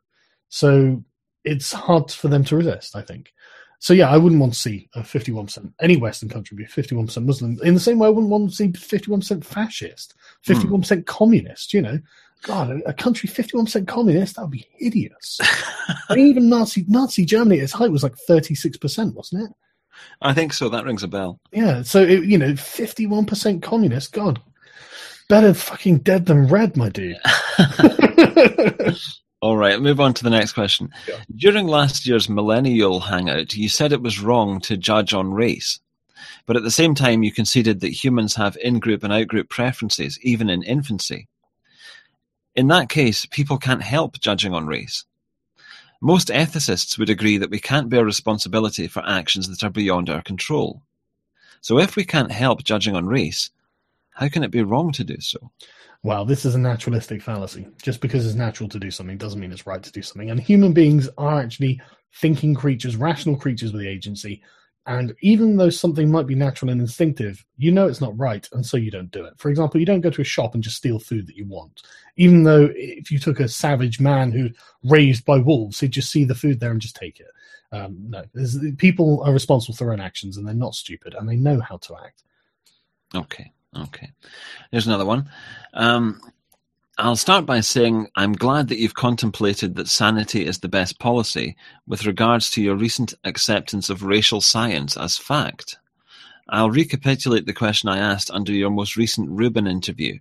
So it's hard for them to resist, I think. So yeah, I wouldn't want to see a fifty-one percent, any Western country be fifty-one percent Muslim. In the same way, I wouldn't want to see fifty-one percent fascist, fifty-one percent hmm. communist, you know. God, a, a country fifty-one percent communist, that would be hideous. I mean, even Nazi Nazi Germany at its height was like thirty-six percent, wasn't it? I think so. That rings a bell. Yeah, so, it, you know, fifty-one percent communist, God, better fucking dead than red, my dude. All right, move on to the next question. Yeah. During last year's Millennial Hangout, you said it was wrong to judge on race. But at the same time, you conceded that humans have in-group and out-group preferences, even in infancy. In that case, people can't help judging on race. Most ethicists would agree that we can't bear responsibility for actions that are beyond our control. So if we can't help judging on race, how can it be wrong to do so? Well, this is a naturalistic fallacy. Just because it's natural to do something doesn't mean it's right to do something. And human beings are actually thinking creatures, rational creatures with agency. And even though something might be natural and instinctive, you know it's not right, and so you don't do it. For example, you don't go to a shop and just steal food that you want. Even though if you took a savage man who's raised by wolves, he'd just see the food there and just take it. Um, no, people are responsible for their own actions, and they're not stupid, and they know how to act. Okay, okay. Here's another one. Um, I'll start by saying I'm glad that you've contemplated that sanity is the best policy with regards to your recent acceptance of racial science as fact. I'll recapitulate the question I asked under your most recent Rubin interview.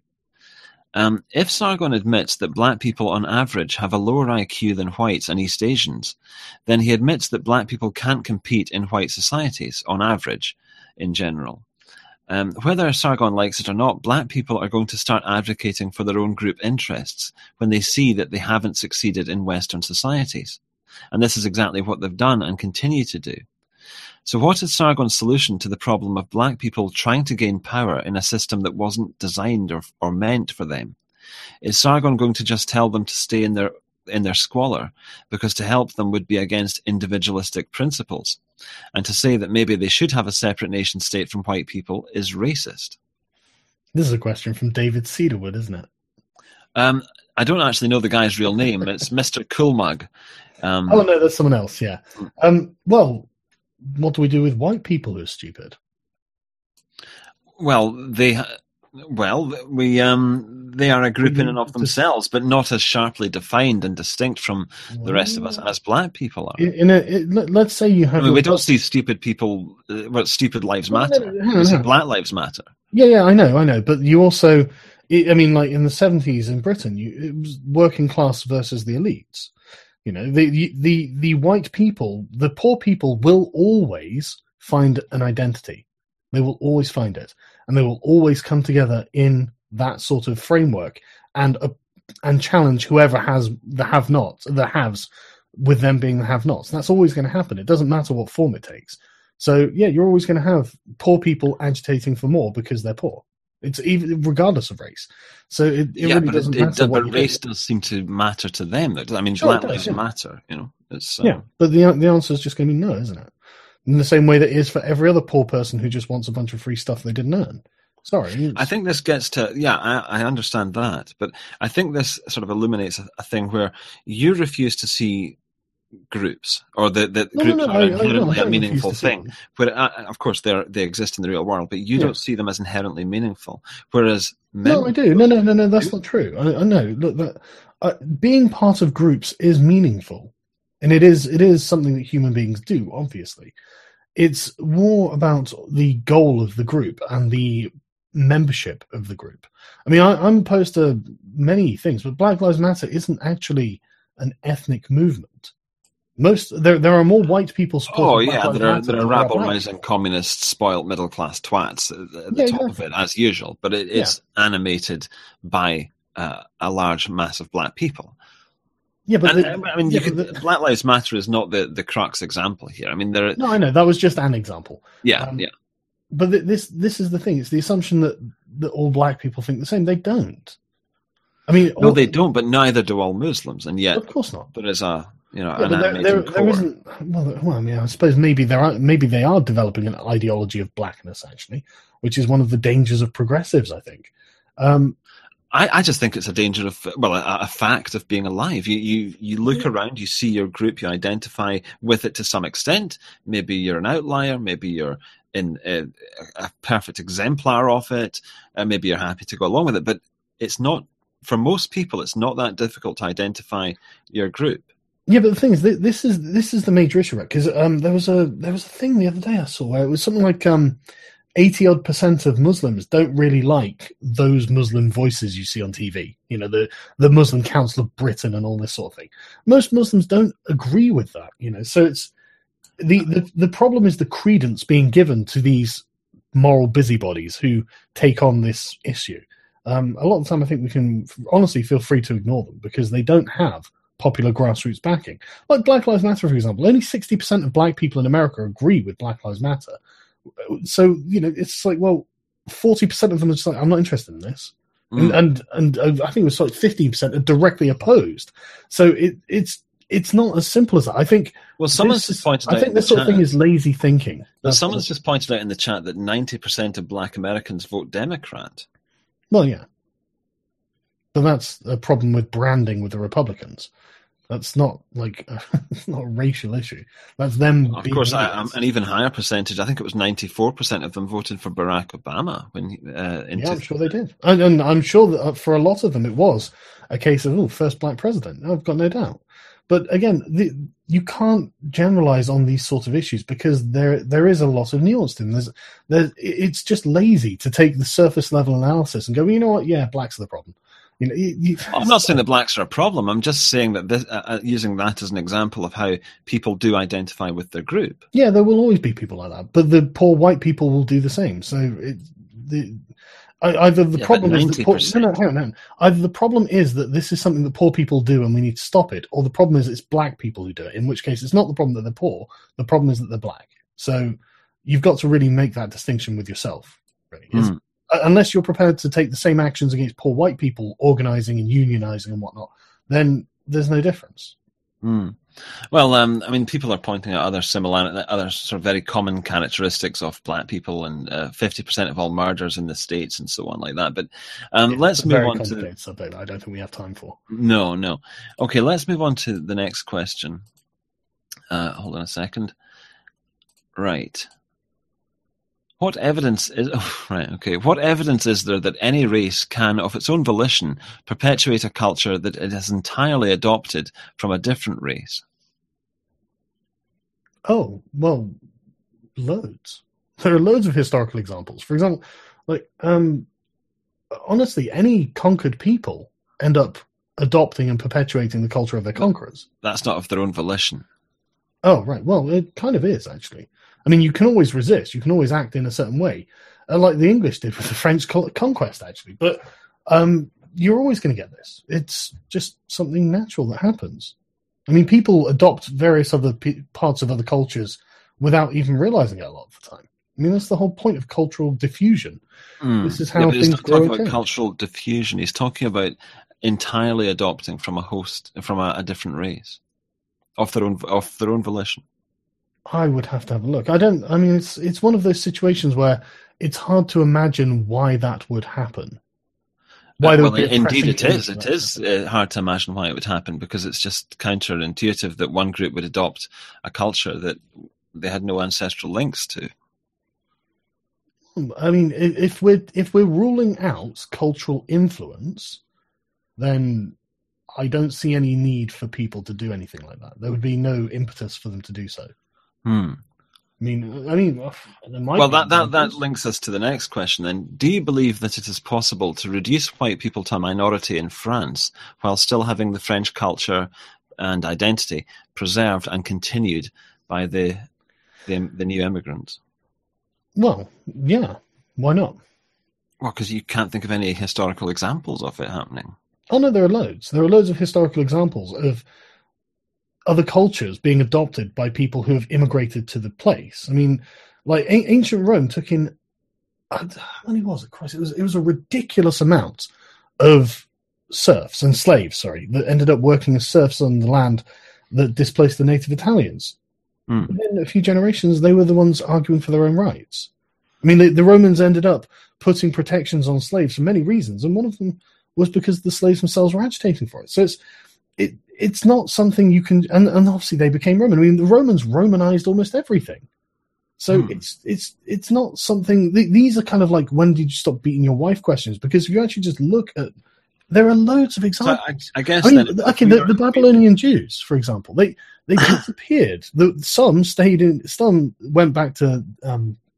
Um, if Sargon admits that black people on average have a lower I Q than whites and East Asians, then he admits that black people can't compete in white societies on average in general. Um, whether Sargon likes it or not, black people are going to start advocating for their own group interests when they see that they haven't succeeded in Western societies. And this is exactly what they've done and continue to do. So what is Sargon's solution to the problem of black people trying to gain power in a system that wasn't designed or, or meant for them? Is Sargon going to just tell them to stay in their in their squalor, because to help them would be against individualistic principles, and to say that maybe they should have a separate nation state from white people is racist? This is a question from David Cedarwood, isn't it? Um, I don't actually know the guy's real name. It's Mister Coolmug. Um, oh, no, that's someone else, yeah. Um, well, what do we do with white people who are stupid? Well, they... Well, we um, they are a group in and of themselves, but not as sharply defined and distinct from the rest of us as black people are. In a, it, let's say you have. I mean, we don't see stupid people. Uh, well, stupid lives matter. No, no, no, no, we see no. black lives matter. Yeah, yeah, I know, I know. But you also, I mean, like in the seventies in Britain, you, it was working class versus the elites. You know, the the the white people, the poor people will always find an identity. They will always find it. And they will always come together in that sort of framework and uh, and challenge whoever has the have-nots, the haves, with them being the have-nots. That's always going to happen. It doesn't matter what form it takes. So, yeah, you're always going to have poor people agitating for more because they're poor. It's even regardless of race. So it, it yeah, really but doesn't it, matter it, what but you race do. does seem to matter to them. I mean, Sure, black it does, lives yeah. matter. You know, it's uh, yeah. But the the answer is just going to be no, isn't it? In the same way that it is for every other poor person who just wants a bunch of free stuff they didn't earn. Sorry. I think this gets to, yeah, I, I understand that. But I think this sort of illuminates a, a thing where you refuse to see groups, or that the No, groups no, no, are I- I inherently don't- I a don't meaningful refuse to see thing. them. Where, uh, of course, they they exist in the real world, but you Yeah. don't see them as inherently meaningful. Whereas men, No, I do. No, no, no, no. That's not true. I, I know. Look, that, uh, being part of groups is meaningful, and it is it is something that human beings do. Obviously, it's more about the goal of the group and the membership of the group. I mean, I, I'm opposed to many things, but Black Lives Matter isn't actually an ethnic movement. Most there there are more white people supporting. oh Black yeah, Lives there are Matter there are than there are black rabble-rousing communist, spoiled middle class twats at the Yeah, top exactly. of it, as usual. But it, it's animated by uh, a large mass of black people. Yeah, but And, the- I mean, yeah, you but could, the- Black Lives Matter is not the, the crux example here. I mean, there. no, I know that was just an example. Yeah, Um, yeah. But th- this this is the thing. It's the assumption that, that all black people think the same. They don't. I mean, No, all, they don't, but neither do all Muslims, and yet Of course not. there is a you know Yeah, an but there, animating there, core. there isn't. Well, well, I mean, I suppose maybe there are. Maybe they are developing an ideology of blackness, actually, which is one of the dangers of progressives. I think. Um, I, I just think it's a danger of well, a, a fact of being alive. You you you look around, you see your group, you identify with it to some extent. Maybe you're an outlier, maybe you're in a, a perfect exemplar of it, and maybe you're happy to go along with it. But it's not for most people. It's not that difficult to identify your group. Yeah, but the thing is, th- this is this is the major issue, right? Because um, there was a there was a thing the other day I saw where it was something like um, eighty odd percent of Muslims don't really like those Muslim voices you see on T V. You know, the, the Muslim Council of Britain and all this sort of thing. Most Muslims don't agree with that, you know, so it's the, the, the problem is the credence being given to these moral busybodies who take on this issue. Um, a lot of the time I think we can honestly feel free to ignore them because they don't have popular grassroots backing. Like Black Lives Matter, for example, only sixty percent of black people in America agree with Black Lives Matter. So, you know, it's like, well, forty percent of them are just like, I'm not interested in this. Mm. And, and and I think it was like fifteen percent are directly opposed. So it, it's it's not as simple as that. I think. Well, someone's just pointed I out. I think this sort chat, of thing is lazy thinking. But someone's just pointed out in the chat that ninety percent of black Americans vote Democrat. Well, yeah. But that's a problem with branding with the Republicans. That's not like it's not a racial issue. That's them. Of course, I, um, an even higher percentage. I think it was ninety-four percent of them voted for Barack Obama when. He, uh, yeah, I'm sure they did, and, and I'm sure that for a lot of them it was a case of oh, first black president. I've got no doubt. But again, the, you can't generalize on these sort of issues because there there is a lot of nuance to them. There's, there's, it's just lazy to take the surface level analysis and go, well, you know what? Yeah, blacks are the problem. You know, you, you, I'm not saying that blacks are a problem. I'm just saying that this, uh, using that as an example of how people do identify with their group. Yeah, there will always be people like that, but the poor white people will do the same. So it, the either the yeah, problem is that poor, no, no, no, no. Either the problem is that this is something that poor people do and we need to stop it, or the problem is it's black people who do it. In which case, it's not the problem that they're poor. The problem is that they're black. So you've got to really make that distinction with yourself. Really. Mm. Unless you're prepared to take the same actions against poor white people, organizing and unionizing and whatnot, then there's no difference. Mm. Well, um, I mean, people are pointing out other similar, other sort of very common characteristics of black people, and uh, fifty percent of all murders in the States and so on like that. But um, yeah, let's move on to the subject I don't think we have time for. No, no. Okay, let's move on to the next question. Uh, hold on a second. Right. What evidence is oh, right? Okay. What evidence is there that any race can, of its own volition, perpetuate a culture that it has entirely adopted from a different race? Oh well, loads. There are loads of historical examples. For example, like um, honestly, any conquered people end up adopting and perpetuating the culture of their conquerors. That's not of their own volition. Oh right. Well, it kind of is actually. I mean, you can always resist. You can always act in a certain way, uh, like the English did with the French conquest, actually. But um, you're always going to get this. It's just something natural that happens. I mean, people adopt various other p- parts of other cultures without even realizing it a lot of the time. I mean, that's the whole point of cultural diffusion. Mm. This is how yeah, but things he's not grow. talking about cultural diffusion. He's talking about entirely adopting from a host, from a, a different race, of their own, of their own volition. I would have to have a look. I don't. I mean, it's it's one of those situations where it's hard to imagine why that would happen. Why well, indeed it is. It is uh, hard to imagine why it would happen because it's just counterintuitive that one group would adopt a culture that they had no ancestral links to. I mean, if we're if we're ruling out cultural influence, then I don't see any need for people to do anything like that. There would be no impetus for them to do so. Hmm. I mean, I mean, well, that, that, that links us to the next question then. Do you believe that it is possible to reduce white people to a minority in France while still having the French culture and identity preserved and continued by the the, the new immigrants? Well, yeah. Why not? Well, because you can't think of any historical examples of it happening. Oh, no, there are loads. There are loads of historical examples of other cultures being adopted by people who have immigrated to the place. I mean, like a- ancient Rome took in, how many was it? Christ, it was it was a ridiculous amount of serfs and slaves, sorry, that ended up working as serfs on the land that displaced the native Italians. Mm. Within a few generations, they were the ones arguing for their own rights. I mean, the, the Romans ended up putting protections on slaves for many reasons, and one of them was because the slaves themselves were agitating for it. So it's it. It's not something you can, and, and obviously they became Roman. I mean, the Romans Romanized almost everything. So hmm. it's it's it's not something. Th- these are kind of like when did you stop beating your wife questions? Because if you actually just look at, there are loads of examples. So I, I guess. I mean, then okay, the, the Babylonian Jews, for example, they they disappeared. The, some stayed in. Some went back to um,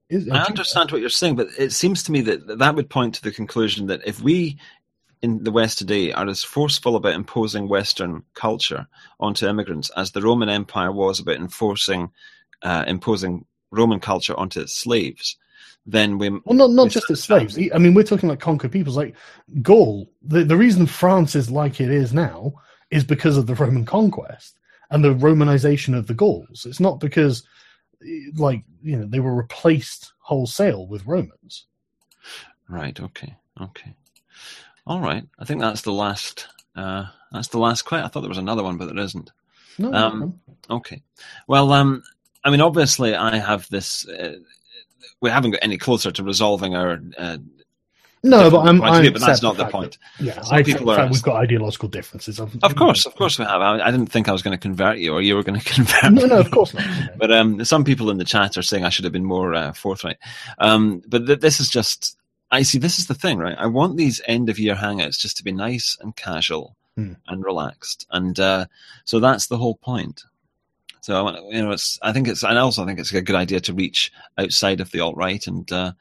is, I understand what you're saying, but it seems to me that that would point to the conclusion that if we in the West today are as forceful about imposing Western culture onto immigrants as the Roman Empire was about enforcing, uh, imposing Roman culture onto its slaves, then we... Well, not, not just as slaves. I mean, we're talking like conquered peoples. Like Gaul, the, the reason France is like it is now is because of the Roman conquest and the Romanization of the Gauls. It's not because, like, you know, they were replaced wholesale with Romans. Right, okay, okay. All right. I think that's the last. Uh, that's the last question. I thought there was another one, but there isn't. No. Um, no. Okay. Well, um, I mean, obviously, I have this. Uh, we haven't got any closer to resolving our. Uh, no, but I'm. I but that's not the point. That, yeah, Some I people are, are. We've got ideological differences. Of, of course, of course, we have. I, I didn't think I was going to convert you, or you were going to convert no, me. No, of course not. But um, some people in the chat are saying I should have been more uh, forthright. Um, but th- this is just. I see, this is the thing, right? I want these end-of-year hangouts just to be nice and casual hmm. and relaxed. And uh, so that's the whole point. So, I want, you know, it's. I think it's, and I also think it's a good idea to reach outside of the alt-right and uh,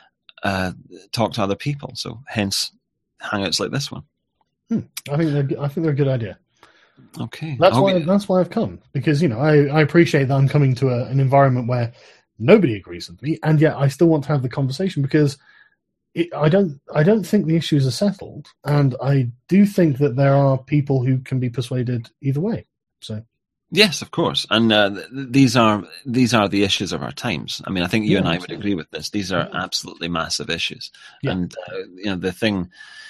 uh, talk to other people. So hence hangouts like this one. Hmm. I think they're, I think they're a good idea. Okay. That's why, you... that's why I've come. Because, you know, I, I appreciate that I'm coming to a, an environment where nobody agrees with me, and yet I still want to have the conversation because It, I don't. I don't think the issues are settled, and I do think that there are people who can be persuaded either way. So, yes, of course, and uh, th- these are these are the issues of our times. I mean, I think you yeah, and I absolutely. would agree with this. These are yeah. absolutely massive issues, yeah. and uh, you know the thing.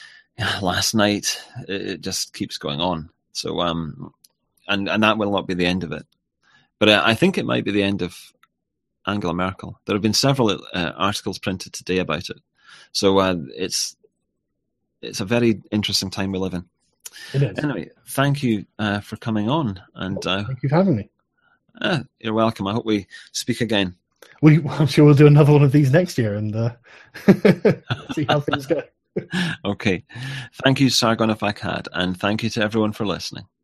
Last night, it, it just keeps going on. So, um, and and that will not be the end of it, but uh, I think it might be the end of Angela Merkel. There have been several uh, articles printed today about it. So uh, it's it's a very interesting time we live in. It is. Anyway, thank you uh, for coming on, and uh, thank you for having me. Uh, you're welcome. I hope we speak again. We, I'm sure we'll do another one of these next year and uh, see how things go. Okay. Thank you, Sargon of Akkad, and thank you to everyone for listening.